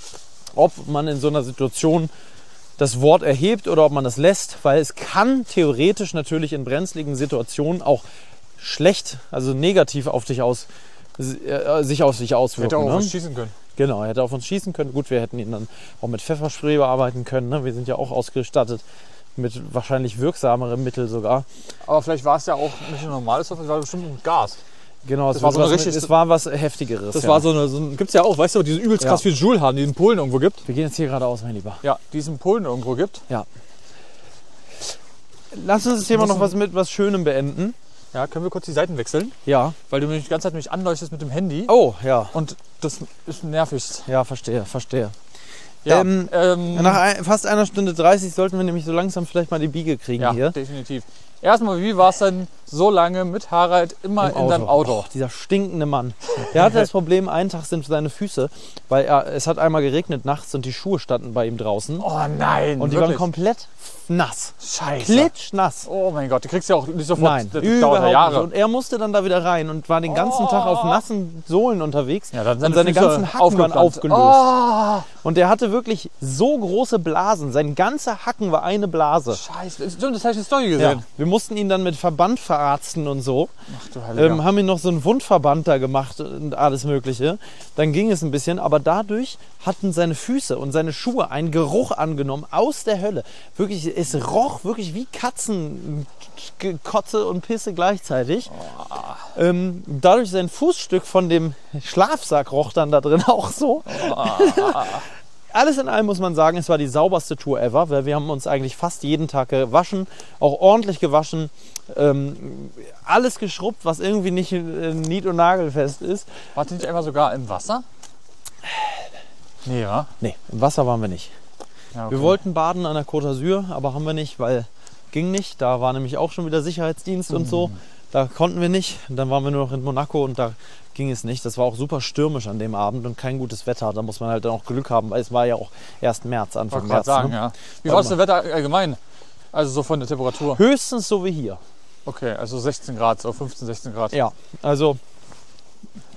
ob man in so einer Situation das Wort erhebt oder ob man das lässt. Weil es kann theoretisch natürlich in brenzligen Situationen auch schlecht, also negativ auf dich aus, sich auf sich auswirken. Hätte auch ne? auf uns schießen können. Genau, er hätte auf uns schießen können. Gut, wir hätten ihn dann auch mit Pfefferspray bearbeiten können. Ne? Wir sind ja auch ausgestattet mit wahrscheinlich wirksameren Mitteln sogar. Aber vielleicht war es ja auch nicht ein normales Software, es war bestimmt mit Gas. Genau, es war so eine was, richtig- es war was Heftigeres. Das ja. war so eine, so ein, gibt's ja auch, weißt du, diese übelst Ja. krass viel Joule haben, die es in Polen irgendwo gibt. Wir gehen jetzt hier geradeaus, mein Lieber. Ja, die es in Polen irgendwo gibt. Ja. Lass uns das Thema noch was mit was Schönem beenden. Ja, können wir kurz die Seiten wechseln? Ja. Weil du mich die ganze Zeit mich anleuchtest mit dem Handy. Oh, ja. Und das ist nervig. Ja, verstehe, verstehe. Ja, Ähm, ähm, Nach ein, fast einer Stunde dreißig sollten wir nämlich so langsam vielleicht mal die Biege kriegen ja hier. definitiv. Erstmal, wie war es denn so lange mit Harald immer in deinem Auto? Oh, dieser stinkende Mann. Der hatte das Problem, einen Tag sind seine Füße, weil er, es hat einmal geregnet nachts und die Schuhe standen bei ihm draußen. Oh nein, und die wirklich? waren komplett nass. Scheiße. Klitschnass. Oh mein Gott, du kriegst ja auch nicht sofort. Nein, das überhaupt dauert ja nicht. Jahre. Und er musste dann da wieder rein und war den ganzen Tag auf nassen Sohlen unterwegs. Ja, dann und seine seine Füße ganzen Hacken waren aufgeplant. aufgelöst. Oh, Und der hatte wirklich so große Blasen. Sein ganzer Hacken war eine Blase. Scheiße. Stimmt, das habe ich in der Story Ja. gesehen. Wir mussten ihn dann mit Verband verarzten und so. Ach du Heiliger. Ähm, haben ihn noch so einen Wundverband da gemacht und alles Mögliche. Dann ging es ein bisschen, aber dadurch hatten seine Füße und seine Schuhe einen Geruch angenommen aus der Hölle. Wirklich, es roch wirklich wie Katzenkotze und Pisse gleichzeitig. Oh. Ähm, dadurch sein Fußstück von dem Schlafsack roch dann da drin auch so. Oh. Alles in allem muss man sagen, es war die sauberste Tour ever, weil wir haben uns eigentlich fast jeden Tag gewaschen, auch ordentlich gewaschen, ähm, alles geschrubbt, was irgendwie nicht äh, nied- und nagelfest ist. Wart ihr nicht einmal sogar im Wasser? Nee, ja. Nee, im Wasser waren wir nicht. Ja, okay. Wir wollten baden an der Côte d'Azur, aber haben wir nicht, weil ging nicht. Da war nämlich auch schon wieder Sicherheitsdienst und so. Da konnten wir nicht. Und dann waren wir nur noch in Monaco und da ging es nicht. Das war auch super stürmisch an dem Abend und kein gutes Wetter. Da muss man halt dann auch Glück haben, weil es war ja auch erst März, Anfang Wollte gerade März. sagen, ne? ja. Wie Warte war das denn Wetter allgemein? Also so von der Temperatur? Höchstens so wie hier. Okay, also sechzehn Grad, so fünfzehn, sechzehn Grad. Ja, also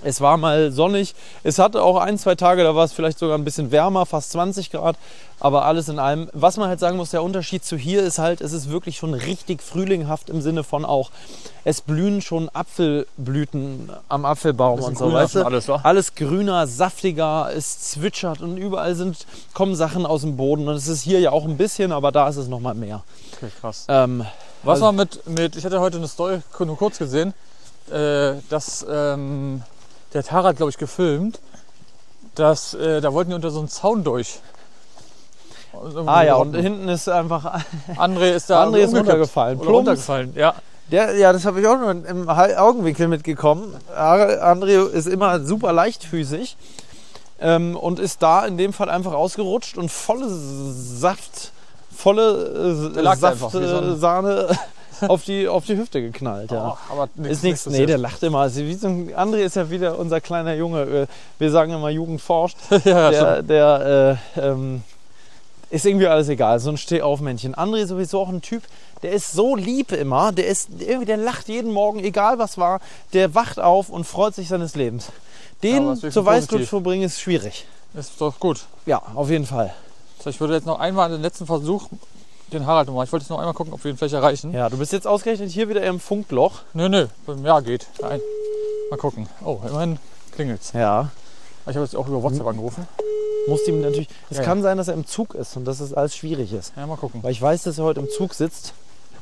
Es war mal sonnig. Es hatte auch ein, zwei Tage, da war es vielleicht sogar ein bisschen wärmer, fast zwanzig Grad. Aber alles in allem. Was man halt sagen muss, der Unterschied zu hier ist halt, es ist wirklich schon richtig frühlinghaft im Sinne von auch, es blühen schon Apfelblüten am Apfelbaum und so. Weißt du? Alles, wa? Alles grüner, saftiger, es zwitschert und überall sind, kommen Sachen aus dem Boden. Und es ist hier ja auch ein bisschen, aber da ist es noch mal mehr. Okay, krass. Ähm, Was also, war mit, mit, ich hatte heute eine Story nur kurz gesehen, äh, dass ähm, der hat Harald, glaube ich, gefilmt, dass äh, da wollten die unter so einen Zaun durch. ah ja, und hinten ist einfach... André ist da André ist umgekippt runtergefallen. Oder Plumps. runtergefallen, ja. Der, ja, das habe ich auch nur im Augenwinkel mitgekommen. André ist immer super leichtfüßig ähm, und ist da in dem Fall einfach ausgerutscht und volle Saft, volle äh, lag da einfach wie so Saft, ein- äh, Sahne auf die, auf die Hüfte geknallt. Ja. Oh, aber nix, Ist nichts, nee, passiert. der lacht immer. Also wie so ein, André ist ja wieder unser kleiner Junge. äh, Wir sagen immer Jugend forscht. ja, Der, der äh, ähm, ist irgendwie alles egal. So ein Stehaufmännchen. André ist sowieso auch ein Typ, der ist so lieb immer. Der ist irgendwie, der lacht jeden Morgen, egal was war. Der wacht auf und freut sich seines Lebens. Ja, Den aber ist zur wenigstens Weißglut positiv. zu bringen, ist schwierig. ist doch gut. Ja, auf jeden Fall. So, ich würde jetzt noch einmal den letzten Versuch, den Harald nochmal. Ich wollte jetzt noch einmal gucken, ob wir ihn vielleicht erreichen. Ja, du bist jetzt ausgerechnet hier wieder im Funkloch. Nö, nö, ja, geht. Nein. Mal gucken. Oh, immerhin klingelt's. Ja. Ich habe jetzt auch über WhatsApp angerufen. Musst ihm natürlich. Es Ja, kann ja. sein, dass er im Zug ist und dass es alles schwierig ist. Ja, mal gucken. Weil ich weiß, dass er heute im Zug sitzt.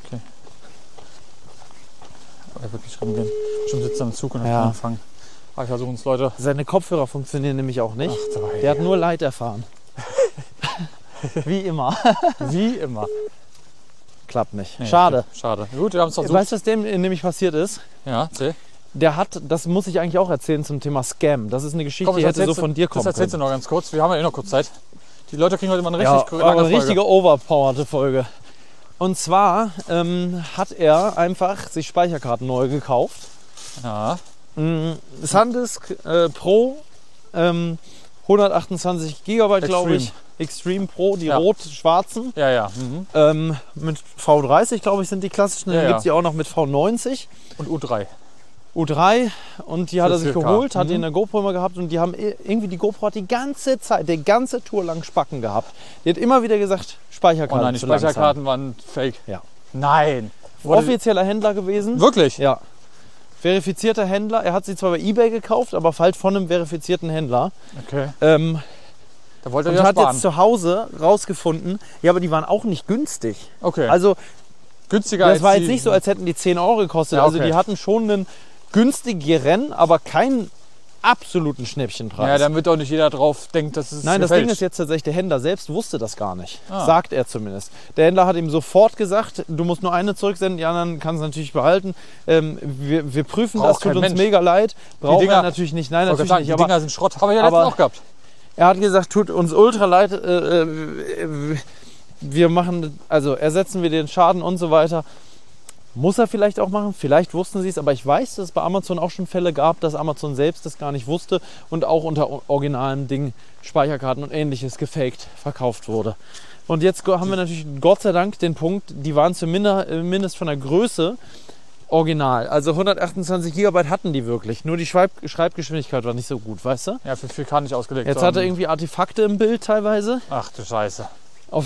Er wird nicht rangehen. Bestimmt sitzt er im Zug und hat Ja. keinen Empfang. Aber ich versuche es, Leute. Seine Kopfhörer funktionieren nämlich auch nicht. Ach, drei. Der hat nur Leid erfahren. Wie immer. Wie immer. Klappt nicht. Nee, Schade. okay. Schade. Gut, wir haben es versucht. Weißt du, was dem nämlich passiert ist? Ja, erzähl. Der hat, das muss ich eigentlich auch erzählen zum Thema Scam. Das ist eine Geschichte, Komm, die das hätte so erzählst von du- dir kommen Das erzählst du können. noch ganz kurz. Wir haben ja eh noch kurz Zeit. Die Leute kriegen heute mal eine Ja, richtig aber lange eine Folge. richtige overpowerte Folge. Und zwar ähm, hat er einfach sich Speicherkarten neu gekauft. Ja, Mm, SanDisk äh, Pro, ähm, hundertachtundzwanzig Gigabyte, glaube ich. Extreme Pro, die Ja. rot-schwarzen. ja, ja. Mhm. Ähm, mit V dreißig, glaube ich, sind die klassischen. Dann Ja, ja. gibt es die auch noch mit V neunzig. Und U drei. U drei und die hat Für er sich vier K. geholt, hat die in Mhm. der GoPro immer gehabt und die haben i- irgendwie, die GoPro hat die ganze Zeit, die ganze Tour lang Spacken gehabt. Die hat immer wieder gesagt, Oh Speicherkarten nein, die zu langsam. Speicherkarten waren fake. Ja. Nein. Wurde- Offizieller Händler gewesen. Wirklich? Ja. Verifizierter Händler. Er hat sie zwar bei eBay gekauft, aber halt von einem verifizierten Händler. Okay. Ähm, Da wollte er und wieder hat sparen. jetzt zu Hause rausgefunden, ja, aber die waren auch nicht günstig. Okay. Also günstiger das als war die, jetzt nicht so, als hätten die zehn Euro gekostet. Ja, Also okay. die hatten schon einen günstigeren, aber keinen absoluten Schnäppchenpreis. Ja, damit auch nicht jeder drauf denkt, dass es Nein, das gefälscht. Ding ist jetzt tatsächlich, der Händler selbst wusste das gar nicht. Ah. Sagt er zumindest. Der Händler hat ihm sofort gesagt, du musst nur eine zurücksenden, die anderen kannst du natürlich behalten. Ähm, wir, wir prüfen Braucht das, tut kein uns Mensch. mega leid. Brauchen Dinger- wir natürlich nicht. Nein, Ich wollte natürlich sagen, nicht. die Aber Dinger sind Schrott. Haben wir ja aber- letztens auch gehabt. er hat gesagt, tut uns ultra leid. Äh, äh, wir machen, also ersetzen wir den Schaden und so weiter. Muss er vielleicht auch machen, vielleicht wussten sie es, aber ich weiß, dass es bei Amazon auch schon Fälle gab, dass Amazon selbst das gar nicht wusste und auch unter o- originalem Ding Speicherkarten und ähnliches gefaked verkauft wurde. Und jetzt go- haben wir natürlich Gott sei Dank den Punkt, die waren zumindest mindest von der Größe original. Also hundertachtundzwanzig Gigabyte hatten die wirklich, nur die Schreib Schreibgeschwindigkeit war nicht so gut, weißt du? Ja, für vier K nicht ausgelegt. Jetzt hat er sondern- irgendwie Artefakte im Bild teilweise. Ach du Scheiße. Auf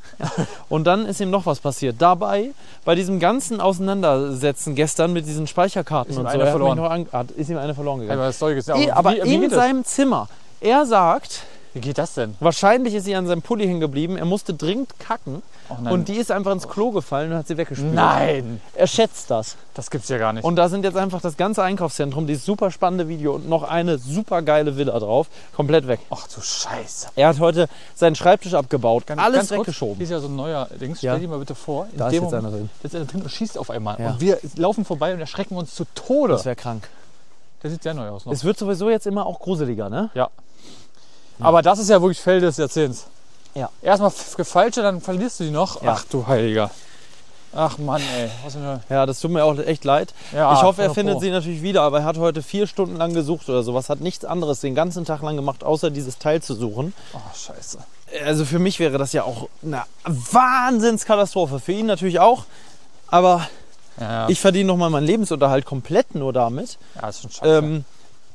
und dann ist ihm noch was passiert. Dabei, bei diesem ganzen Auseinandersetzen gestern mit diesen Speicherkarten Ist ihm und so, einer er hat mich verloren. noch an, hat, ist ihm eine verloren gegangen. Aber das Zeug ist ja Eh, auch, aber wie, wie, in geht das? seinem Zimmer. Er sagt, wie geht das denn? wahrscheinlich ist sie an seinem Pulli hängen geblieben. Er musste dringend kacken Oh nein. und die ist einfach ins Klo gefallen und hat sie weggespült. Nein, Er schätzt das. das gibt's ja gar nicht. Und da sind jetzt einfach das ganze Einkaufszentrum, dieses super spannende Video und noch eine super geile Villa drauf, komplett weg. Ach du Scheiße. Er hat heute seinen Schreibtisch abgebaut, Ganz- alles ganz kurz, weggeschoben. Hier ist ja so ein neuer Dings. Ja. Stell dir mal bitte vor, in Da ist dem jetzt Moment, einer drin. jetzt ist er drin und schießt auf einmal. Ja. Und wir laufen vorbei und erschrecken uns zu Tode. Das wäre krank. Der sieht sehr neu aus noch. Es wird sowieso jetzt immer auch gruseliger, ne? Ja. Aber das ist ja wirklich Fell des Jahrzehnts. Ja. Erstmal f- gefalsche, dann verlierst du die noch. Ja. Ach du Heiliger. Ach Mann, ey. Was eine... Ja, das tut mir auch echt leid. Ja, ich hoffe, er voll findet froh. sie natürlich wieder, aber er hat heute vier Stunden lang gesucht oder sowas, hat nichts anderes den ganzen Tag lang gemacht, außer dieses Teil zu suchen. Oh, Scheiße. Also für mich wäre das ja auch eine Wahnsinnskatastrophe. Für ihn natürlich auch, aber Ja, ich verdiene nochmal meinen Lebensunterhalt komplett nur damit. ja, ist schon scheiße. Ähm,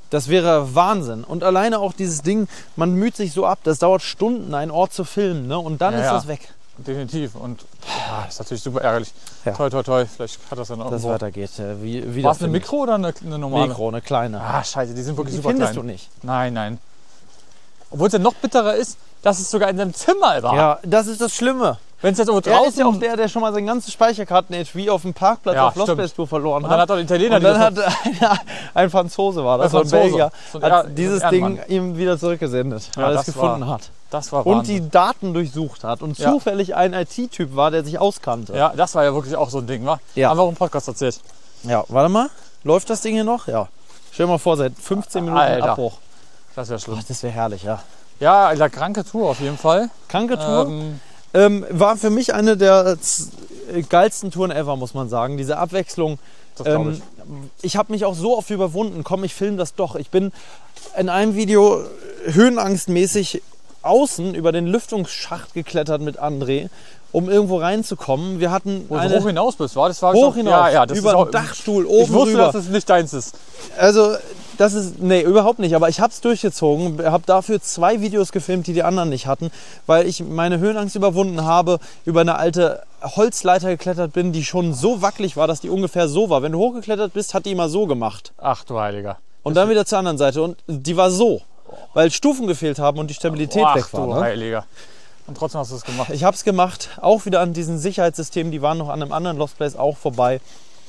Das wäre Wahnsinn. Und alleine auch dieses Ding, man müht sich so ab, das dauert Stunden, einen Ort zu filmen, ne? Und dann Ja, ist ja. das weg. Definitiv. Und ja, ist natürlich super ärgerlich. Ja. Toi, toi, toi. Vielleicht hat das dann Das irgendwo. weitergeht. Äh, wie, wie War das es eine findet. Mikro oder eine, eine normale? Mikro, eine kleine. Ah, scheiße, die sind wirklich Die super findest klein. du nicht. Nein, nein. Obwohl es ja noch bitterer ist, dass es sogar in seinem Zimmer war. Ja, das ist das Schlimme. Wenn es jetzt irgendwo Er ist draußen... ja auch der, der schon mal seine ganze Speicherkarten wie auf dem Parkplatz Ja, auf Lost stimmt. Place Tour verloren und dann hat hat. auch der Italiener... Und dann die hat das ein, ein Franzose war das, Ein so ein Franzose. Belgier, So ein hat Er- so dieses ein Ding Ehrenmann. ihm wieder zurückgesendet, Ja, weil er es das gefunden war- hat. das war Und Wahnsinn. die Daten durchsucht hat und Ja. zufällig ein I T-Typ war, der sich auskannte. Ja, das war ja wirklich auch so ein Ding, wa? Ja. Haben wir auch im Podcast erzählt. Ja, warte mal. Läuft das Ding hier noch? Ja. Stell dir mal vor, seit fünfzehn Minuten Alter. Abbruch. Das wäre schlimm. Ach, das wäre herrlich, ja. Ja, eine kranke Tour auf jeden Fall. Kranke Tour. Ähm, Ähm, war für mich eine der z- geilsten Touren ever, muss man sagen. Diese Abwechslung. das glaube Ähm, ich. ich habe mich auch so oft überwunden. Komm, ich filme das doch. Ich bin in einem Video höhenangstmäßig außen über den Lüftungsschacht geklettert mit André, um irgendwo reinzukommen. Wir hatten Wo du eine hoch hinaus bist, war das war hoch schon- hinaus, Ja, ja, das über ist auch, den Dachstuhl, oben Ich wusste, rüber. dass es nicht deins ist. Also das ist, nee, überhaupt nicht. Aber ich habe es durchgezogen, habe dafür zwei Videos gefilmt, die die anderen nicht hatten, weil ich meine Höhenangst überwunden habe, über eine alte Holzleiter geklettert bin, die schon so wackelig war, dass die ungefähr so war. Wenn du hochgeklettert bist, hat die immer so gemacht. Ach du Heiliger. Und dann wieder zur anderen Seite. Und die war so, weil Stufen gefehlt haben und die Stabilität Ach weg war. du Ne? Heiliger. Und trotzdem hast du es gemacht. Ich habe es gemacht, auch wieder an diesen Sicherheitssystemen, die waren noch an einem anderen Lost Place auch vorbei.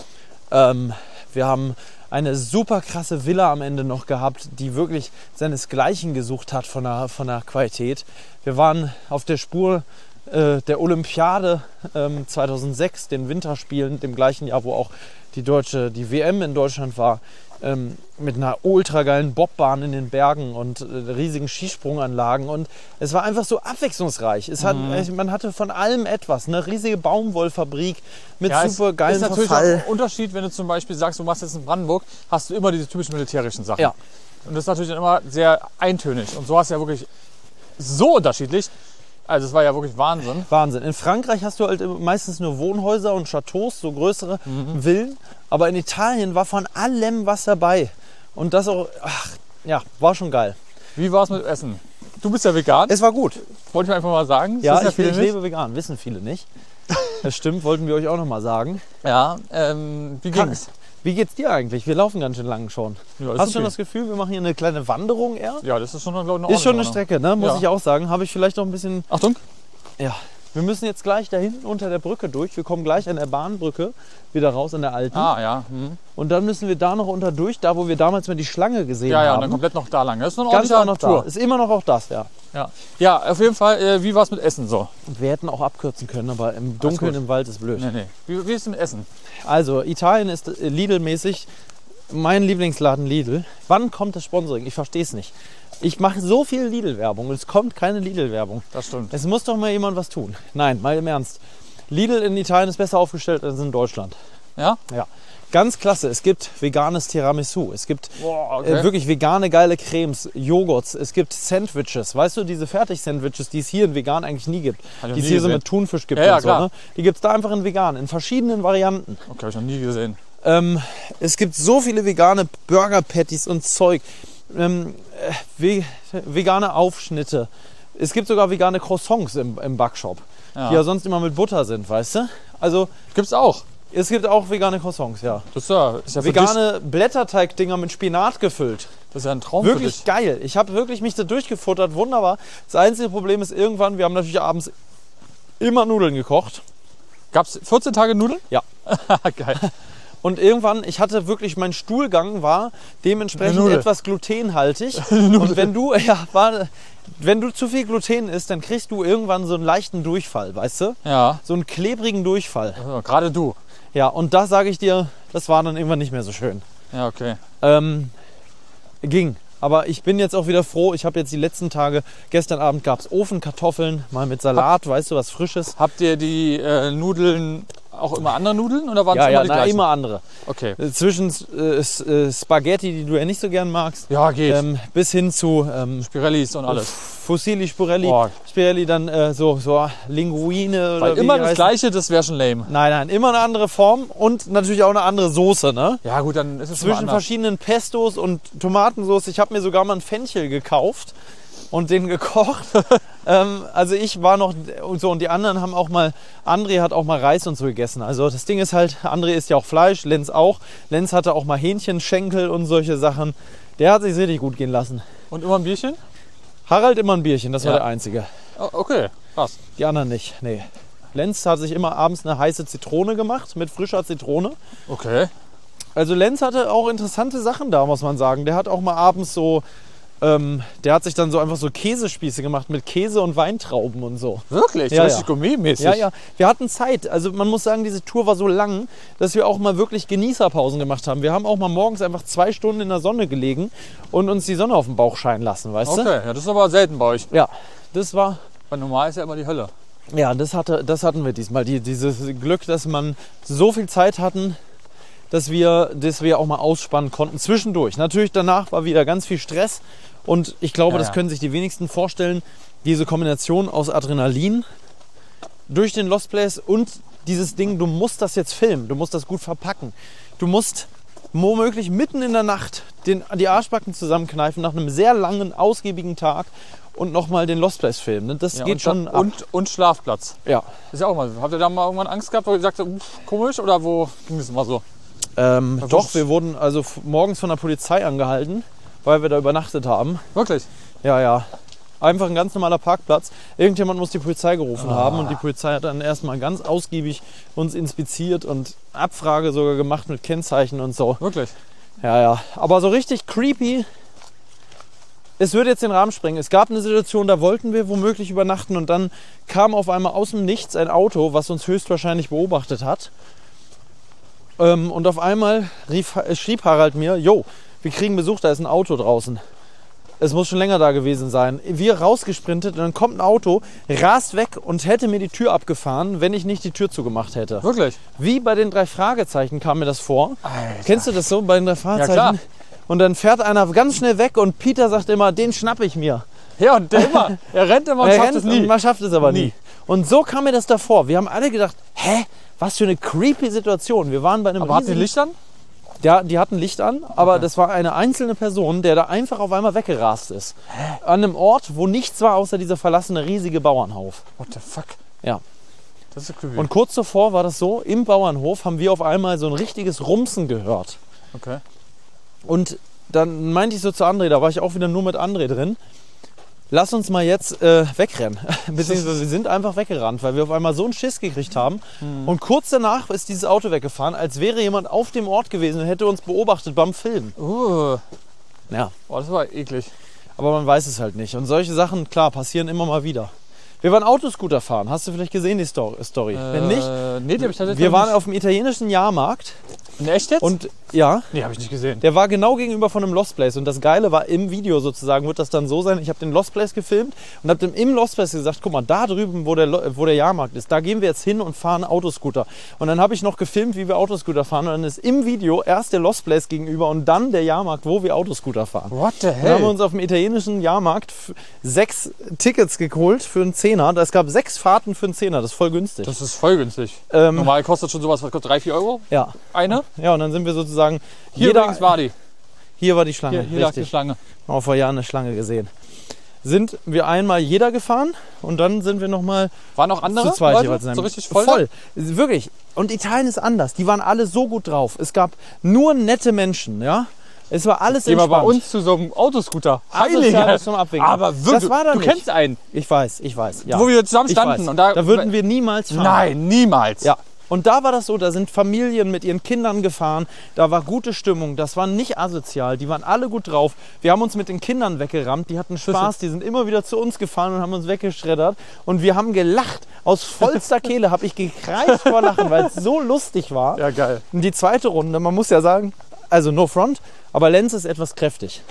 Ähm, wir haben eine super krasse Villa am Ende noch gehabt, die wirklich seinesgleichen gesucht hat von der, von der Qualität. Wir waren auf der Spur äh, der Olympiade ähm, zweitausendsechs, den Winterspielen, dem gleichen Jahr, wo auch die deutsche, die W M in Deutschland war, ähm, mit einer ultra geilen Bobbahn in den Bergen und äh, riesigen Skisprunganlagen. Und es war einfach so abwechslungsreich. Es hat, äh, man hatte von allem etwas. Eine riesige Baumwollfabrik mit Ja, es super geilen ist natürlich auch Verfall. ein Unterschied, wenn du zum Beispiel sagst, du machst jetzt in Brandenburg, hast du immer diese typischen militärischen Sachen. Ja. Und das ist natürlich dann immer sehr eintönig. Und so hast du ja wirklich so unterschiedlich. Also es war ja wirklich Wahnsinn. Wahnsinn. In Frankreich hast du halt meistens nur Wohnhäuser und Chateaus, so größere Mhm. Villen. Aber in Italien war von allem was dabei. Und das auch, ach, ja, war schon geil. Wie war es mit Essen? Du bist ja vegan, Es war gut. wollte ich einfach mal sagen. Das Ja, wissen ich, viele ich nicht. lebe vegan, wissen viele nicht. Das stimmt, wollten wir euch auch noch mal sagen. Ja, ähm, wie ging's? Wie geht's dir eigentlich? Wir laufen ganz schön lang schon. Ja, ist Hast du schon okay. das Gefühl, wir machen hier eine kleine Wanderung eher? Ja, das ist schon, glaube ich, eine Ist schon eine Ordnung. Strecke, ne? Muss Ja. ich auch sagen. Habe ich vielleicht noch ein bisschen. Achtung. Ja. Wir müssen jetzt gleich da hinten unter der Brücke durch. Wir kommen gleich an der Bahnbrücke wieder raus, an der alten. Ah, ja. Hm. Und dann müssen wir da noch unter durch, da wo wir damals mal die Schlange gesehen Ja, ja, und haben. dann komplett noch da lang. Das ist noch eine Ganz auch noch ordentliche da. Tour. Ist immer noch auch das, ja. Ja. ja, auf jeden Fall, äh, wie war es mit Essen so? Wir hätten auch abkürzen können, aber im Dunkeln gut. im Wald ist blöd. Nee, nee. Wie, wie ist es mit Essen? Also, Italien ist äh, Lidl-mäßig mein Lieblingsladen Lidl. Wann kommt das Sponsoring? Ich verstehe es nicht. Ich mache so viel Lidl-Werbung und es kommt keine Lidl-Werbung. Das stimmt. Es muss doch mal jemand was tun. Nein, mal im Ernst. Lidl in Italien ist besser aufgestellt als in Deutschland. Ja? Ja. Ganz klasse. Es gibt veganes Tiramisu. Es gibt Boah, äh, wirklich vegane geile Cremes, Joghurts. Es gibt Sandwiches. Weißt du, diese Fertig-Sandwiches, die es hier in vegan eigentlich nie gibt. Hab ich Die es noch nie hier so gesehen. mit Thunfisch gibt Ja, ja, und so. klar. Ne? Die gibt es da einfach in vegan, in verschiedenen Varianten. Okay, habe ich noch nie gesehen. Ähm, es gibt so viele vegane Burger-Patties und Zeug. Ähm, äh, ve vegane Aufschnitte. Es gibt sogar vegane Croissants im, im Backshop, Ja. die ja sonst immer mit Butter sind, weißt du? Also Gibt's auch. es gibt auch vegane Croissants, ja. Das ist ja, ist ja für dich, Vegane Blätterteigdinger mit Spinat gefüllt. das ist ja ein Traum für Wirklich dich. geil. Ich habe wirklich mich da durchgefuttert, wunderbar. Das einzige Problem ist irgendwann, wir haben natürlich abends immer Nudeln gekocht. Gab's vierzehn Tage Nudeln? Ja. Geil. Und irgendwann, ich hatte wirklich, mein Stuhlgang war dementsprechend Eine Nudel. etwas glutenhaltig. Und wenn du, ja, war, wenn du zu viel Gluten isst, dann kriegst du irgendwann so einen leichten Durchfall, weißt du? Ja, So einen klebrigen Durchfall. also, gerade du. Ja, und da sage ich dir, das war dann irgendwann nicht mehr so schön. Ja, okay. Ähm, ging. Aber ich bin jetzt auch wieder froh. Ich habe jetzt die letzten Tage, gestern Abend gab es Ofenkartoffeln, mal mit Salat, weißt du, was Frisches. Habt ihr die äh, Nudeln auch immer andere Nudeln oder waren es Ja, immer ja, die na, gleichen? immer andere. Okay. Äh, Zwischen äh, S- äh, Spaghetti, die du ja nicht so gern magst, Ja, geht. ähm, bis hin zu ähm, Spirellis und alles. Fusilli, Spurelli, Oh. Spirelli, dann äh, so, so Linguine oder Weil wie immer die das heißen. Gleiche, das wäre schon lame. Nein, nein, immer eine andere Form und natürlich auch eine andere Soße, ne? Ja gut, dann ist es schon mal Zwischen anders. verschiedenen Pestos und Tomatensauce. Ich habe mir sogar mal einen Fenchel gekauft und den gekocht. ähm, also ich war noch und so und die anderen haben auch mal, André hat auch mal Reis und so gegessen. Also das Ding ist halt, André isst ja auch Fleisch, Lenz auch. Lenz hatte auch mal Hähnchenschenkel und solche Sachen. Der hat sich richtig gut gehen lassen. Und immer ein Bierchen? Harald immer ein Bierchen, das war Ja. der Einzige. Oh, okay, krass. Die anderen nicht, nee. Lenz hat sich immer abends eine heiße Zitrone gemacht mit frischer Zitrone. Okay. Also Lenz hatte auch interessante Sachen da, muss man sagen. Der hat auch mal abends so, ähm, der hat sich dann so einfach so Käsespieße gemacht mit Käse und Weintrauben und so. Wirklich? Ja, Richtig ja. gourmetmäßig? Ja, ja. Wir hatten Zeit. Also man muss sagen, diese Tour war so lang, dass wir auch mal wirklich Genießerpausen gemacht haben. Wir haben auch mal morgens einfach zwei Stunden in der Sonne gelegen und uns die Sonne auf den Bauch scheinen lassen, weißt du? Okay, ja, das ist aber selten bei euch. Ja, das war... Weil normal ist ja immer die Hölle. Ja, das, hatte, das hatten wir diesmal. Die, dieses Glück, dass man so viel Zeit hatten, dass wir, dass wir auch mal ausspannen konnten zwischendurch. Natürlich danach war wieder ganz viel Stress und ich glaube, Ja, das ja. können sich die wenigsten vorstellen, diese Kombination aus Adrenalin durch den Lost Place und dieses Ding, du musst das jetzt filmen, du musst das gut verpacken. Du musst womöglich mitten in der Nacht den, die Arschbacken zusammenkneifen nach einem sehr langen, ausgiebigen Tag und nochmal den Lost Place filmen. Das Ja, geht und, schon ab. und, und Schlafplatz. Ja. Ist ja auch mal. Habt ihr da mal irgendwann Angst gehabt, wo ihr gesagt habt, uff, komisch oder wo ging das mal so? Ähm, Ja, doch, wurscht. wir wurden also f- morgens von der Polizei angehalten, weil wir da übernachtet haben. Wirklich? Ja, ja. Einfach ein ganz normaler Parkplatz. Irgendjemand muss die Polizei gerufen Ah. haben und die Polizei hat dann erstmal ganz ausgiebig uns inspiziert und Abfrage sogar gemacht mit Kennzeichen und so. Wirklich? Ja, ja. Aber so richtig creepy. Es würde jetzt den Rahmen sprengen. Es gab eine Situation, da wollten wir womöglich übernachten und dann kam auf einmal aus dem Nichts ein Auto, was uns höchstwahrscheinlich beobachtet hat. Ähm, und auf einmal rief, äh, schrieb Harald mir, jo, wir kriegen Besuch, da ist ein Auto draußen. Es muss schon länger da gewesen sein. Wir rausgesprintet und dann kommt ein Auto, rast weg und hätte mir die Tür abgefahren, wenn ich nicht die Tür zugemacht hätte. Wirklich? Wie bei den drei Fragezeichen kam mir das vor. Alter. Kennst du das so bei den drei Fragezeichen? klar. Und dann fährt einer ganz schnell weg und Peter sagt immer, den schnapp ich mir. Ja, und der immer. Er rennt immer und Er schafft rennt es nie. und man schafft es aber nie. Nie. Und so kam mir das davor. Wir haben alle gedacht, hä, was für eine creepy Situation. Wir waren bei einem Aber habt ihr riesigen- Licht an? Ja, die hatten Licht an, aber Okay. das war eine einzelne Person, der da einfach auf einmal weggerast ist. An einem Ort, wo nichts war, außer dieser verlassene riesige Bauernhof. What the fuck? Ja. Das ist creepy. Und kurz zuvor war das so, im Bauernhof haben wir auf einmal so ein richtiges Rumsen gehört. Okay. Und dann meinte ich so zu André, da war ich auch wieder nur mit André drin, lass uns mal jetzt äh, wegrennen. Beziehungsweise wir sind einfach weggerannt, weil wir auf einmal so einen Schiss gekriegt haben. Und kurz danach ist dieses Auto weggefahren, als wäre jemand auf dem Ort gewesen und hätte uns beobachtet beim Filmen. Uh, Ja, oh, das war eklig. aber man weiß es halt nicht. Und solche Sachen, klar, passieren immer mal wieder. Wir waren Autoscooter fahren. Hast du vielleicht gesehen, die Sto- Story? Wenn nicht, Äh, nee, die hab ich tatsächlich wir noch waren nicht. auf dem italienischen Jahrmarkt In echt jetzt? und ja, Nee, hab ich nicht gesehen. der war genau gegenüber von einem Lost Place. Und das Geile war, im Video sozusagen wird das dann so sein, ich habe den Lost Place gefilmt und habe dem im Lost Place gesagt, guck mal, da drüben, wo der, Lo- wo der Jahrmarkt ist, da gehen wir jetzt hin und fahren Autoscooter. Und dann habe ich noch gefilmt, wie wir Autoscooter fahren. Und dann ist im Video erst der Lost Place gegenüber und dann der Jahrmarkt, wo wir Autoscooter fahren. What the Dann haben hell? wir uns auf dem italienischen Jahrmarkt f- sechs Tickets geholt für einen Zehner. Es gab sechs Fahrten für einen Zehner, das ist voll günstig. Das ist voll günstig. Ähm, Normal kostet schon sowas, was kostet drei, vier Euro? ja. Eine? ja, und dann sind wir sozusagen, Hier jeder, übrigens war die. hier war die Schlange, Hier, hier lag die richtig. Schlange. Auch vor Jahren eine Schlange gesehen. Sind wir einmal jeder gefahren und dann sind wir nochmal Waren auch andere zu zweit Leute? jeweils. in einem- So richtig voll? Voll, wirklich. Und Italien ist anders. Die waren alle so gut drauf. Es gab nur nette Menschen, ja. Es war alles Geh mal entspannt. bei uns zu so einem Autoscooter. Asozial Heiliger. bis zum Abwinken. Aber wirklich, Das war da du nicht. kennst einen, Ich weiß, ich weiß. Ja. wo wir zusammen ich standen. weiß. Und da, da würden wir niemals fahren. Nein, niemals. Ja. Und da war das so, da sind Familien mit ihren Kindern gefahren, da war gute Stimmung, das war nicht asozial, die waren alle gut drauf. Wir haben uns mit den Kindern weggerammt, die hatten Spaß, die sind immer wieder zu uns gefahren und haben uns weggeschreddert. Und wir haben gelacht, aus vollster Kehle habe ich gekreischt vor Lachen, weil es so lustig war. Ja, geil. Und die zweite Runde, man muss ja sagen, also no front, aber Lenz ist etwas kräftig.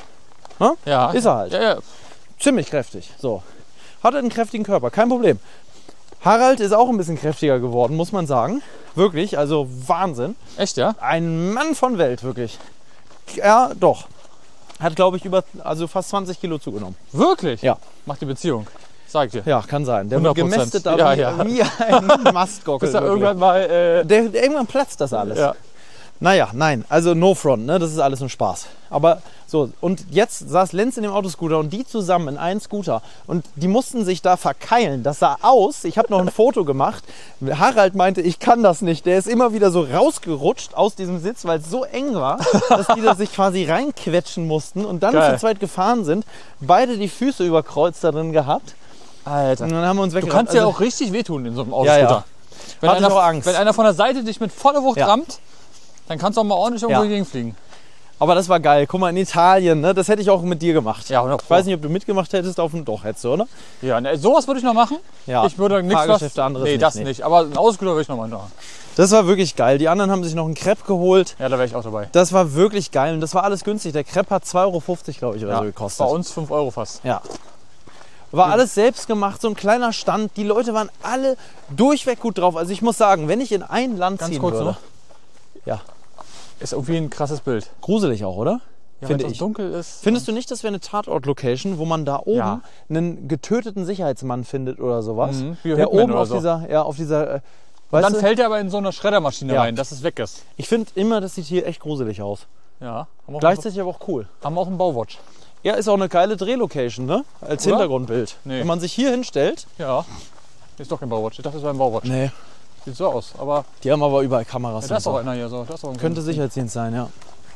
Ja. Ist er halt. Ja, ja. Ziemlich kräftig, so. Hat einen kräftigen Körper, kein Problem. Harald ist auch ein bisschen kräftiger geworden, muss man sagen. Wirklich, also Wahnsinn. Echt, ja? Ein Mann von Welt, wirklich. Ja, doch. Hat, glaube ich, über, also fast zwanzig Kilo zugenommen. Wirklich? Ja. Macht die Beziehung. Sag ich dir. Ja, kann sein. Der wird hundert Prozent. gemästet, aber Ja, wie, ja. wie ein Mastgockel. Bis da wirklich. irgendwann mal... Äh, der, der, irgendwann platzt das alles. ja. Naja, nein, also no front, ne? Das ist alles nur Spaß. Aber so, und jetzt saß Lenz in dem Autoscooter und die zusammen in einen Scooter. Und die mussten sich da verkeilen. Das sah aus, ich habe noch ein Foto gemacht. Harald meinte, ich kann das nicht. Der ist immer wieder so rausgerutscht aus diesem Sitz, weil es so eng war, dass die da sich quasi reinquetschen mussten und dann Geil. zu zweit gefahren sind. Beide die Füße überkreuzt da drin gehabt. Alter. Und dann haben wir uns Du weggerannt. kannst ja Also, auch richtig wehtun in so einem Ja, Autoscooter. ja. Wenn, Hatte ich einer, auch Angst. wenn einer von der Seite dich mit voller Wucht Ja. rammt, dann kannst du auch mal ordentlich irgendwo Ja. gegenfliegen. aber das war geil. Guck mal, in Italien, ne? Das hätte ich auch mit dir gemacht. Ja, hundert Ich weiß nicht, ob du mitgemacht hättest auf dem... Doch, hättest du, oder? Ja, ne, sowas würde ich noch machen. Ja. Ich würde nichts was... Fahrgeschäfte, anderes Nee, nicht, das nee. nicht. Aber ein Autoscooter würde ich noch mal machen. Das war wirklich geil. Die anderen haben sich noch einen Crepe geholt. Ja, da wäre ich auch dabei. Das war wirklich geil und das war alles günstig. Der Crepe hat zwei Euro fünfzig, glaube ich, oder Ja, so bei gekostet. uns fünf Euro fast. Ja. War alles selbst gemacht, so ein kleiner Stand. Die Leute waren alle durchweg gut drauf. Also ich muss sagen, wenn ich in ein Land Ganz ziehen kurz würde... noch. Ja, Ist irgendwie ein krasses Bild. gruselig auch, oder? Ja, Finde wenn's ich. dunkel ist. Findest du nicht, das wäre eine Tatort-Location, wo man da oben Ja. einen getöteten Sicherheitsmann findet oder sowas? Mhm, wie Der Hitman oben oder auf so. dieser... Ja, auf dieser äh, Und weißt dann du? fällt er aber in so eine Schreddermaschine Ja. rein, dass es weg ist. Ich finde immer, das sieht hier echt gruselig aus. Ja. Haben wir auch, Gleichzeitig aber auch cool. haben wir auch einen Bauwatch. Ja, ist auch eine geile Drehlocation, ne? Als Oder? Hintergrundbild. Nee. Wenn man sich hier hinstellt. Ja. Ist doch kein Bauwatch. Ich dachte, das wäre ein Bauwatch. Nee. Sieht so aus. Aber Die haben aber überall Kameras. ja, da und ist auch so. einer hier so. Das ist auch ein Könnte Sicherheitsdienst sein, ja.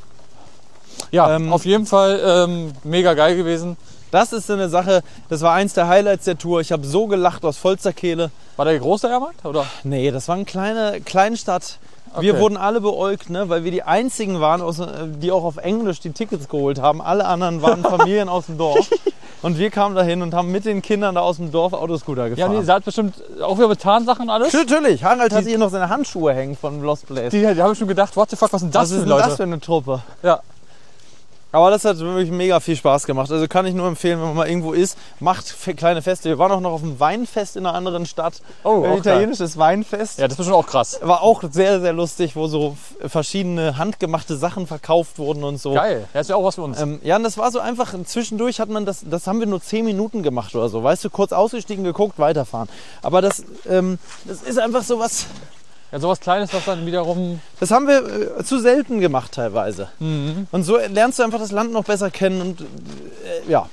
Ja, Ähm, auf jeden Fall ähm, mega geil gewesen. Das ist so eine Sache, das war eins der Highlights der Tour. Ich habe so gelacht aus vollster Kehle. War der groß, der Jahrmarkt? Oder? Nee, das war eine kleine Kleinstadt. Wir Okay. wurden alle beäugt, ne, weil wir die einzigen waren, aus, äh, die auch auf Englisch die Tickets geholt haben. Alle anderen waren Familien aus dem Dorf. Und wir kamen dahin und haben mit den Kindern da aus dem Dorf Autoscooter Ja, gefahren. nee, sie hat bestimmt auch wieder mit Tarnsachen und alles. Natürlich, Harald hatte hier noch seine Handschuhe hängen von Lost Place. Die, die habe ich schon gedacht, what the fuck, was sind das Was für ist denn Leute? das für eine Truppe? Ja. Aber das hat wirklich mega viel Spaß gemacht. Also kann ich nur empfehlen, wenn man mal irgendwo ist, macht fe- kleine Feste. Wir waren auch noch auf einem Weinfest in einer anderen Stadt. Oh, Ein auch italienisches Weinfest. Ja, das ist bestimmt auch krass. War auch sehr, sehr lustig, wo so f- verschiedene handgemachte Sachen verkauft wurden und so. Geil. Ja, ist ja auch was für uns. Ähm, ja, und das war so einfach, zwischendurch hat man das, das haben wir nur zehn Minuten gemacht oder so. Weißt du, kurz ausgestiegen, geguckt, weiterfahren. Aber das, ähm, das ist einfach so was, Ja, sowas Kleines, was dann wiederum... das haben wir äh, zu selten gemacht teilweise. Mhm. Und so lernst du einfach das Land noch besser kennen und äh, ja,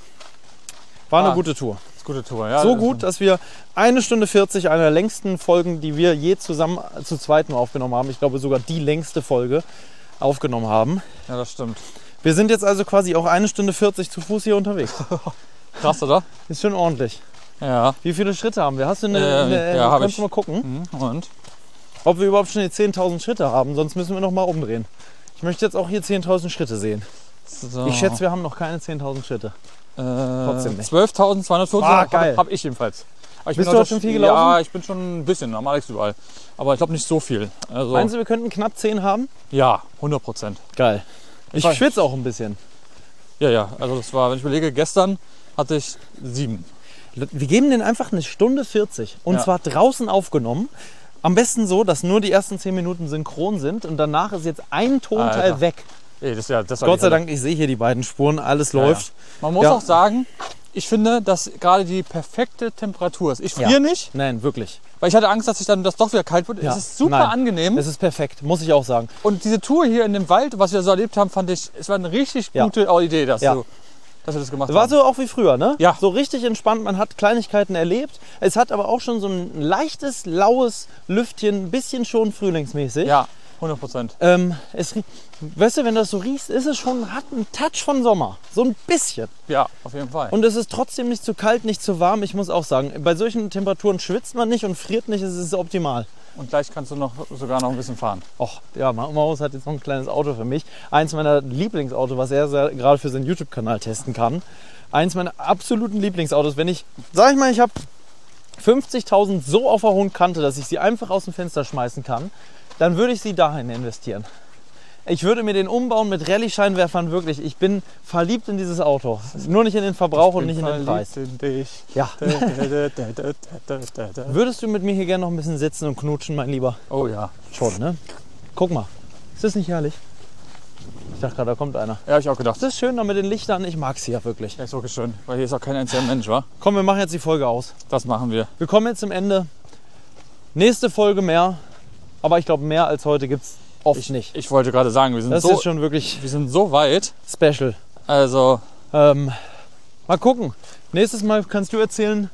war eine Ah. gute Tour. Das ist eine gute Tour, ja. So das- gut, dass wir eine Stunde vierzig, eine der längsten Folgen, die wir je zusammen zu zweit nur aufgenommen haben, ich glaube sogar die längste Folge aufgenommen haben. Ja, das stimmt. Wir sind jetzt also quasi auch eine Stunde vierzig zu Fuß hier unterwegs. Krass, oder? Ist schon ordentlich. Ja. Wie viele Schritte haben wir? Hast du eine, Äh, eine ja, hab kannst ich. du mal gucken, Mhm. Und? ob wir überhaupt schon die zehntausend Schritte haben, sonst müssen wir noch mal umdrehen. Ich möchte jetzt auch hier zehntausend Schritte sehen. So. Ich schätze, wir haben noch keine zehntausend Schritte. Trotzdem Äh, nicht. zwölftausendzweihundertvierzig Ah, habe geil. hab ich jedenfalls. Aber ich Bist bin du auch heute schon viel Ja, gelaufen? ich bin schon ein bisschen am Alex überall. Aber ich glaube nicht so viel. Also, Meinst du, wir könnten knapp zehn haben? ja, hundert Prozent. Geil. Ich weiß schwitze auch ein bisschen. Ja, ja. Also das war, wenn ich überlege, gestern hatte ich sieben. Wir geben den einfach eine Stunde vierzig. Und Ja. zwar draußen aufgenommen. Am besten so, dass nur die ersten zehn Minuten synchron sind und danach ist jetzt ein Tonteil Alter. weg. Ey, das ist ja, das war Gott die sei Hölle. Dank, ich sehe hier die beiden Spuren, alles Ja, läuft. ja. Man muss Ja. auch sagen, ich finde, dass gerade die perfekte Temperatur ist. Ich friere Ja. nicht, Nein, wirklich. weil ich hatte Angst, dass ich dann das doch wieder kalt wird. Ja. Es ist super Nein. angenehm. Es ist perfekt, muss ich auch sagen. Und diese Tour hier in dem Wald, was wir so erlebt haben, fand ich, es war eine richtig Ja. gute Idee, dass, Ja. du, dass wir das gemacht War haben. so auch wie früher, ne? Ja. So richtig entspannt, man hat Kleinigkeiten erlebt. Es hat aber auch schon so ein leichtes, laues Lüftchen, ein bisschen schon frühlingsmäßig. Ja, hundert Prozent. Ähm, es, rie- weißt du, wenn du das so riechst, ist es schon, hat einen Touch von Sommer. So ein bisschen. Ja, auf jeden Fall. Und es ist trotzdem nicht zu kalt, nicht zu warm. Ich muss auch sagen, bei solchen Temperaturen schwitzt man nicht und friert nicht. Es ist optimal. Und gleich kannst du noch sogar noch ein bisschen fahren. Och, ja, Maus hat jetzt noch ein kleines Auto für mich. Eins meiner Lieblingsautos, was er sehr, gerade für seinen YouTube-Kanal testen kann. Eins meiner absoluten Lieblingsautos. Wenn ich, sag ich mal, ich habe fünfzigtausend so auf der hohen Kante, dass ich sie einfach aus dem Fenster schmeißen kann, dann würde ich sie dahin investieren. Ich würde mir den umbauen mit Rallye-Scheinwerfern, wirklich. Ich bin verliebt in dieses Auto. Nur nicht in den Verbrauch und nicht in den Preis. In dich. Ja. Würdest du mit mir hier gerne noch ein bisschen sitzen und knutschen, mein Lieber? Oh ja. Schon, ne? Guck mal. Ist das nicht herrlich? Ich dachte gerade, da kommt einer. Ja, hab ich auch gedacht. Das ist schön da mit den Lichtern. Ich mag sie ja wirklich. Ja, ist wirklich schön, weil hier ist auch kein einziger Mensch, wa? Komm, wir machen jetzt die Folge aus. Das machen wir. Wir kommen jetzt zum Ende. Nächste Folge mehr. Aber ich glaube, mehr als heute gibt es oft Ich, nicht. ich wollte gerade sagen, wir sind, Das so, ist schon wirklich wir sind so weit. special. Also, Ähm, mal gucken. Nächstes Mal kannst du erzählen.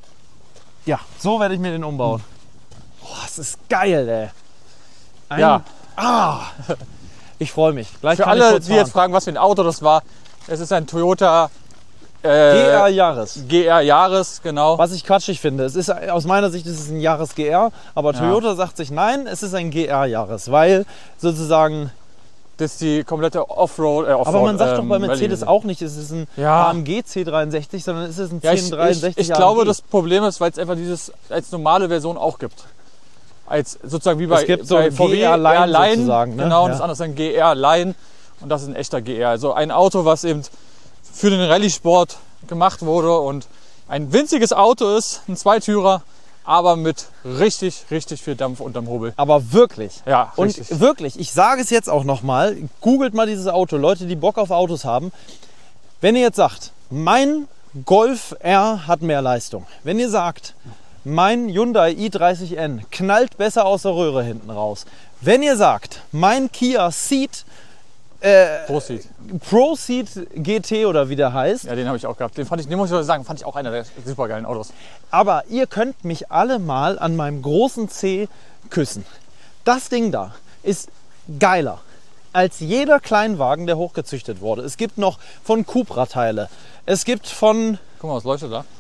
Ja, so werde ich mir den umbauen. Boah, das ist geil, ey. Ein, ja. Ah, ich freue mich. Gleich Für kann ich alle, kurz die jetzt fahren. fragen, was für ein Auto das war, es ist ein Toyota G äh, R Jahres. G R Jahres, genau. Was ich quatschig finde. Es ist, aus meiner Sicht ist es ein Jahres G R, aber Ja. Toyota sagt sich, nein, es ist ein G R Jahres, weil sozusagen. Das ist die komplette Offroad. Äh, Offroad Aber man sagt ähm, doch bei Mercedes Rallye. auch nicht, es ist ein Ja. A M G C dreiundsechzig, sondern es ist ein Ja, ich, zehn ich, dreiundsechzig ich glaube, A M G. das Problem ist, weil es einfach dieses als normale Version auch gibt. Als sozusagen wie bei, Es gibt so bei ein V W G R Line R Line, sozusagen, ne? genau, und Ja. das andere ist ein G R Line und das ist ein echter G R. Also ein Auto, was eben für den Rallye-Sport gemacht wurde und ein winziges Auto ist, ein Zweitürer, aber mit richtig, richtig viel Dampf unterm Hobel. Aber wirklich. Ja, Und richtig. wirklich, ich sage es jetzt auch nochmal, googelt mal dieses Auto, Leute, die Bock auf Autos haben. Wenn ihr jetzt sagt, mein Golf R hat mehr Leistung. Wenn ihr sagt, mein Hyundai i dreißig N knallt besser aus der Röhre hinten raus. Wenn ihr sagt, mein Kia Ceed äh, Prost. Pro Ceed G T oder wie der heißt, Ja, den habe ich auch gehabt. Den fand ich, den muss ich sagen, fand ich auch einer der supergeilen Autos. aber ihr könnt mich alle mal an meinem großen C küssen. Das Ding da ist geiler als jeder Kleinwagen, der hochgezüchtet wurde. Es gibt noch von Cupra Teile. Es gibt von, Guck mal, was leuchtet da?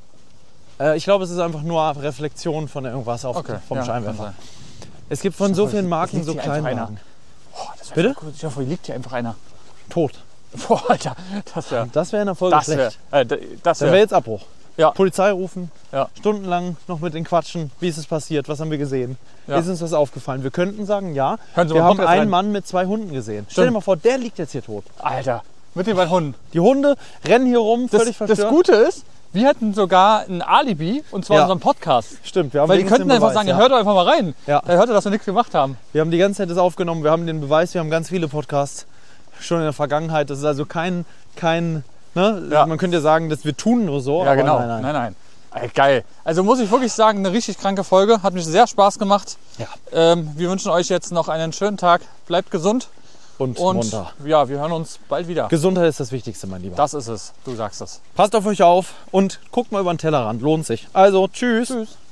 äh, ich glaube, es ist einfach nur Reflexion von irgendwas auf, Okay, vom ja, kann Scheinwerfer. sein. Es gibt von so vielen Marken liegt so hier einfach Kleinwagen. Boah, das wär Bitte? voll gut. Ich hoffe, hier liegt hier einfach einer. Tot. Boah, Alter, das wäre Das wäre in der Folge das wär, schlecht. äh, d- das Dann wäre wär, jetzt Abbruch. Ja. Polizei rufen, Ja. stundenlang noch mit den Quatschen. Wie ist es passiert? Was haben wir gesehen? Ja. Ist uns das aufgefallen? Wir könnten sagen, ja. Hören Sie Wir mal, haben kommt jetzt einen rein. Mann mit zwei Hunden gesehen. Stell dir Stimmt. mal vor, der liegt jetzt hier tot. Alter, mit den beiden Hunden. Die Hunde rennen hier rum, Das, völlig verstört. das Gute ist, wir hatten sogar ein Alibi, und zwar Ja. unseren Podcast. Stimmt, wir haben Weil die wenigstens könnten den einfach Beweis, sagen, ja. ja. hört doch einfach mal rein. Ja. Da hört ihr, dass wir nichts gemacht haben. Wir haben die ganze Zeit das aufgenommen, wir haben den Beweis, wir haben ganz viele Podcasts schon in der Vergangenheit. Das ist also kein, kein ne? Ja. Man könnte ja sagen, dass wir tun nur so. Ja, aber genau. Nein, nein. nein. nein. Ey, geil. Also muss ich wirklich sagen, eine richtig kranke Folge. Hat mich sehr Spaß gemacht. Ja. Ähm, wir wünschen euch jetzt noch einen schönen Tag. Bleibt gesund. Und, Und munter. ja, wir hören uns bald wieder. Gesundheit ist das Wichtigste, mein Lieber. Das ist es. Du sagst es. Passt auf euch auf und guckt mal über den Tellerrand. Lohnt sich. Also, tschüss. Tschüss.